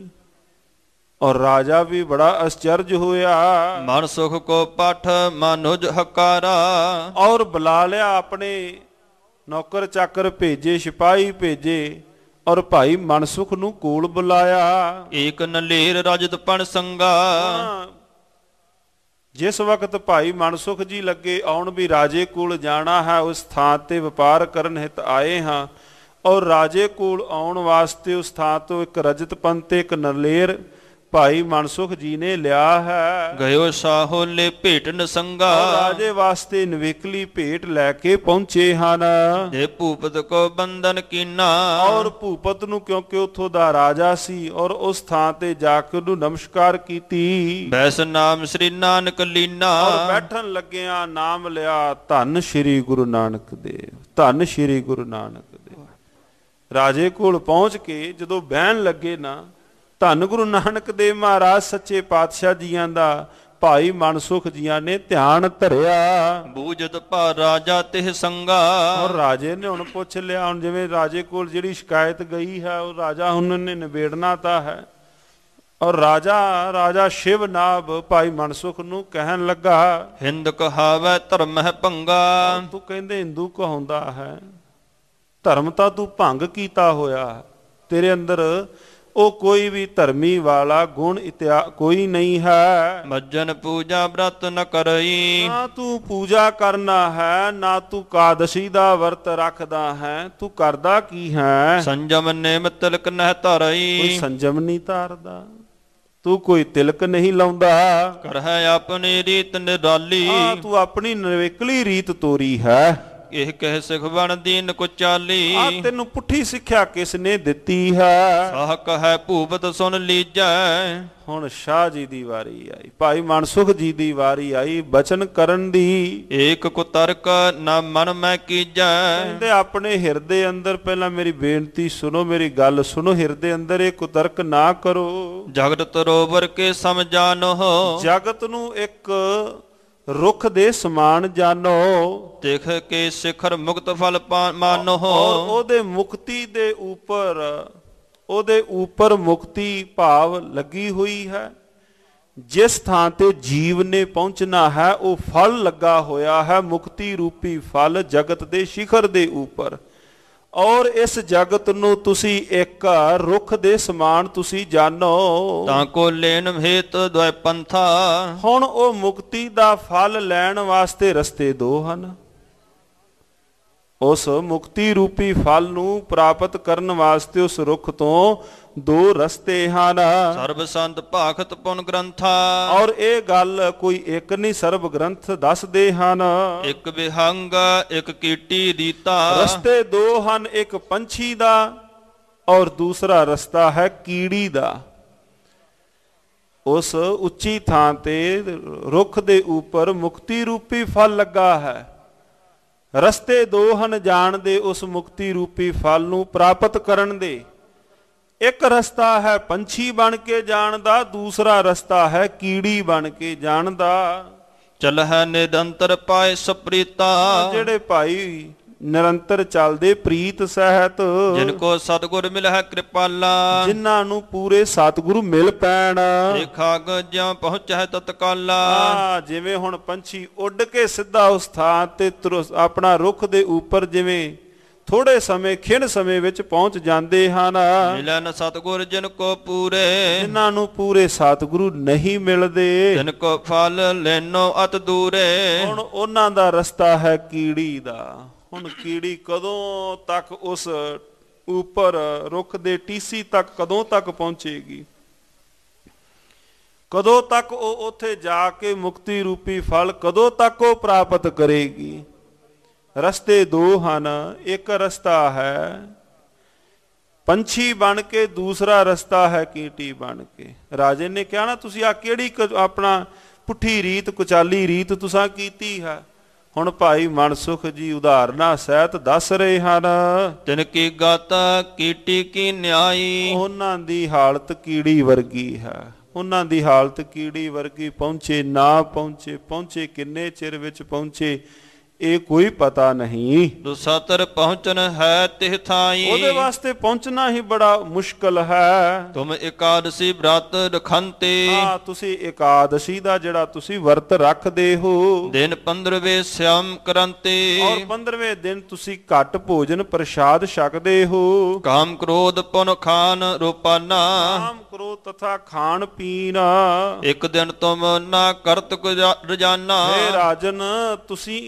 S1: ਔਰ ਰਾਜਾ ਵੀ ਬੜਾ ਅਚਰਜ ਹੋਇਆ।
S2: ਮਨ ਸੁਖ ਕੋ ਪਠ ਮਨੁਜ ਹਕਾਰਾ,
S1: ਔਰ ਬੁਲਾ ਲਿਆ ਆਪਣੇ ਨੌਕਰ ਚਾਕਰ ਭੇਜੇ, ਸਿਪਾਹੀ ਭੇਜੇ, ਔਰ ਭਾਈ ਮਨਸੁਖ ਨੂੰ ਕੋਲ ਬੁਲਾਇਆ।
S2: ਏਕ ਨਲੇਰ ਰਜਤ ਪਣ ਸੰਗਾ,
S1: ਜਿਸ ਵਕਤ ਭਾਈ ਮਨਸੁਖ ਜੀ ਲੱਗੇ ਆਉਣ ਵੀ ਰਾਜੇ ਕੋਲ ਜਾਣਾ ਹੈ, ਉਸ ਥਾਂ ਤੇ ਵਪਾਰ ਕਰਨ ਹਿਤ ਆਏ ਹਾਂ, ਔਰ ਰਾਜੇ ਕੋਲ ਆਉਣ ਵਾਸਤੇ ਉਸ ਥਾਂ ਤੋਂ ਇੱਕ ਰਜਤ ਪਨ ਤੇ ਇੱਕ ਨਲੇਰ ਭਾਈ ਮਨਸੁਖ ਜੀ ਨੇ ਲਿਆ ਹੈ।
S2: ਗਇਓ ਸਾਹੋਲੇ ਭੇਟ ਨਸੰਗਾ,
S1: ਰਾਜੇ ਵਾਸਤੇ ਨਵੇਕਲੀ ਭੇਟ ਲੈ ਕੇ ਪਹੁੰਚੇ ਹਨ।
S2: ਜੇ ਭੂਪਤ ਕੋ ਬੰਧਨ ਕੀਨਾ,
S1: ਔਰ ਭੂਪਤ ਨੂੰ ਕਿਉਂਕਿ ਉੱਥੋਂ ਦਾ ਰਾਜਾ ਸੀ, ਔਰ ਉਸ ਥਾਂ ਤੇ ਜਾ ਕੇ ਉਹਨੂੰ ਨਮਸਕਾਰ ਕੀਤੀ।
S2: ਬੈਸ ਨਾਮ ਸ੍ਰੀ ਨਾਨਕ ਲੀਨਾ,
S1: ਔਰ ਬੈਠਣ ਲੱਗਿਆ ਨਾਮ ਲਿਆ ਧੰਨ ਸ਼੍ਰੀ ਗੁਰੂ ਨਾਨਕ ਦੇਵ, ਧੰਨ ਸ਼੍ਰੀ ਗੁਰੂ ਨਾਨਕ ਦੇਵ। ਰਾਜੇ ਕੋਲ ਪਹੁੰਚ ਕੇ ਜਦੋਂ ਬਹਿਣ ਲੱਗੇ ਨਾ, ਧੰਨ ਗੁਰੂ ਨਾਨਕ ਦੇਵ ਮਹਾਰਾਜ ਸੱਚੇ ਪਾਤਸ਼ਾਹ ਜੀਆਂ ਦਾ ਭਾਈ ਮਨਸੁਖ ਜੀਆਂ ਨੇ ਧਿਆਨ ਧਰਿਆ।
S2: ਬੂਝਤ ਭਾ ਰਾਜਾ ਤਿਹ ਸੰਗਾ,
S1: ਔਰ ਰਾਜੇ ਨੇ ਹੁਣ ਪੁੱਛ ਲਿਆ, ਹੁਣ ਜਿਵੇਂ ਰਾਜੇ ਕੋਲ ਜਿਹੜੀ ਸ਼ਿਕਾਇਤ ਗਈ ਹੈ ਉਹ ਰਾਜਾ ਹੁਣ ਨੇ ਨਿਬੇੜਨਾ ਤਾਂ ਹੈ। ਔਰ ਰਾਜਾ ਸ਼ਿਵ ਨਾਭ ਭਾਈ ਮਨਸੁਖ ਨੂੰ ਕਹਿਣ ਲੱਗਾ,
S2: ਹਿੰਦ ਕਹਾਵੈ ਧਰਮ ਹੈ ਭੰਗਾ,
S1: ਤੂੰ ਕਹਿੰਦੇ ਹਿੰਦੂ ਕਹਾਉਂਦਾ ਹੈ, ਧਰਮ ਤਾਂ ਤੂੰ ਭੰਗ ਕੀਤਾ ਹੋਇਆ, ਤੇਰੇ ਅੰਦਰ ਉਹ ਕੋਈ ਵੀ ਧਰਮੀ ਵਾਲਾ ਗੁਣ ਕੋਈ ਨਹੀਂ ਹੈ।
S2: ਮੱਜਨ ਪੂਜਾ ਬ੍ਰਤ ਨ ਕਰਈ,
S1: ਨਾ ਤੂੰ ਪੂਜਾ ਕਰਨਾ ਹੈ, ਨਾ ਤੂੰ ਕਾਦਸ਼ੀ ਦਾ ਵਰਤ ਰੱਖਦਾ ਹੈ, ਤੂੰ ਕਰਦਾ ਕੀ ਹੈ?
S2: ਸੰਜਮ ਨੇਮ ਤਿਲਕ ਨਹਿ ਧਰਈ,
S1: ਕੋਈ ਸੰਜਮ ਨਹੀਂ ਧਾਰਦਾ, ਤੂੰ ਕੋਈ ਤਿਲਕ ਨਹੀਂ ਲਾਉਂਦਾ,
S2: ਕਰ ਹੈ ਆਪਣੀ ਰੀਤ ਨਿਰਾਲੀ,
S1: ਤੂੰ ਆਪਣੀ ਨਵੇਕਲੀ ਰੀਤ ਤੋਰੀ ਹੈ।
S2: ਇਹ ਕਹਿ ਸਿਖ ਬਣ ਦੀਨ ਕੋ ਚਾਲੀ,
S1: ਤੈਨੂੰ ਪੁੱਠੀ ਸਿੱਖਿਆ ਕਿਸ ਨੇ ਦਿੱਤੀ ਹੈ?
S2: ਸਾਹ ਕਹੈ ਭੂਪਤ ਸੁਣ ਲੀਜੈ।
S1: ਹੁਣ ਸ਼ਾਹ ਜੀ ਦੀ ਵਾਰੀ ਆਈ, ਭਾਈ ਮਨਸੁਖ ਜੀ ਦੀ ਵਾਰੀ ਆਈ ਬਚਨ ਕਰਨ ਦੀ।
S2: ਏਕ ਕੋ ਤਰਕ ਨਾ ਮਨ ਮੈਂ ਕੀਜੈ,
S1: ਕਹਿੰਦੇ ਆਪਣੇ ਹਿਰਦੇ ਅੰਦਰ, ਪਹਿਲਾਂ ਮੇਰੀ ਬੇਨਤੀ ਸੁਣੋ, ਮੇਰੀ ਗੱਲ ਸੁਣੋ, ਹਿਰਦੇ ਅੰਦਰ ਇਹ ਕੁਤਰਕ ਨਾ ਕਰੋ।
S2: ਜਗਤ ਤਰੋਵਰ ਕੇ ਸਮਝਾਨੋ,
S1: ਜਗਤ ਨੂੰ ਇੱਕ ਰੁੱਖ ਦੇ ਸਮਾਨ ਜਾਣੋ,
S2: ਦੇਖ ਕੇ ਸਿਖਰ ਮੁਕਤ ਫਲ ਮਾਨੋ,
S1: ਔਰ ਉਹਦੇ ਮੁਕਤੀ ਦੇ ਉੱਪਰ, ਉਹਦੇ ਉੱਪਰ ਮੁਕਤੀ ਭਾਵ ਲੱਗੀ ਹੋਈ ਹੈ। ਜਿਸ ਥਾਂ ਤੇ ਜੀਵ ਨੇ ਪਹੁੰਚਣਾ ਹੈ ਉਹ ਫਲ ਲੱਗਾ ਹੋਇਆ ਹੈ, ਮੁਕਤੀ ਰੂਪੀ ਫਲ ਜਗਤ ਦੇ ਸਿਖਰ ਦੇ ਉੱਪਰ। ਔਰ ਇਸ ਜਗਤ ਨੂੰ ਤੁਸੀਂ ਇੱਕ ਰੁੱਖ ਦੇ ਸਮਾਨ ਤੁਸੀਂ ਜਾਣੋ।
S2: ਤਾਂ ਕੋ ਲੈਣ ਹੇਤ ਦੁਇ ਪੰਥਾ।
S1: ਹੁਣ ਉਹ ਮੁਕਤੀ ਦਾ ਫਲ ਲੈਣ ਵਾਸਤੇ ਰਸਤੇ ਦੋ ਹਨ। ਉਸ ਮੁਕਤੀ ਰੂਪੀ ਫਲ ਨੂੰ ਪ੍ਰਾਪਤ ਕਰਨ ਵਾਸਤੇ ਉਸ ਰੁੱਖ ਤੋਂ ਦੋ ਰਸਤੇ ਹਨ।
S2: ਸਰਬ ਸੰਤ ਭਾਖਤ ਪੁਨ ਗ੍ਰੰਥਾ।
S1: ਔਰ ਇਹ ਗੱਲ ਕੋਈ ਇੱਕ ਨਹੀਂ, ਸਰਬ ਗ੍ਰੰਥ ਦੱਸਦੇ ਹਨ।
S2: ਇੱਕ ਵਿਹੰਗ ਇੱਕ ਕੀਟੀ ਰੀਤਾ।
S1: ਰਸਤੇ ਦੋ ਹਨ, ਇੱਕ ਪੰਛੀ ਦਾ ਔਰ ਦੂਸਰਾ ਰਸਤਾ ਹੈ ਕੀੜੀ ਦਾ। ਉਸ ਉੱਚੀ ਥਾਂ ਤੇ ਰੁੱਖ ਦੇ ਉੱਪਰ ਮੁਕਤੀ ਰੂਪੀ ਫਲ ਲੱਗਾ ਹੈ। ਰਸਤੇ ਦੋ ਹਨ ਜਾਣ ਦੇ ਉਸ ਮੁਕਤੀ ਰੂਪੀ ਫਲ ਨੂੰ ਪ੍ਰਾਪਤ ਕਰਨ ਦੇ। ਇੱਕ ਰਸਤਾ ਹੈ ਪੰਛੀ ਬਣ ਕੇ ਜਾਣ ਦਾ, ਦੂਸਰਾ ਰਸਤਾ ਹੈ ਕੀੜੀ ਬਣ ਕੇ ਜਾਣ ਦਾ।
S2: ਚਲ ਹੈ ਨਿਰੰਤਰ ਪਾਏ ਸਪ੍ਰੀਤਾ।
S1: ਜਿਹੜੇ ਭਾਈ ਨਿਰੰਤਰ ਚੱਲਦੇ ਪ੍ਰੀਤ ਸਹਿਤ,
S2: ਜਿਨ ਕੋ ਸਤਿਗੁਰ ਮਿਲ ਹੈ ਕਿਰਪਾਲਾ। ਜਿਨ੍ਹਾਂ
S1: ਨੂੰ ਪੂਰੇ ਸਤਿਗੁਰੂ ਮਿਲ ਪੈਣ।
S2: ਖਾਗ ਜਿਉ ਪਹੁੰਚੈ ਤਤਕਾਲਾ।
S1: ਜਿਵੇਂ ਹੁਣ ਪੰਛੀ ਉੱਡ ਕੇ ਸਿੱਧਾ ਉਸ ਥਾਂ ਤੇ ਆਪਣਾ ਰੁੱਖ ਦੇ ਉੱਪਰ ਜਿਵੇਂ ਥੋੜੇ ਸਮੇਂ ਖਿੰਡ ਸਮੇਂ ਵਿੱਚ ਪਹੁੰਚ ਜਾਂਦੇ ਹਨ।
S2: ਮਿਲਨ ਸਤਿਗੁਰ ਜਿਨ ਕੋ ਪੂਰੇ।
S1: ਜਿਨ੍ਹਾਂ ਨੂੰ ਪੂਰੇ ਸਤਿਗੁਰੂ ਨਹੀਂ ਮਿਲਦੇ,
S2: ਜਿਨ ਕੋ ਫਲ ਲੈਨੋ ਅਤ ਦੂਰੇ।
S1: ਹੁਣ ਉਹਨਾਂ ਦਾ ਰਸਤਾ ਹੈ ਕੀੜੀ ਦਾ। ਹੁਣ ਕੀੜੀ ਕਦੋਂ ਤੱਕ ਉਸ ਉੱਪਰ ਰੁੱਖ ਦੇ ਟੀਸੀ ਤੱਕ ਕਦੋਂ ਤੱਕ ਪਹੁੰਚੇਗੀ? ਕਦੋਂ ਤੱਕ ਉਹ ਉੱਥੇ ਜਾ ਕੇ ਮੁਕਤੀ ਰੂਪੀ ਫਲ ਕਦੋਂ ਤੱਕ ਉਹ ਪ੍ਰਾਪਤ ਕਰੇਗੀ? ਰਸਤੇ ਦੋ ਹਨ, ਇੱਕ ਰਸਤਾ ਹੈ ਪੰਛੀ ਬਣ ਕੇ, ਦੂਸਰਾ ਰਸਤਾ ਹੈ ਕੀਟੀ ਬਣ ਕੇ। ਰਾਜੇ ਨੇ ਕਿਹਾ ਨਾ, ਤੁਸੀਂ ਆ ਕਿਹੜੀ ਆਪਣਾ ਪੁੱਠੀ ਰੀਤ ਕੁਚਾਲੀ ਰੀਤ ਤੁਸਾਂ ਕੀਤੀ ਹੈ? ਹੁਣ ਭਾਈ ਮਨਸੁਖ ਜੀ ਉਦਾਹਰਨਾਂ ਸਹਿਤ ਦੱਸ ਰਹੇ ਹਨ।
S2: ਤਿਨ ਕੀ ਗਤ ਕੀਟੀ ਕੀ ਨਿਆਈ।
S1: ਉਹਨਾਂ ਦੀ ਹਾਲਤ ਕੀੜੀ ਵਰਗੀ ਹੈ। ਉਹਨਾਂ ਦੀ ਹਾਲਤ ਕੀੜੀ ਵਰਗੀ, ਪਹੁੰਚੇ ਨਾ ਪਹੁੰਚੇ, ਪਹੁੰਚੇ ਕਿੰਨੇ ਚਿਰ ਵਿੱਚ ਪਹੁੰਚੇ ਇਹ ਕੋਈ ਪਤਾ ਨਹੀਂ।
S2: ਦੁਸਤਰ ਪਹੁੰਚਨ ਹੈ ਤਿਹ ਥਾਈ।
S1: ਉਹਦੇ ਵਾਸਤੇ ਪਹੁੰਚਣਾ ਹੀ ਬੜਾ ਮੁਸ਼ਕਲ ਹੈ।
S2: ਤੁਮ ਇਕਾਦਸ਼ੀ ਬ੍ਰਤ ਰਖੰਤੇ।
S1: ਤੁਸੀਂ ਇਕਾਦਸ਼ੀ ਦਾ ਜਿਹੜਾ ਤੁਸੀਂ ਵਰਤ ਰੱਖਦੇ ਹੋ।
S2: ਦਿਨ 15ਵੇਂ ਸਿਆਮ ਕਰੰਤੇ।
S1: ਔਰ 15ਵੇਂ ਦਿਨ ਤੁਸੀਂ ਘੱਟ ਭੋਜਨ ਪ੍ਰਸ਼ਾਦ ਛਕਦੇ ਹੋ।
S2: ਕਾਮ ਕ੍ਰੋਧ ਪੁਨ ਖਾਨ ਰੋਪਾਨਾ।
S1: ਕਾਮ ਕ੍ਰੋਧ ਤਥਾ ਖਾਣ ਪੀਣ।
S2: ਇੱਕ ਦਿਨ ਤੁਮ ਨਾ ਕਰਤ ਰਜਾਨਾ।
S1: ਹੇ ਰਾਜਨ, ਤੁਸੀਂ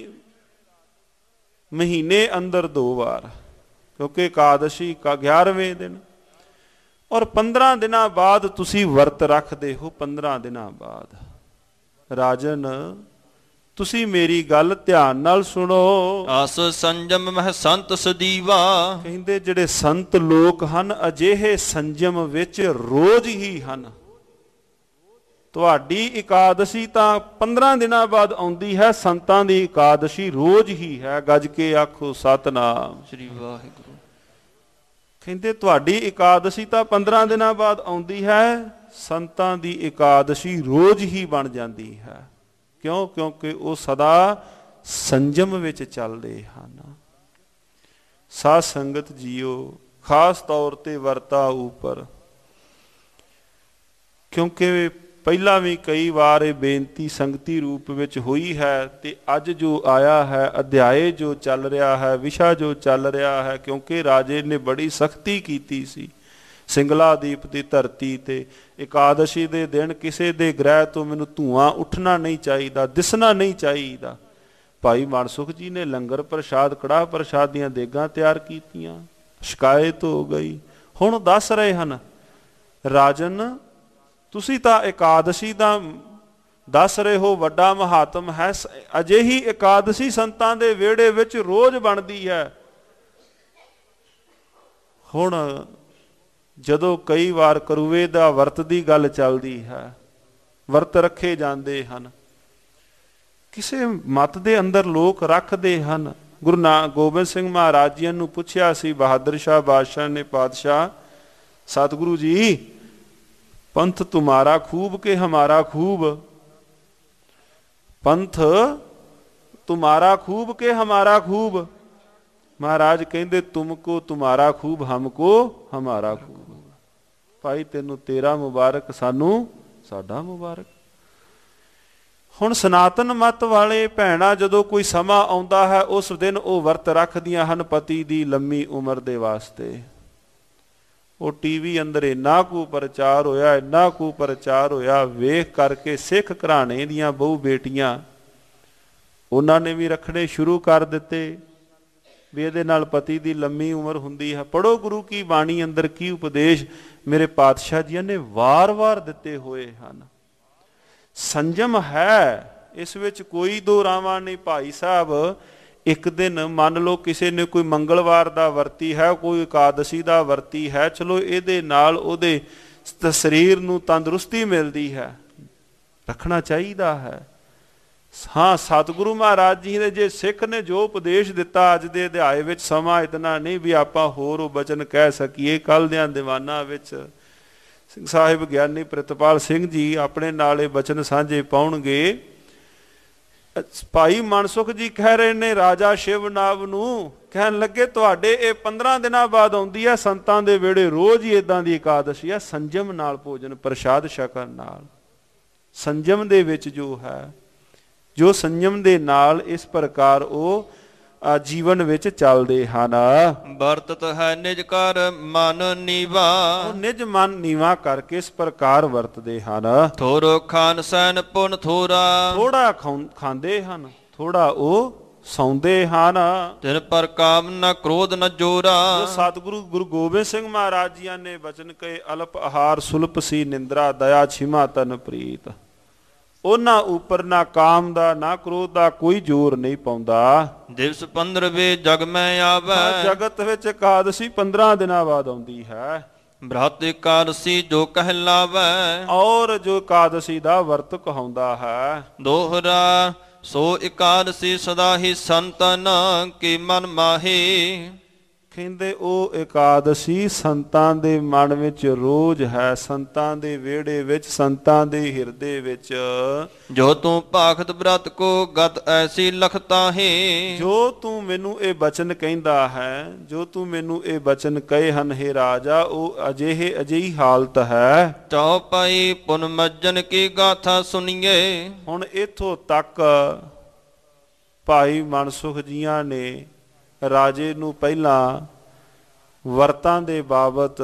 S1: ਮਹੀਨੇ ਅੰਦਰ 2 ਵਾਰ, ਕਿਉਂਕਿ ਇਕਾਦਸ਼ੀ ਕਾ 11ਵੇਂ ਦਿਨ ਔਰ 15 ਦਿਨਾਂ ਬਾਅਦ ਤੁਸੀਂ ਵਰਤ ਰੱਖਦੇ ਹੋ। 15 ਦਿਨਾਂ ਬਾਅਦ ਰਾਜਨ ਤੁਸੀਂ ਮੇਰੀ ਗੱਲ ਧਿਆਨ ਨਾਲ ਸੁਣੋ।
S2: ਆਸ ਸੰਜਮ ਮਹਿ ਸੰਤ ਸਦੀਵਾ।
S1: ਕਹਿੰਦੇ ਜਿਹੜੇ ਸੰਤ ਲੋਕ ਹਨ ਅਜਿਹੇ ਸੰਜਮ ਵਿੱਚ ਰੋਜ਼ ਹੀ ਹਨ। ਤੁਹਾਡੀ ਇਕਾਦਸ਼ੀ ਤਾਂ 15 ਦਿਨਾਂ ਬਾਅਦ ਆਉਂਦੀ ਹੈ, ਸੰਤਾਂ ਦੀ ਇਕਾਦਸ਼ੀ ਰੋਜ਼ ਹੀ ਹੈ। ਗੱਜ ਕੇ ਆਖੋ ਸਤਿਨਾਮ
S2: ਸ੍ਰੀ ਵਾਹਿਗੁਰੂ।
S1: ਕਹਿੰਦੇ ਤੁਹਾਡੀ ਇਕਾਦਸ਼ੀ ਤਾਂ 15 ਦਿਨਾਂ ਬਾਅਦ ਆਉਂਦੀ ਹੈ, ਸੰਤਾਂ ਦੀ ਇਕਾਦਸ਼ੀ ਰੋਜ਼ ਹੀ ਬਣ ਜਾਂਦੀ ਹੈ। ਕਿਉਂ? ਕਿਉਂਕਿ ਉਹ ਸਦਾ ਸੰਜਮ ਵਿੱਚ ਚੱਲਦੇ ਹਨ। ਸਾਧ ਸੰਗਤ ਜੀਓ, ਖਾਸ ਤੌਰ ਤੇ ਵਰਤਾ ਉੱਪਰ, ਕਿਉਂਕਿ ਪਹਿਲਾਂ ਵੀ ਕਈ ਵਾਰ ਇਹ ਬੇਨਤੀ ਸੰਗਤੀ ਰੂਪ ਵਿੱਚ ਹੋਈ ਹੈ ਤੇ ਅੱਜ ਜੋ ਆਇਆ ਹੈ, ਅਧਿਆਏ ਜੋ ਚੱਲ ਰਿਹਾ ਹੈ, ਵਿਸ਼ਾ ਜੋ ਚੱਲ ਰਿਹਾ ਹੈ, ਕਿਉਂਕਿ ਰਾਜੇ ਨੇ ਬੜੀ ਸਖਤੀ ਕੀਤੀ ਸੀ ਸਿੰਗਲਾਦੀਪ ਦੀ ਧਰਤੀ ਤੇ। ਇਕਾਦਸ਼ੀ ਦੇ ਦਿਨ ਕਿਸੇ ਦੇ ਗ੍ਰਹਿ ਤੋਂ ਮੈਨੂੰ ਧੂਆਂ ਉੱਠਣਾ ਨਹੀਂ ਚਾਹੀਦਾ, ਦਿਸਣਾ ਨਹੀਂ ਚਾਹੀਦਾ। ਭਾਈ ਮਨਸੁਖ ਜੀ ਨੇ ਲੰਗਰ ਪ੍ਰਸ਼ਾਦ, ਕੜਾਹ ਪ੍ਰਸ਼ਾਦ ਦੀਆਂ ਦੇਗਾਂ ਤਿਆਰ ਕੀਤੀਆਂ, ਸ਼ਿਕਾਇਤ ਹੋ ਗਈ। ਹੁਣ ਦੱਸ ਰਹੇ ਹਨ, ਰਾਜਨ ਤੁਸੀਂ ਤਾਂ ਇਕਾਦਸ਼ੀ ਦਾ ਦੱਸ ਰਹੇ ਹੋ ਵੱਡਾ ਮਹਾਤਮ ਹੈ, ਅਜਿਹੀ ਇਕਾਦਸ਼ੀ ਸੰਤਾਂ ਦੇ ਵਿਹੜੇ ਵਿੱਚ ਰੋਜ਼ ਬਣਦੀ ਹੈ। ਹੁਣ ਜਦੋਂ ਕਈ ਵਾਰ ਕਰੂਏ ਦਾ ਵਰਤ ਦੀ ਗੱਲ ਚੱਲਦੀ ਹੈ, ਵਰਤ ਰੱਖੇ ਜਾਂਦੇ ਹਨ, ਕਿਸੇ ਮਤ ਦੇ ਅੰਦਰ ਲੋਕ ਰੱਖਦੇ ਹਨ। ਗੁਰੂ ਗੋਬਿੰਦ ਸਿੰਘ ਮਹਾਰਾਜ ਜੀ ਨੂੰ ਪੁੱਛਿਆ ਸੀ ਬਹਾਦਰ ਸ਼ਾਹ ਬਾਦਸ਼ਾਹ ਨੇ, ਪਾਤਸ਼ਾਹ ਸਤਿਗੁਰੂ ਜੀ, पंथ तुम्हारा खूब के हमारा खूब, पंथ तुम्हारा खूब के हमारा खूब। महाराज कहते तुमको तुम्हारा खूब, हमको हमारा खूब। भाई तेनू तेरा मुबारक, सानू साडा मुबारक। ਹੁਣ ਸਨਾਤਨ ਮਤ ਵਾਲੇ ਭੈਣਾਂ ਜਦੋਂ ਕੋਈ ਸਮਾਂ ਆਉਂਦਾ ਹੈ ਉਸ ਦਿਨ ਉਹ ਵਰਤ ਰੱਖਦੀਆਂ ਹਨ ਪਤੀ ਦੀ ਲੰਮੀ ਉਮਰ ਦੇ ਵਾਸਤੇ। ਉਹ ਟੀਵੀ ਅੰਦਰ ਇੰਨਾ ਕੁ ਪ੍ਰਚਾਰ ਹੋਇਆ, ਇੰਨਾ ਕੁ ਪ੍ਰਚਾਰ ਹੋਇਆ, ਵੇਖ ਕਰਕੇ ਸਿੱਖ ਘਰਾਣੇ ਦੀਆਂ ਬਹੁ ਬੇਟੀਆਂ ਉਹਨਾਂ ਨੇ ਵੀ ਰੱਖਣੇ ਸ਼ੁਰੂ ਕਰ ਦਿੱਤੇ ਵੀ ਇਹਦੇ ਨਾਲ ਪਤੀ ਦੀ ਲੰਮੀ ਉਮਰ ਹੁੰਦੀ ਹੈ। ਪੜ੍ਹੋ ਗੁਰੂ ਕੀ ਬਾਣੀ ਅੰਦਰ ਕੀ ਉਪਦੇਸ਼ ਮੇਰੇ ਪਾਤਸ਼ਾਹ ਜੀਆਂ ਨੇ ਵਾਰ-ਵਾਰ ਦਿੱਤੇ ਹੋਏ ਹਨ। ਸੰਜਮ ਹੈ, ਇਸ ਵਿੱਚ ਕੋਈ ਦੋ ਰਾਵਾਂ ਨਹੀਂ। ਭਾਈ ਸਾਹਿਬ ਇੱਕ ਦਿਨ ਮੰਨ ਲਓ ਕਿਸੇ ਨੇ ਕੋਈ ਮੰਗਲਵਾਰ ਦਾ ਵਰਤੀ ਹੈ, ਕੋਈ ਇਕਾਦਸ਼ੀ ਦਾ ਵਰਤੀ ਹੈ, ਚਲੋ ਇਹਦੇ ਨਾਲ ਉਹਦੇ ਸਰੀਰ ਨੂੰ ਤੰਦਰੁਸਤੀ ਮਿਲਦੀ ਹੈ, ਰੱਖਣਾ ਚਾਹੀਦਾ ਹੈ। ਹਾਂ, ਸਤਿਗੁਰੂ ਮਹਾਰਾਜ ਜੀ ਦੇ ਜੇ ਸਿੱਖ ਨੇ ਜੋ ਉਪਦੇਸ਼ ਦਿੱਤਾ ਅੱਜ ਦੇ ਅਧਿਆਏ ਵਿੱਚ, ਸਮਾਂ ਇਤਨਾ ਨਹੀਂ ਵੀ ਆਪਾਂ ਹੋਰ ਉਹ ਬਚਨ ਕਹਿ ਸਕੀਏ। ਕੱਲ੍ਹ ਦਿਆਂ ਦੀਵਾਨਾਂ ਵਿੱਚ ਸਿੰਘ ਸਾਹਿਬ ਗਿਆਨੀ ਪ੍ਰਿਤਪਾਲ ਸਿੰਘ ਜੀ ਆਪਣੇ ਨਾਲ ਇਹ ਬਚਨ ਸਾਂਝੇ ਪਾਉਣਗੇ। ਭਾਈ ਮਨਸੁਖ ਜੀ ਕਹਿ ਰਹੇ ਨੇ ਰਾਜਾ ਸ਼ਿਵਨਾਭ ਨੂੰ, ਕਹਿਣ ਲੱਗੇ ਤੁਹਾਡੇ ਇਹ 15 ਦਿਨਾਂ ਬਾਅਦ ਆਉਂਦੀ ਹੈ, ਸੰਤਾਂ ਦੇ ਵਿਹੜੇ ਰੋਜ਼ ਹੀ ਇੱਦਾਂ ਦੀ ਇਕਾਦਸ਼ੀ ਹੈ, ਸੰਜਮ ਨਾਲ ਭੋਜਨ ਪ੍ਰਸ਼ਾਦ ਛਕਣ ਨਾਲ। ਸੰਜਮ ਦੇ ਵਿੱਚ ਜੋ ਹੈ, ਜੋ ਸੰਜਮ ਦੇ ਨਾਲ ਇਸ ਪ੍ਰਕਾਰ ਉਹ ਜੀਵਨ ਵਿੱਚ ਚੱਲਦੇ ਹਨ।
S2: ਵਰਤਤ ਹੈ ਨਿਜ ਕਰ ਮਨ ਨੀਵਾ,
S1: ਨਿਜ ਮਨ ਨੀਵਾ ਕਰਕੇ ਇਸ ਪ੍ਰਕਾਰ ਵਰਤਦੇ ਹਨ।
S2: ਥੋੜੋ ਖਾਨ ਸੈਨ ਪੁਨ ਥੋੜਾ,
S1: ਥੋੜਾ ਖਾਂਦੇ ਹਨ, ਥੋੜਾ ਉਹ ਸੌਂਦੇ ਹਨ।
S2: ਤਿਨ ਪਰ ਕਾਮ ਨ ਕ੍ਰੋਧ ਨ ਜੋਰਾ।
S1: ਸਤਿਗੁਰੂ ਗੁਰੂ ਗੋਬਿੰਦ ਸਿੰਘ ਮਹਾਰਾਜ ਜੀ ਨੇ ਬਚਨ ਕਹੇ, ਅਲਪ ਆਹਾਰ ਸੁਲਪ ਸੀ ਨਿੰਦਰਾ, ਦਇਆ ਛਿਮਾ ਤਨ ਪ੍ਰੀਤ। ਉਹਨਾਂ ਉੱਪਰ ਨਾ ਕਾਮ ਦਾ ਨਾ ਕ੍ਰੋਧ ਦਾ ਕੋਈ ਜ਼ੋਰ ਨਹੀਂ ਪਾਉਂਦਾ।
S2: ਦਿਵਸ 15ਵੇਂ ਜਗ ਮੈਂ ਆਵੈ,
S1: ਜਗਤ ਵਿੱਚ ਇਕਾਦਸ਼ੀ 15 ਦਿਨਾਂ ਬਾਅਦ ਆਉਂਦੀ ਹੈ।
S2: ਬ੍ਰਹਤ ਇਕਾਦਸ਼ੀ ਜੋ ਕਹਿਲਾਵੈ,
S1: ਔਰ ਜੋ ਇਕਾਦਸ਼ੀ ਦਾ ਵਰਤ ਕਹਾਉਂਦਾ ਹੈ।
S2: ਦੋਹਰਾ ਸੋ ਇਕਾਦਸ਼ੀ ਸਦਾ ਹੀ ਸੰਤਨ ਕੀ ਮਨ ਮਾਹੀ।
S1: ਕਹਿੰਦੇ ਉਹ ਇਕਾਦਸ਼ੀ ਸੰਤਾਂ ਦੇ ਮਨ ਵਿੱਚ ਰੋਜ਼ ਹੈ, ਸੰਤਾਂ ਦੇ ਵਿਹੜੇ ਵਿੱਚ, ਸੰਤਾਂ ਦੇ ਹਿਰਦੇ ਵਿੱਚ।
S2: ਜੋ ਤੂੰ ਭਾਖਤ ਬ੍ਰਤ ਕੋ ਗਤ ਐਸੀ ਲਖਤਾਹੀ। ਜੋ
S1: ਤੂੰ ਮੈਨੂੰ ਇਹ ਬਚਨ ਕਹਿੰਦਾ ਹੈ, ਜੋ ਤੂੰ ਮੈਨੂੰ ਇਹ ਬਚਨ ਕਹੇ ਹਨ ਹੇ ਰਾਜਾ, ਉਹ ਅਜਿਹੀ ਹਾਲਤ ਹੈ।
S2: ਚੌਪਾਈ ਪੁਨ ਮੱਜਨ ਕੀ ਗਾਥਾ ਸੁਣੀਏ।
S1: ਹੁਣ ਇੱਥੋਂ ਤੱਕ ਭਾਈ ਮਨਸੁਖ ਜੀਆਂ ਨੇ ਰਾਜੇ ਨੂੰ ਪਹਿਲਾਂ ਵਰਤਾਂ ਦੇ ਬਾਬਤ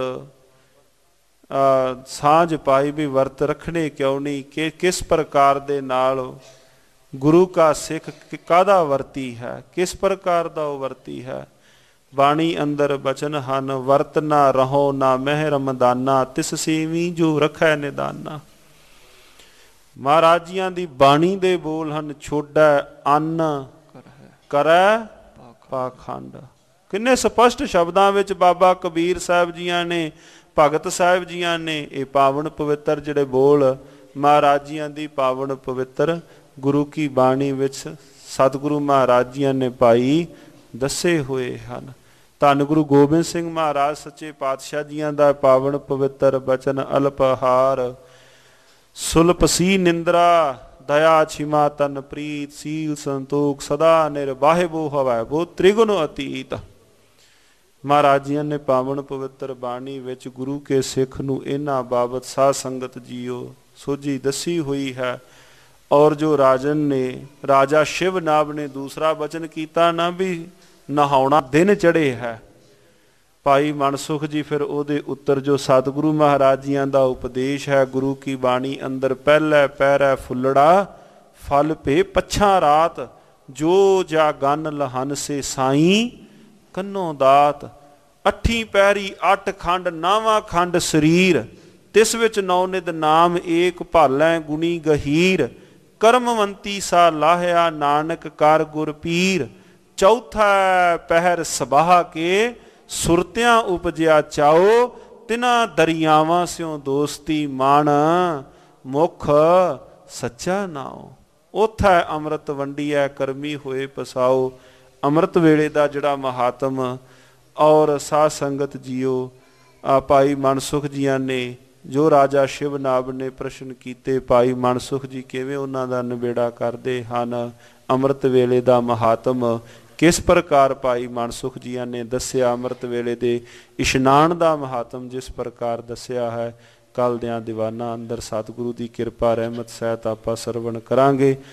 S1: ਸਾਂਝ ਪਾਈ ਵੀ ਵਰਤ ਰੱਖਣੇ ਕਿਉਂ ਨਹੀਂ, ਕਿ ਕਿਸ ਪ੍ਰਕਾਰ ਦੇ ਨਾਲ ਗੁਰੂ ਕਾ ਸਿੱਖ ਕਾਹਦਾ ਵਰਤੀ ਹੈ, ਕਿਸ ਪ੍ਰਕਾਰ ਦਾ ਉਹ ਵਰਤੀ ਹੈ। ਬਾਣੀ ਅੰਦਰ ਬਚਨ ਹਨ, ਵਰਤ ਨਾ ਰਹੋ ਨਾ ਮਹਿ ਰਮਦਾਨਾ, ਤਿਸ ਸੇਵੀ ਜੋ ਰੱਖੈ ਨਿਦਾਨਾ। ਮਹਾਰਾਜ ਜੀਆਂ ਦੀ ਬਾਣੀ ਦੇ ਬੋਲ ਹਨ, ਛੋੜੈ ਅੰਨ ਕਰੈ ਪਾਖੰਡ। ਕਿੰਨੇ ਸਪਸ਼ਟ ਸ਼ਬਦਾਂ ਵਿੱਚ ਬਾਬਾ ਕਬੀਰ ਸਾਹਿਬ ਜੀਆਂ ਨੇ, ਭਗਤ ਸਾਹਿਬ ਜੀਆਂ ਨੇ ਇਹ ਪਾਵਨ ਪਵਿੱਤਰ ਜਿਹੜੇ ਬੋਲ ਮਹਾਰਾਜ ਜੀਆਂ ਦੀ ਪਾਵਨ ਪਵਿੱਤਰ ਗੁਰੂ ਕੀ ਬਾਣੀ ਵਿੱਚ ਸਤਿਗੁਰੂ ਮਹਾਰਾਜ ਜੀਆਂ ਨੇ ਭਾਈ ਦੱਸੇ ਹੋਏ ਹਨ। ਧੰਨ ਗੁਰੂ ਗੋਬਿੰਦ ਸਿੰਘ ਮਹਾਰਾਜ ਸੱਚੇ ਪਾਤਸ਼ਾਹ ਜੀਆਂ ਦਾ ਪਾਵਨ ਪਵਿੱਤਰ ਬਚਨ, ਅਲਪ ਆਹਾਰ ਸੁਲਪ ਸੀ ਨਿੰਦਰਾ, ਦਇਆ ਛਿਮਾ ਤਨ ਪ੍ਰੀਤ, ਸੀਲ ਸੰਤੋਖ ਸਦਾ ਨਿਰਵਾਹਿ ਬੋ ਹਵੈ, ਬੋ ਤ੍ਰਿਗੁਣ ਅਤੀਤ। ਮਹਾਰਾਜ ਜੀਆਂ ਨੇ ਪਾਵਨ ਪਵਿੱਤਰ ਬਾਣੀ ਵਿੱਚ ਗੁਰੂ ਕੇ ਸਿੱਖ ਨੂੰ ਇਹਨਾਂ ਬਾਬਤ ਸਾਧ ਸੰਗਤ ਜੀਓ ਸੋਝੀ ਦੱਸੀ ਹੋਈ ਹੈ। ਔਰ ਜੋ ਰਾਜਨ ਨੇ, ਰਾਜਾ ਸ਼ਿਵਨਾਭ ਨੇ ਦੂਸਰਾ ਬਚਨ ਕੀਤਾ ਨਾ ਵੀ ਨਹਾਉਣਾ ਦਿਨ ਚੜੇ ਹੈ। ਭਾਈ ਮਨਸੁਖ ਜੀ ਫਿਰ ਉਹਦੇ ਉੱਤਰ ਜੋ ਸਤਿਗੁਰੂ ਮਹਾਰਾਜ ਜੀਆਂ ਦਾ ਉਪਦੇਸ਼ ਹੈ ਗੁਰੂ ਕੀ ਬਾਣੀ ਅੰਦਰ, ਪਹਿਲੇ ਪਹਿਰੇ ਫੁੱਲੜਾ ਫਲ ਭੇ ਪੱਛਾ ਰਾਤ, ਜੋ ਜਾ ਗਨ ਲਹਨ ਸੇ ਸਾਈ ਕੰਨੋ ਦਾਤ। 8 ਪਹਿਰੀ 8 ਖੰਡ 9ਵਾਂ ਖੰਡ ਸਰੀਰ, ਤਿਸ ਵਿੱਚ 9 ਨਿਦ ਨਾਮ ਏਕ ਭਾਲੈ ਗੁਣੀ ਗਹੀਰ, ਕਰਮਵੰਤੀ ਸਾ ਲਾਹਿਆ ਨਾਨਕ ਕਰ ਗੁਰ ਪੀਰ। ਚੌਥਾ ਪਹਿਰ ਸਬਾਹ ਕੇ ਸੁਰਤਿਆਂ ਉਪਜਿਆ ਚਾਓ, ਤਿਨਾਂ ਦਰਿਆਵਾਂ ਸਿਓ ਦੋਸਤੀ ਮਾਣ, ਮੁਖ ਸੱਚਾ ਨਾਉ। ਉਥੈ ਅੰਮ੍ਰਿਤ ਵੰਡੀਐ ਕਰਮੀ ਹੋਏ ਪਸਾਓ। ਅੰਮ੍ਰਿਤ ਵੇਲੇ ਦਾ ਜਿਹੜਾ ਮਹਾਤਮ ਔਰ ਸਾਧ ਸੰਗਤ ਜੀਓ, ਭਾਈ ਮਨਸੁਖ ਜੀਆਂ ਨੇ ਜੋ ਰਾਜਾ ਸ਼ਿਵਨਾਭ ਨੇ ਪ੍ਰਸ਼ਨ ਕੀਤੇ, ਭਾਈ ਮਨਸੁਖ ਜੀ ਕਿਵੇਂ ਉਹਨਾਂ ਦਾ ਨਿਬੇੜਾ ਕਰਦੇ ਹਨ। ਅੰਮ੍ਰਿਤ ਵੇਲੇ ਦਾ ਮਹਾਤਮ ਕਿਸ ਪ੍ਰਕਾਰ ਭਾਈ ਮਨਸੁਖ ਜੀਆਂ ਨੇ ਦੱਸਿਆ, ਅੰਮ੍ਰਿਤ ਵੇਲੇ ਦੇ ਇਸ਼ਨਾਨ ਦਾ ਮਹਾਤਮ ਜਿਸ ਪ੍ਰਕਾਰ ਦੱਸਿਆ ਹੈ, ਕੱਲ੍ਹ ਦਿਆਂ ਦੀਵਾਨਾਂ ਅੰਦਰ ਸਤਿਗੁਰੂ ਦੀ ਕਿਰਪਾ ਰਹਿਮਤ ਸਹਿਤ ਆਪਾਂ ਸਰਵਣ ਕਰਾਂਗੇ।